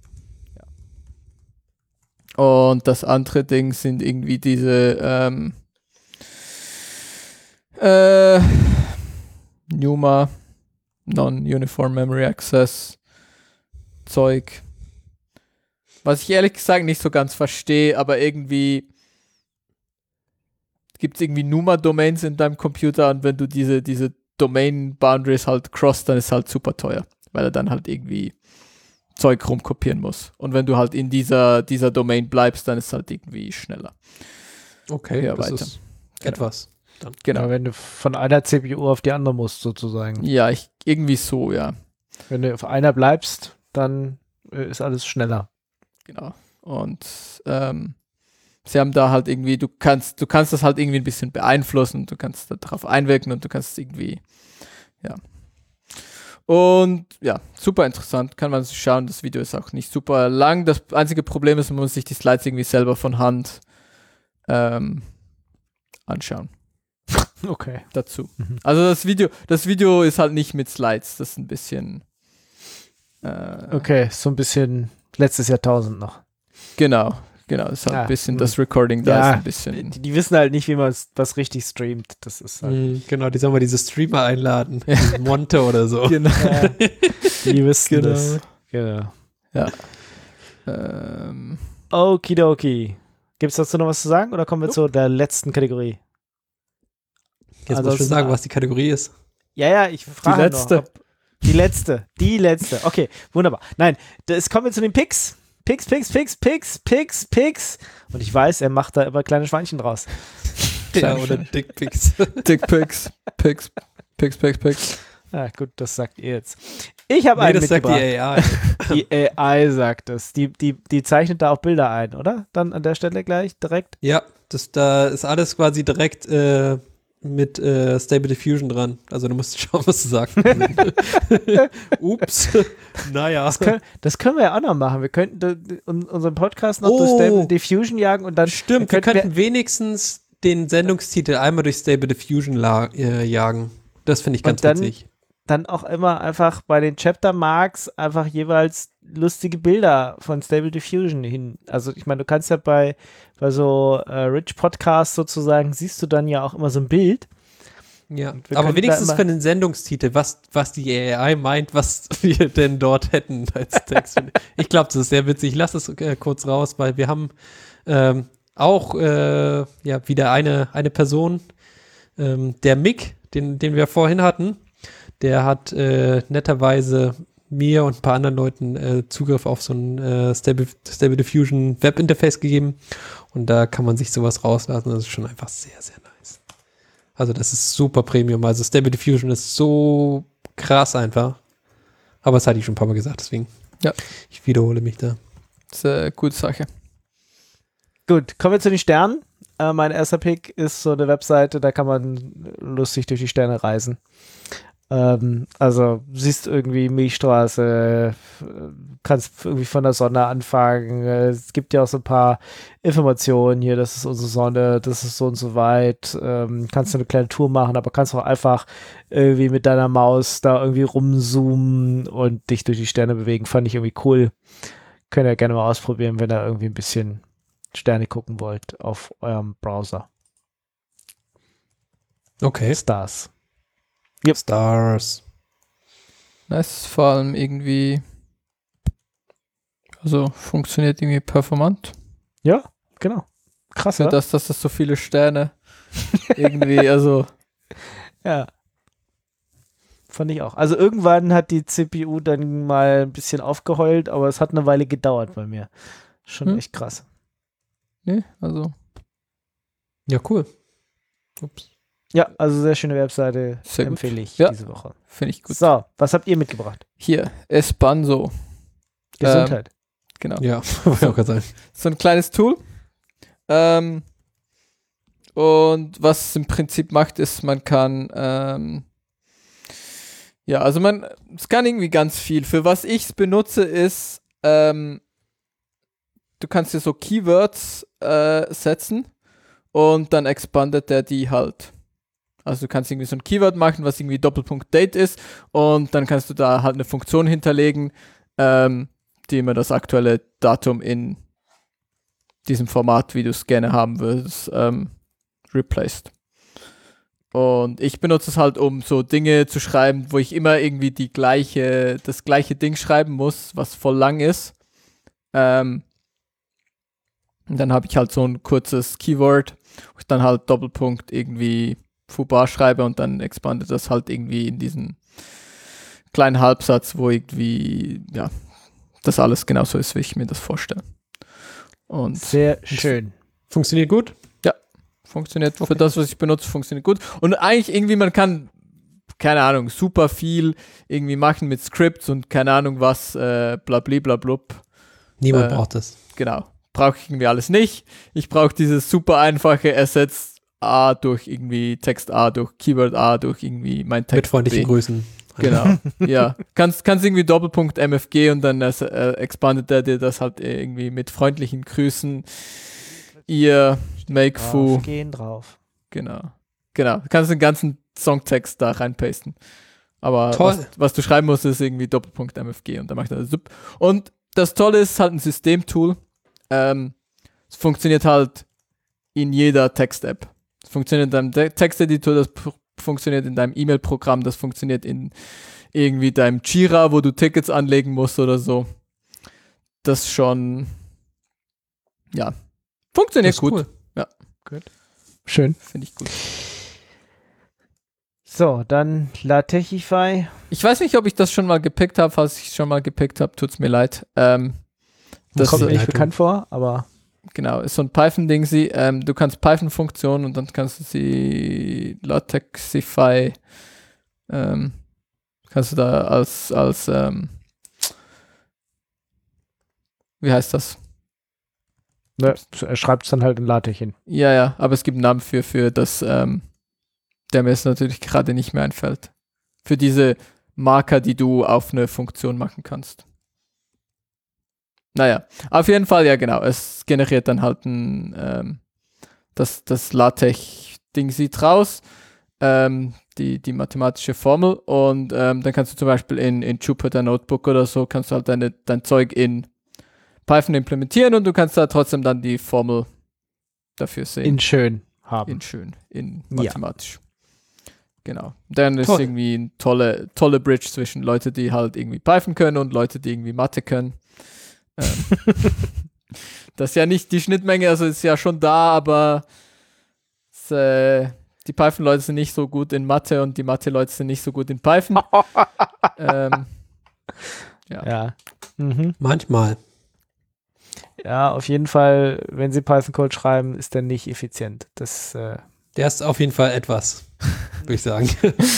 ja. Und das andere Ding sind irgendwie diese ähm, äh, NUMA Non-Uniform Memory Access Zeug, was ich ehrlich gesagt nicht so ganz verstehe, aber irgendwie gibt es irgendwie NUMA-Domains in deinem Computer und wenn du diese, diese Domain-Boundaries halt cross, dann ist es halt super teuer, weil er dann halt irgendwie Zeug rumkopieren muss. Und wenn du halt in dieser, dieser Domain bleibst, dann ist es halt irgendwie schneller. Okay, Ja, das weiter. ist Genau. etwas. Dann. Genau. Ja, wenn du von einer C P U auf die andere musst, sozusagen. Ja, ich, irgendwie so, ja. Wenn du auf einer bleibst, dann äh, ist alles schneller. Genau. Und ähm, sie haben da halt irgendwie, du kannst, du kannst das halt irgendwie ein bisschen beeinflussen, du kannst darauf einwirken und du kannst irgendwie, ja. Und ja, super interessant, kann man sich schauen. Das Video ist auch nicht super lang. Das einzige Problem ist, man muss sich die Slides irgendwie selber von Hand ähm, anschauen Okay. dazu. Mhm. Also das Video, das Video ist halt nicht mit Slides, das ist ein bisschen äh, Okay, so ein bisschen letztes Jahrtausend noch. genau, genau, ist halt Ja, ein bisschen, hm. das Recording da Ja, ist ein bisschen Die, die wissen halt nicht, wie man was richtig streamt. Das ist halt. Mhm, genau, die sollen mal diese Streamer einladen. Ja. Diesen Monte oder so. genau. Ja, die wissen Genau. das. Genau. ähm, Okidoki. Gibt es dazu noch was zu sagen oder kommen wir zu der letzten Kategorie? Jetzt Also muss ich schon es- sagen, was die Kategorie ist. Ja, ja, ich frage letzte. Noch, ob, die letzte. Die letzte. Okay, wunderbar. Nein, das kommen wir zu den Picks. Picks, Picks, Picks, Picks, Picks, Picks. Und ich weiß, er macht da immer kleine Schweinchen draus. Ja, oder Dickpics. Dickpics, Pics, Pics, Pics, Pics. Ah, gut, das sagt ihr jetzt. Ich habe Nee, einen das sagt die mitgebracht. A I. Die A I sagt es. Die, die, die zeichnet da auch Bilder ein, oder? Dann an der Stelle gleich direkt. Ja, das, da ist alles quasi direkt äh, mit äh, Stable Diffusion dran. Also du musst schauen, was du sagst. Ups. Naja. Das können, das können wir ja auch noch machen. Wir könnten da, un, unseren Podcast noch Oh. durch Stable Diffusion jagen und dann Stimmt, wir könnten könnten wenigstens den Sendungstitel einmal durch Stable Diffusion la- äh, jagen. Das finde ich ganz Und dann- witzig. dann auch immer einfach bei den Chapter Marks einfach jeweils lustige Bilder von Stable Diffusion hin. Also ich meine, du kannst ja bei, bei so äh, Rich Podcasts sozusagen, siehst du dann ja auch immer so ein Bild. Ja, wir aber können wenigstens da immer- für den Sendungstitel, was, was die A I meint, was wir denn dort hätten als Text. Ich glaube, das ist sehr witzig. Ich lasse es äh, kurz raus, weil wir haben ähm, auch äh, ja, wieder eine, eine Person, ähm, der Mick, den, den wir vorhin hatten, der hat äh, netterweise mir und ein paar anderen Leuten äh, Zugriff auf so ein äh, Stable, Stable Diffusion Webinterface gegeben und da kann man sich sowas rauslassen. Das ist schon einfach sehr, sehr nice. Also das ist super Premium. Also Stable Diffusion ist so krass einfach. Aber das hatte ich schon ein paar Mal gesagt, deswegen. Ja. Ich wiederhole mich da. Das ist eine gute Sache. Gut, kommen wir zu den Sternen. Äh, mein erster Pick ist so eine Webseite, da kann man lustig durch die Sterne reisen. Ähm, also siehst irgendwie Milchstraße, äh, kannst irgendwie von der Sonne anfangen. Äh, es gibt ja auch so ein paar Informationen hier, das ist unsere Sonne, das ist so und so weit. Ähm, kannst du eine kleine Tour machen, aber kannst auch einfach irgendwie mit deiner Maus da irgendwie rumzoomen und dich durch die Sterne bewegen. Fand ich irgendwie cool. Könnt ihr gerne mal ausprobieren, wenn ihr irgendwie ein bisschen Sterne gucken wollt auf eurem Browser. Okay. Stars. Stars. Nice, vor allem irgendwie, also funktioniert irgendwie performant. Ja, genau. Krass, Für oder? das, dass das so viele Sterne irgendwie, also Ja. Fand ich auch. Also irgendwann hat die C P U dann mal ein bisschen aufgeheult, aber es hat eine Weile gedauert bei mir. Schon Hm. echt krass. ne, also Ja, cool. Ups. Ja, also sehr schöne Webseite. Sehr gut. Empfehle ich Ja. diese Woche. finde ich gut. So, was habt ihr mitgebracht? Hier, Espanso, Gesundheit. genau. Ja, wollte ich auch gerade sagen. So ein kleines Tool. Ähm, und was es im Prinzip macht, ist, man kann, ähm, ja, also man, es kann irgendwie ganz viel. Für was ich es benutze, ist, ähm, du kannst dir so Keywords äh, setzen und dann expandet der die halt. Also du kannst irgendwie so ein Keyword machen, was irgendwie Doppelpunkt Date ist und dann kannst du da halt eine Funktion hinterlegen, ähm, die immer das aktuelle Datum in diesem Format, wie du es gerne haben würdest, ähm, replaced. Und ich benutze es halt, um so Dinge zu schreiben, wo ich immer irgendwie die gleiche, das gleiche Ding schreiben muss, was voll lang ist. Ähm, und dann habe ich halt so ein kurzes Keyword, wo ich dann halt Doppelpunkt irgendwie Fauxpas schreibe und dann expandet das halt irgendwie in diesen kleinen Halbsatz, wo irgendwie, ja, das alles genauso ist, wie ich mir das vorstelle. Und Sehr schön. Funktioniert gut? funktioniert Okay. für das, was ich benutze, funktioniert gut. Und eigentlich irgendwie, man kann, keine Ahnung, super viel irgendwie machen mit Scripts und keine Ahnung was, äh, blablablablub. Niemand Äh, braucht das. Genau. Brauche ich irgendwie alles nicht. Ich brauche dieses super einfache Ersetz A durch irgendwie Text A, durch Keyword A, durch irgendwie mein Text Mit freundlichen B. Grüßen. Genau, ja. Kannst, kannst irgendwie Doppelpunkt M F G und dann äh, expandet er dir das halt irgendwie mit freundlichen Grüßen. Ihr Make Fu. Drauf, gehen drauf. Genau. Genau. Du kannst den ganzen Songtext da reinpasten. Aber Toll. was, was du schreiben musst, ist irgendwie Doppelpunkt M F G und dann macht er das. Zup. Und das Tolle ist halt ein Systemtool. Ähm, es funktioniert halt in jeder Text-App. Es funktioniert in deinem De- Texteditor, das p- funktioniert in deinem E-Mail-Programm, das funktioniert in irgendwie deinem Jira, wo du Tickets anlegen musst oder so. Das schon, ja, funktioniert Das ist gut. cool. Schön. Finde ich gut. So, dann Latechify. Ich weiß nicht, ob ich das schon mal gepickt habe. Falls ich es schon mal gepickt habe, tut's mir leid. Ähm, das Kommt mir äh, nicht Leitung. bekannt vor, aber genau, ist so ein Python-Ding. Sie, ähm, du kannst Python-Funktionen und dann kannst du sie Latexify, ähm, kannst du da als, als ähm, wie heißt das? ne, er schreibt es dann halt in LaTeX hin. Ja, ja, aber es gibt einen Namen für, für das, ähm, der mir jetzt natürlich gerade nicht mehr einfällt. Für diese Marker, die du auf eine Funktion machen kannst. Naja, auf jeden Fall, ja genau, es generiert dann halt ein, ähm, das, das LaTeX-Ding sieht raus, ähm, die, die mathematische Formel und ähm, dann kannst du zum Beispiel in, in Jupyter Notebook oder so, kannst du halt deine, dein Zeug in Python implementieren und du kannst da trotzdem dann die Formel dafür sehen. In schön haben. In schön, in Ja. mathematisch. Genau. Dann ist Toll. irgendwie eine tolle, tolle Bridge zwischen Leute, die halt irgendwie Python können und Leute, die irgendwie Mathe können. Ähm, das ist ja nicht die Schnittmenge, also ist ja schon da, aber es, äh, die Python-Leute sind nicht so gut in Mathe und die Mathe-Leute sind nicht so gut in Python. ähm, ja. Ja. Mhm. Manchmal. Ja, auf jeden Fall, wenn sie Python-Code schreiben, ist der nicht effizient. Das, äh, Der ist auf jeden Fall etwas, würde ich sagen.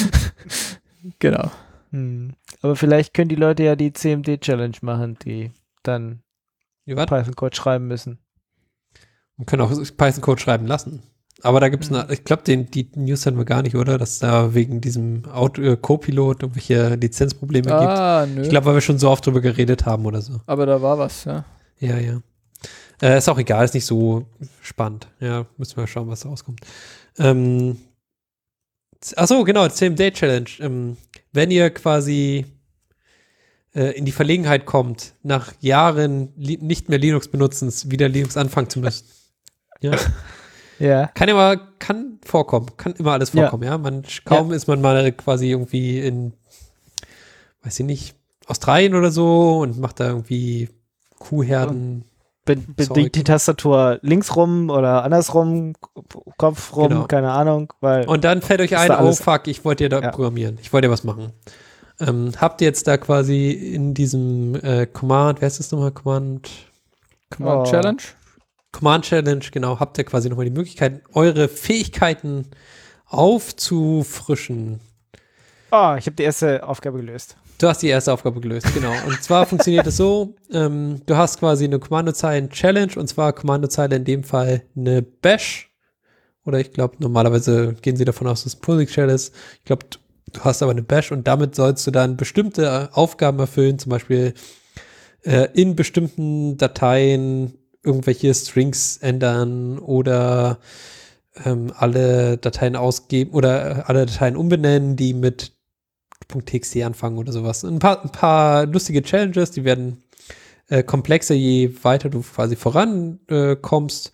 Genau. hm. Aber vielleicht können die Leute ja die C M D-Challenge machen, die dann Wie war Python-Code schreiben müssen. Man kann auch Python-Code schreiben lassen. Aber da gibt es, Mhm. ich glaube, die News hatten wir gar nicht, oder? Dass da wegen diesem Auto, äh, Co-Pilot irgendwelche Lizenzprobleme gibt. Ah, nö. Ich glaube, weil wir schon so oft drüber geredet haben oder so. aber da war was, ja. Ja, ja. Äh, ist auch egal, ist nicht so spannend. Ja, müssen wir schauen, was da rauskommt. Ähm, achso, genau, C M D-Challenge. Ähm, wenn ihr quasi äh, in die Verlegenheit kommt, nach Jahren li- nicht mehr Linux benutzens, wieder Linux anfangen zu müssen. Ja. Ja. Kann immer, kann vorkommen, kann immer alles Ja. vorkommen, ja. Man, kaum ist man mal quasi irgendwie in, weiß ich nicht, Australien oder so und macht da irgendwie Kuhherden. Be be Zeug. die, die Tastatur links rum oder andersrum, Kopf rum, Genau. keine Ahnung, weil Und dann fällt euch Ist ein, da oh alles- fuck, ich wollte ja da Ja. programmieren, ich wollte ja was machen. Ähm, habt ihr jetzt da quasi in diesem äh, Command, wer ist das nochmal? Command, Command Oh. Challenge. Command Challenge, genau, habt ihr quasi nochmal die Möglichkeit, eure Fähigkeiten aufzufrischen. oh, ich habe die erste Aufgabe gelöst. Du hast die erste Aufgabe gelöst, genau. Und zwar funktioniert es so, ähm, du hast quasi eine Kommandozeilen-Challenge und zwar Kommandozeile in dem Fall eine Bash. Oder ich glaube, normalerweise gehen sie davon aus, dass es ein POSIX-Shell ist. Ich glaube, du du hast aber eine Bash und damit sollst du dann bestimmte äh, Aufgaben erfüllen, zum Beispiel äh, in bestimmten Dateien irgendwelche Strings ändern oder ähm, alle Dateien ausgeben oder äh, alle Dateien umbenennen, die mit .txt anfangen oder sowas. Ein paar, ein paar lustige Challenges, die werden äh, komplexer, je weiter du quasi vorankommst. Äh, kommst.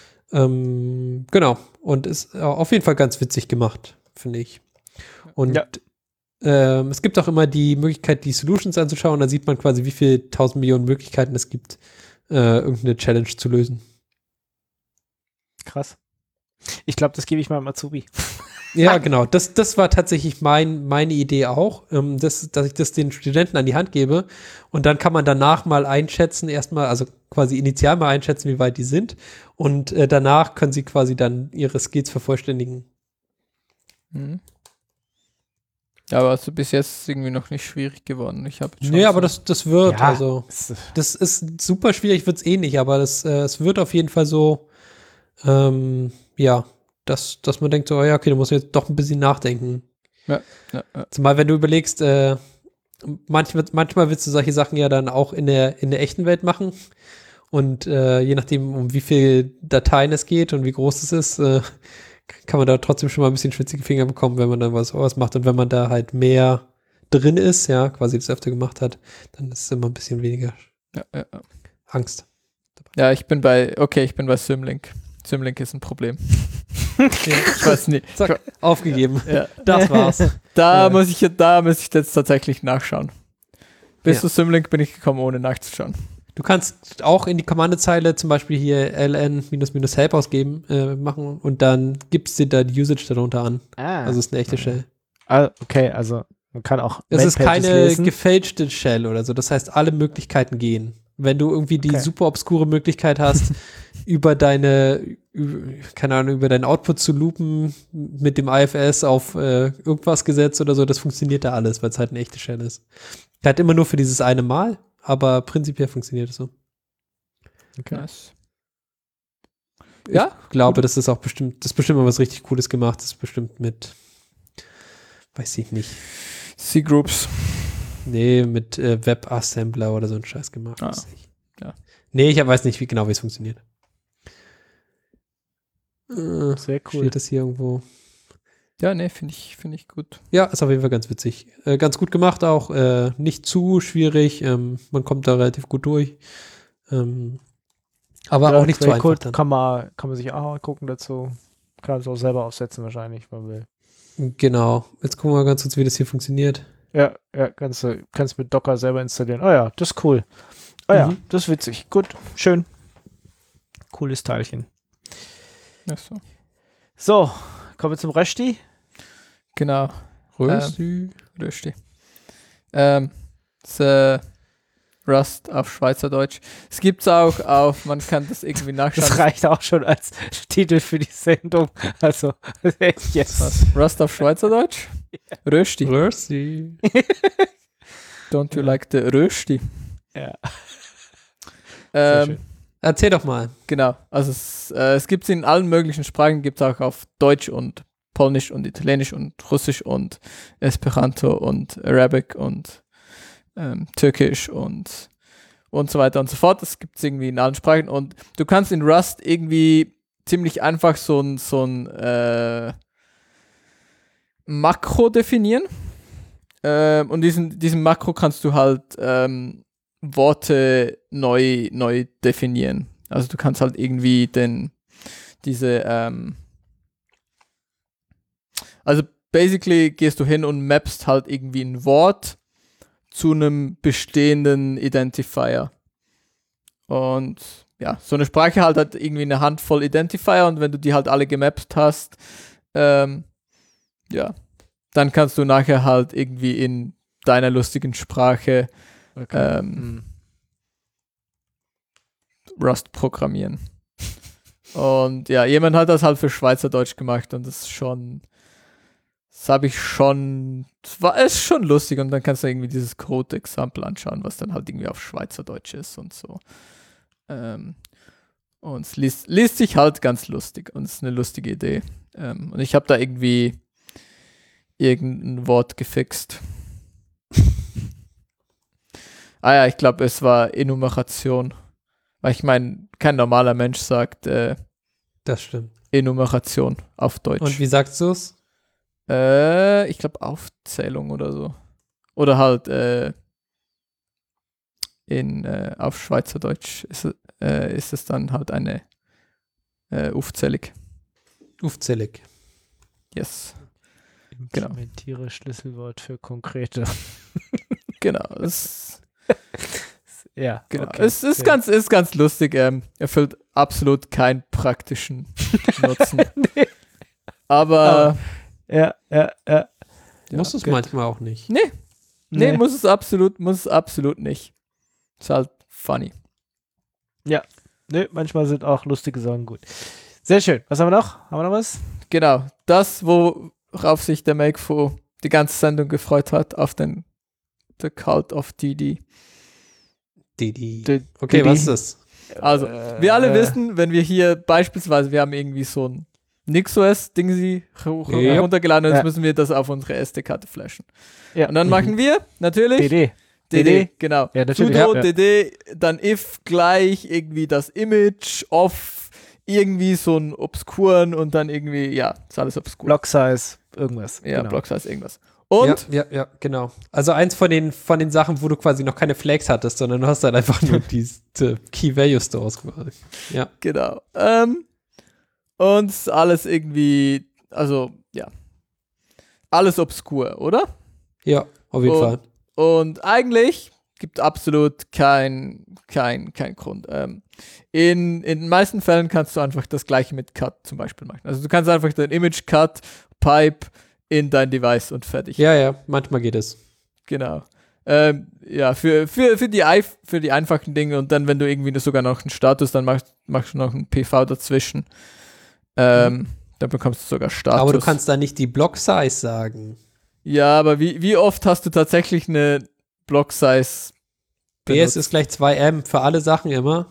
ähm, genau. Und ist äh, auf jeden Fall ganz witzig gemacht, finde ich. Und Ja. ähm, es gibt auch immer die Möglichkeit, die Solutions anzuschauen. Da sieht man quasi, wie viele tausend Millionen Möglichkeiten es gibt, äh, irgendeine Challenge zu lösen. Krass. Ich glaube, das gebe ich meinem Azubi. Ja, genau. Das, das war tatsächlich mein, meine Idee auch, ähm, dass, dass ich das den Studenten an die Hand gebe. Und dann kann man danach mal einschätzen, erstmal, also quasi initial mal einschätzen, wie weit die sind. Und äh, danach können sie quasi dann ihre Skills vervollständigen. Mhm. Ja, aber also bis jetzt ist irgendwie noch nicht schwierig geworden. Ich habe Nee, aber das, das wird, Ja. also, das ist super schwierig, wird es eh nicht, aber das, äh, es wird auf jeden Fall so, ähm, ja, dass, dass man denkt so, oh ja, okay, du musst jetzt doch ein bisschen nachdenken. Ja, ja, ja. Zumal, wenn du überlegst, äh, manchmal, manchmal willst du solche Sachen ja dann auch in der, in der echten Welt machen. Und äh, je nachdem, um wie viel Dateien es geht und wie groß es ist, äh, kann man da trotzdem schon mal ein bisschen schwitzige Finger bekommen, wenn man dann was, was macht. Und wenn man da halt mehr drin ist, ja, quasi das öfter gemacht hat, dann ist es immer ein bisschen weniger Ja, ja, ja. Angst. ja, ich bin bei, okay, ich bin bei Symlink. Symlink ist ein Problem. Ich weiß nicht. Zack, aufgegeben. Ja. Das war's. Da Ja. muss ich da muss ich jetzt tatsächlich nachschauen. Bis Ja. zu Symlink bin ich gekommen, ohne nachzuschauen. Du kannst auch in die Kommandozeile zum Beispiel hier ln-help ausgeben, äh, machen und dann gibst du da die Usage darunter an. Ah. Also es ist eine echte Shell. Ah, okay, also man kann auch Es ist Main-Pages keine lesen. gefälschte Shell oder so. Das heißt, alle Möglichkeiten gehen. Wenn du irgendwie die Okay. super obskure Möglichkeit hast, über deine, über, keine Ahnung, über deinen Output zu loopen mit dem I F S auf äh, irgendwas gesetzt oder so, das funktioniert da alles, weil es halt eine echte Shell ist. Halt immer nur für dieses eine Mal, aber prinzipiell funktioniert es so. Okay. Nice. Ich glaube, das ist auch bestimmt, das ist bestimmt mal was richtig Cooles gemacht. Das ist bestimmt mit weiß ich nicht. C-Groups. Nee, mit äh, WebAssembler oder so ein Scheiß gemacht. Ah, weiß ich. ja. Nee, ich weiß nicht, wie genau, wie es funktioniert. Äh, Sehr cool. Steht das hier irgendwo? Ja, nee, finde ich, finde ich gut. Ja, ist auf jeden Fall ganz witzig. Äh, ganz gut gemacht auch. Äh, nicht zu schwierig. Ähm, man kommt da relativ gut durch. Ähm, aber Ja, auch nicht zu einfach Quellcode dann. kann man, kann man sich auch angucken dazu. Kann es auch selber aufsetzen wahrscheinlich, wenn man will. Genau. Jetzt gucken wir mal ganz kurz, wie das hier funktioniert. Ja, ja, kannst du kannst mit Docker selber installieren. Oh ja, das ist cool. Oh ja, Mhm. das ist witzig. Gut, schön. Cooles Teilchen. Ach so. So, kommen wir zum Rösti. Genau. Rösti. Rösti. Ähm, das, äh, Rust auf Schweizerdeutsch. Es gibt's auch auf, man kann das irgendwie nachschauen. Das reicht auch schon als Titel für die Sendung. Also, yes. Was? Rust auf Schweizerdeutsch? Rösti. Rösti. Don't you like the Rösti? Ja. Sehr Ähm, schön. Erzähl doch mal. genau. Also es, äh, es gibt es in allen möglichen Sprachen, gibt es auch auf Deutsch und Polnisch und Italienisch und Russisch und Esperanto und Arabic und ähm, Türkisch und und so weiter und so fort. Das gibt es irgendwie in allen Sprachen und du kannst in Rust irgendwie ziemlich einfach so ein so ein äh, Makro definieren. Ähm, und diesen, diesen Makro kannst du halt ähm, Worte neu, neu definieren. Also du kannst halt irgendwie den, diese, ähm, also basically gehst du hin und mappst halt irgendwie ein Wort zu einem bestehenden Identifier. Und ja, so eine Sprache halt hat irgendwie eine Handvoll Identifier und wenn du die halt alle gemappt hast, ähm, ja, dann kannst du nachher halt irgendwie in deiner lustigen Sprache Okay. ähm, Hm. Rust programmieren. Und ja, jemand hat das halt für Schweizerdeutsch gemacht und das ist schon, das habe ich schon, das war ist schon lustig und dann kannst du irgendwie dieses Code-Example anschauen, was dann halt irgendwie auf Schweizerdeutsch ist und so. Ähm, und es liest, liest sich halt ganz lustig und es ist eine lustige Idee. Ähm, und ich habe da irgendwie irgendein Wort gefixt. Ah ja, ich glaube, es war Enumeration. Weil ich meine, kein normaler Mensch sagt äh, Das stimmt. Enumeration auf Deutsch. Und wie sagst du es? Äh, ich glaube Aufzählung oder so. Oder halt äh, in, äh, auf Schweizerdeutsch ist, es- äh, ist es dann halt eine äh, Aufzählung. Aufzählig. Yes. Genau. Implementiere Schlüsselwort für konkrete. Genau. Es, Ja, genau. okay. es ist, Ja. ganz, ist ganz lustig. Ähm, erfüllt absolut keinen praktischen Nutzen. Nee. Aber Ja, ja, ja. ja, Muss es gut. manchmal auch nicht. Nee, nee, muss es absolut, muss es absolut nicht. Ist halt funny. Nee, manchmal sind auch lustige Sachen gut. Sehr schön. Was haben wir noch? Haben wir noch was? Genau, das, worauf sich der Makefo die ganze Sendung gefreut hat, auf den The Cult of D D. Didi. D- Okay, Didi. was ist das? Also, Äh, wir alle äh, wissen, wenn wir hier beispielsweise, wir haben irgendwie so ein NixOS-Ding Ja. runtergeladen und jetzt Ja. müssen wir das auf unsere S D-Karte flashen. Ja. Und dann Mhm. machen wir natürlich D D. D D, D D. genau. Ja, natürlich. Sudo Ja. D D, dann if gleich irgendwie das Image of irgendwie so einen obskuren und dann irgendwie, ja, ist alles obskur. Block Size, irgendwas. ja, genau. Block Size irgendwas. Und Ja, ja, ja, genau. Also eins von den, von den Sachen, wo du quasi noch keine Flags hattest, sondern du hast dann einfach nur diese Key Value Stores quasi. Ja. genau. Ähm, und ist alles irgendwie, also ja, alles obskur, oder? Ja, auf jeden Oh. Fall. Und eigentlich gibt absolut kein, kein, kein Grund. Ähm, in, in den meisten Fällen kannst du einfach das gleiche mit Cut zum Beispiel machen. Also du kannst einfach den Image Cut Pipe in dein Device und fertig. Ja, ja, manchmal geht es. Genau. Ähm, ja, für, für, für, die, Eif- für die einfachen Dinge und dann, wenn du irgendwie sogar noch einen Status, dann machst, machst du noch einen P V dazwischen. Ähm, Dann bekommst du sogar Status. Aber du kannst da nicht die Block Size sagen. Ja, aber wie, wie oft hast du tatsächlich eine Block-Size B S ist gleich zwei M für alle Sachen immer.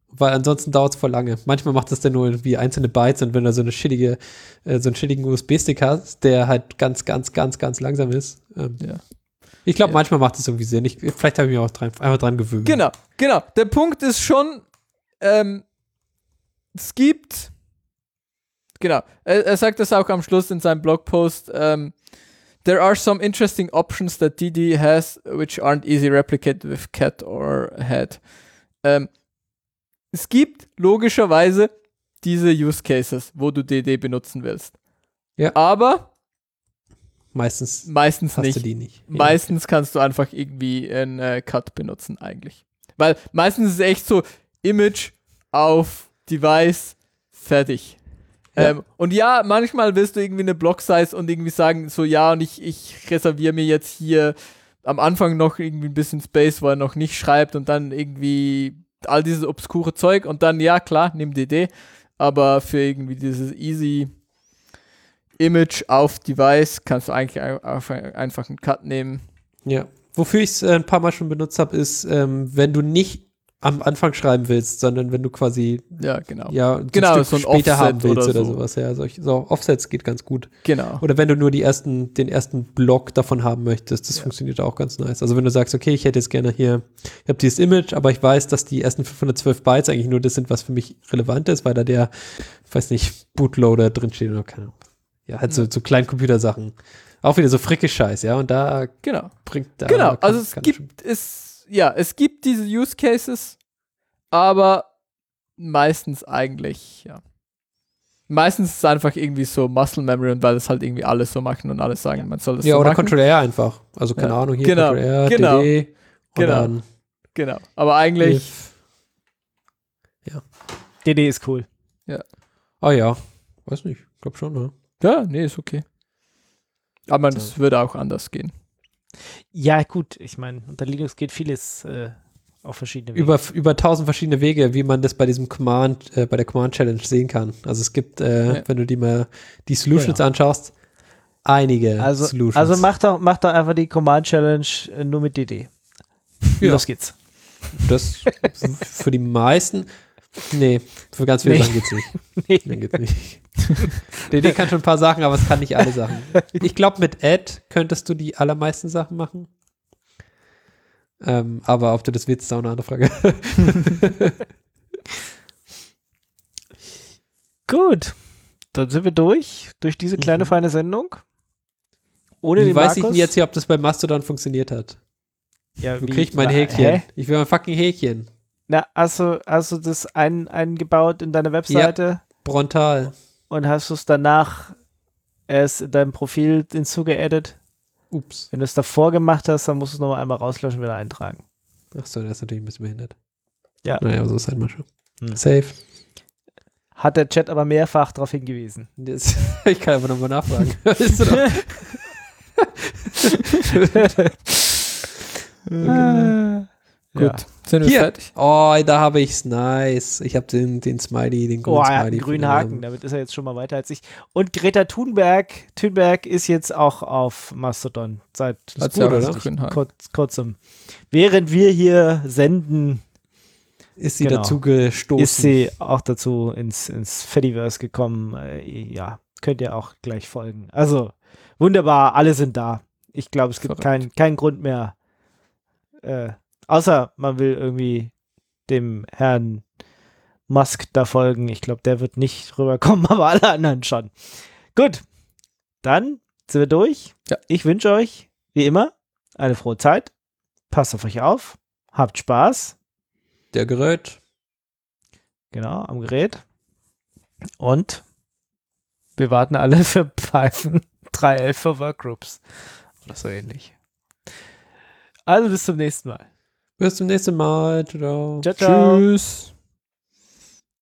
weil ansonsten dauert es voll lange. Manchmal macht es dann nur wie einzelne Bytes und wenn du so eine shittige, äh, so einen shittigen U S B-Stick hast, der halt ganz, ganz, ganz, ganz langsam ist. Ähm, Ja. Ich glaube, Ja. manchmal macht es irgendwie Sinn. Ich, vielleicht habe ich mich auch dran, einfach dran gewöhnt. Genau, genau. Der Punkt ist schon, ähm, es gibt, genau, er, er sagt das auch am Schluss in seinem Blogpost, ähm, there are some interesting options that D D has, which aren't easy replicated with cat or head. Ähm, es gibt logischerweise diese Use Cases, wo du D D benutzen willst. Ja. Aber Meistens meistens hast nicht. du die nicht. Meistens kannst du einfach irgendwie einen äh, Cut benutzen eigentlich. Weil meistens ist es echt so Image auf Device, fertig. Ja. Ähm, und ja, manchmal willst du irgendwie eine Block-Size und irgendwie sagen, so ja, und ich, ich reserviere mir jetzt hier am Anfang noch irgendwie ein bisschen Space, wo er noch nicht schreibt und dann irgendwie all dieses obskure Zeug und dann, ja klar, nimm D D, aber für irgendwie dieses easy Image auf Device kannst du eigentlich auf einfach einen Cut nehmen. Ja. Wofür ich es äh, ein paar Mal schon benutzt habe, ist, ähm, wenn du nicht am Anfang schreiben willst, sondern wenn du quasi Ja, genau. ja, ein Genau, Stück so ein später Offset haben willst oder oder, so. sowas. Ja, solch, so Offsets geht ganz gut. Genau. Oder wenn du nur die ersten, den ersten Block davon haben möchtest, das Ja. funktioniert auch ganz nice. Also wenn du sagst, okay, ich hätte jetzt gerne hier, ich habe dieses Image, aber ich weiß, dass die ersten fünfhundertzwölf Bytes eigentlich nur das sind, was für mich relevant ist, weil da der, ich weiß nicht, Bootloader drinsteht oder keine Ahnung. Ja, halt so, so Kleincomputersachen. Auch wieder so fricke Scheiß, ja, und da Genau. bringt da. Genau, kann- also es kann gibt es, ja, es gibt diese Use Cases, aber meistens eigentlich, ja. Meistens ist es einfach irgendwie so Muscle Memory und weil es halt irgendwie alles so machen und alles sagen, Ja. man soll das Ja, so oder machen. Control R einfach. Also keine Ja. Ahnung, hier Genau, Control R, genau, D D, und genau. dann Genau, aber eigentlich, if. D D ist cool. Ah ja, weiß nicht, glaub schon, ne? ja, nee, ist okay. Aber es So. würde auch anders gehen. Ja, gut, ich meine, unter Linux geht vieles äh, auf verschiedene Wege. Über, über tausend verschiedene Wege, wie man das bei diesem Command, äh, bei der Command Challenge sehen kann. Also es gibt, äh, Ja. wenn du die mal die Solutions Genau. anschaust, einige Also, Solutions. also mach doch, mach doch einfach die Command Challenge äh, nur mit D D. Ja. Los geht's. Das f- für die meisten, nee, für ganz viele Nee. Sachen geht's nicht. Nee. Nee, geht's nicht. D D kann schon ein paar Sachen, aber es kann nicht alle Sachen. Ich glaube, mit Add könntest du die allermeisten Sachen machen. Ähm, aber ob du das willst, ist auch eine andere Frage. Gut, dann sind wir durch, durch diese kleine Mhm. feine Sendung. Ohne Wie den weiß ich Markus. denn jetzt hier, ob das bei Mastodon funktioniert hat? Ja, Wo wie- krieg ich mein na, Häkchen? Hä? Ich will mein fucking Häkchen. Na, hast du, hast du das ein, eingebaut in deine Webseite Brontal. und hast du es danach erst in deinem Profil hinzugeaddet? Ups. Wenn du es davor gemacht hast, dann musst du es nochmal einmal rauslöschen und wieder eintragen. Achso, der ist natürlich ein bisschen behindert. Ja. Naja, aber so ist halt mal schon. Hm. Safe. Hat der Chat aber mehrfach darauf hingewiesen. Jetzt, ich kann einfach nochmal nachfragen. Ist doch- Äh, Gut, Ja. sind wir Hier. fertig? Oh, da habe ich's. Nice. Ich habe den, den Smiley, den grünen Oh, er hat Smiley. einen grünen von, Haken, ähm, damit ist er jetzt schon mal weiter als ich. Und Greta Thunberg, Thunberg ist jetzt auch auf Mastodon seit Hat gut, sie auch oder? einen grünen Haken. kurz, kurzem. Während wir hier senden, Ist sie Genau. dazu gestoßen. ist sie auch dazu ins, ins Fediverse gekommen. Äh, ja, könnt ihr auch gleich folgen. Also, wunderbar, alle sind da. Ich glaube, es gibt Verrückt. keinen keinen Grund mehr. Äh, außer man will irgendwie dem Herrn Musk da folgen. Ich glaube, der wird nicht rüberkommen, aber alle anderen schon. Gut, dann sind wir durch. Ja. Ich wünsche euch, wie immer, eine frohe Zeit. Passt auf euch auf. Habt Spaß. Der Gerät. Genau, am Gerät. Und wir warten alle für Python drei Punkt elf für Workgroups. Oder so ähnlich. Also bis zum nächsten Mal. Bis zum nächsten Mal. Ciao. Ciao, ciao. Tschüss.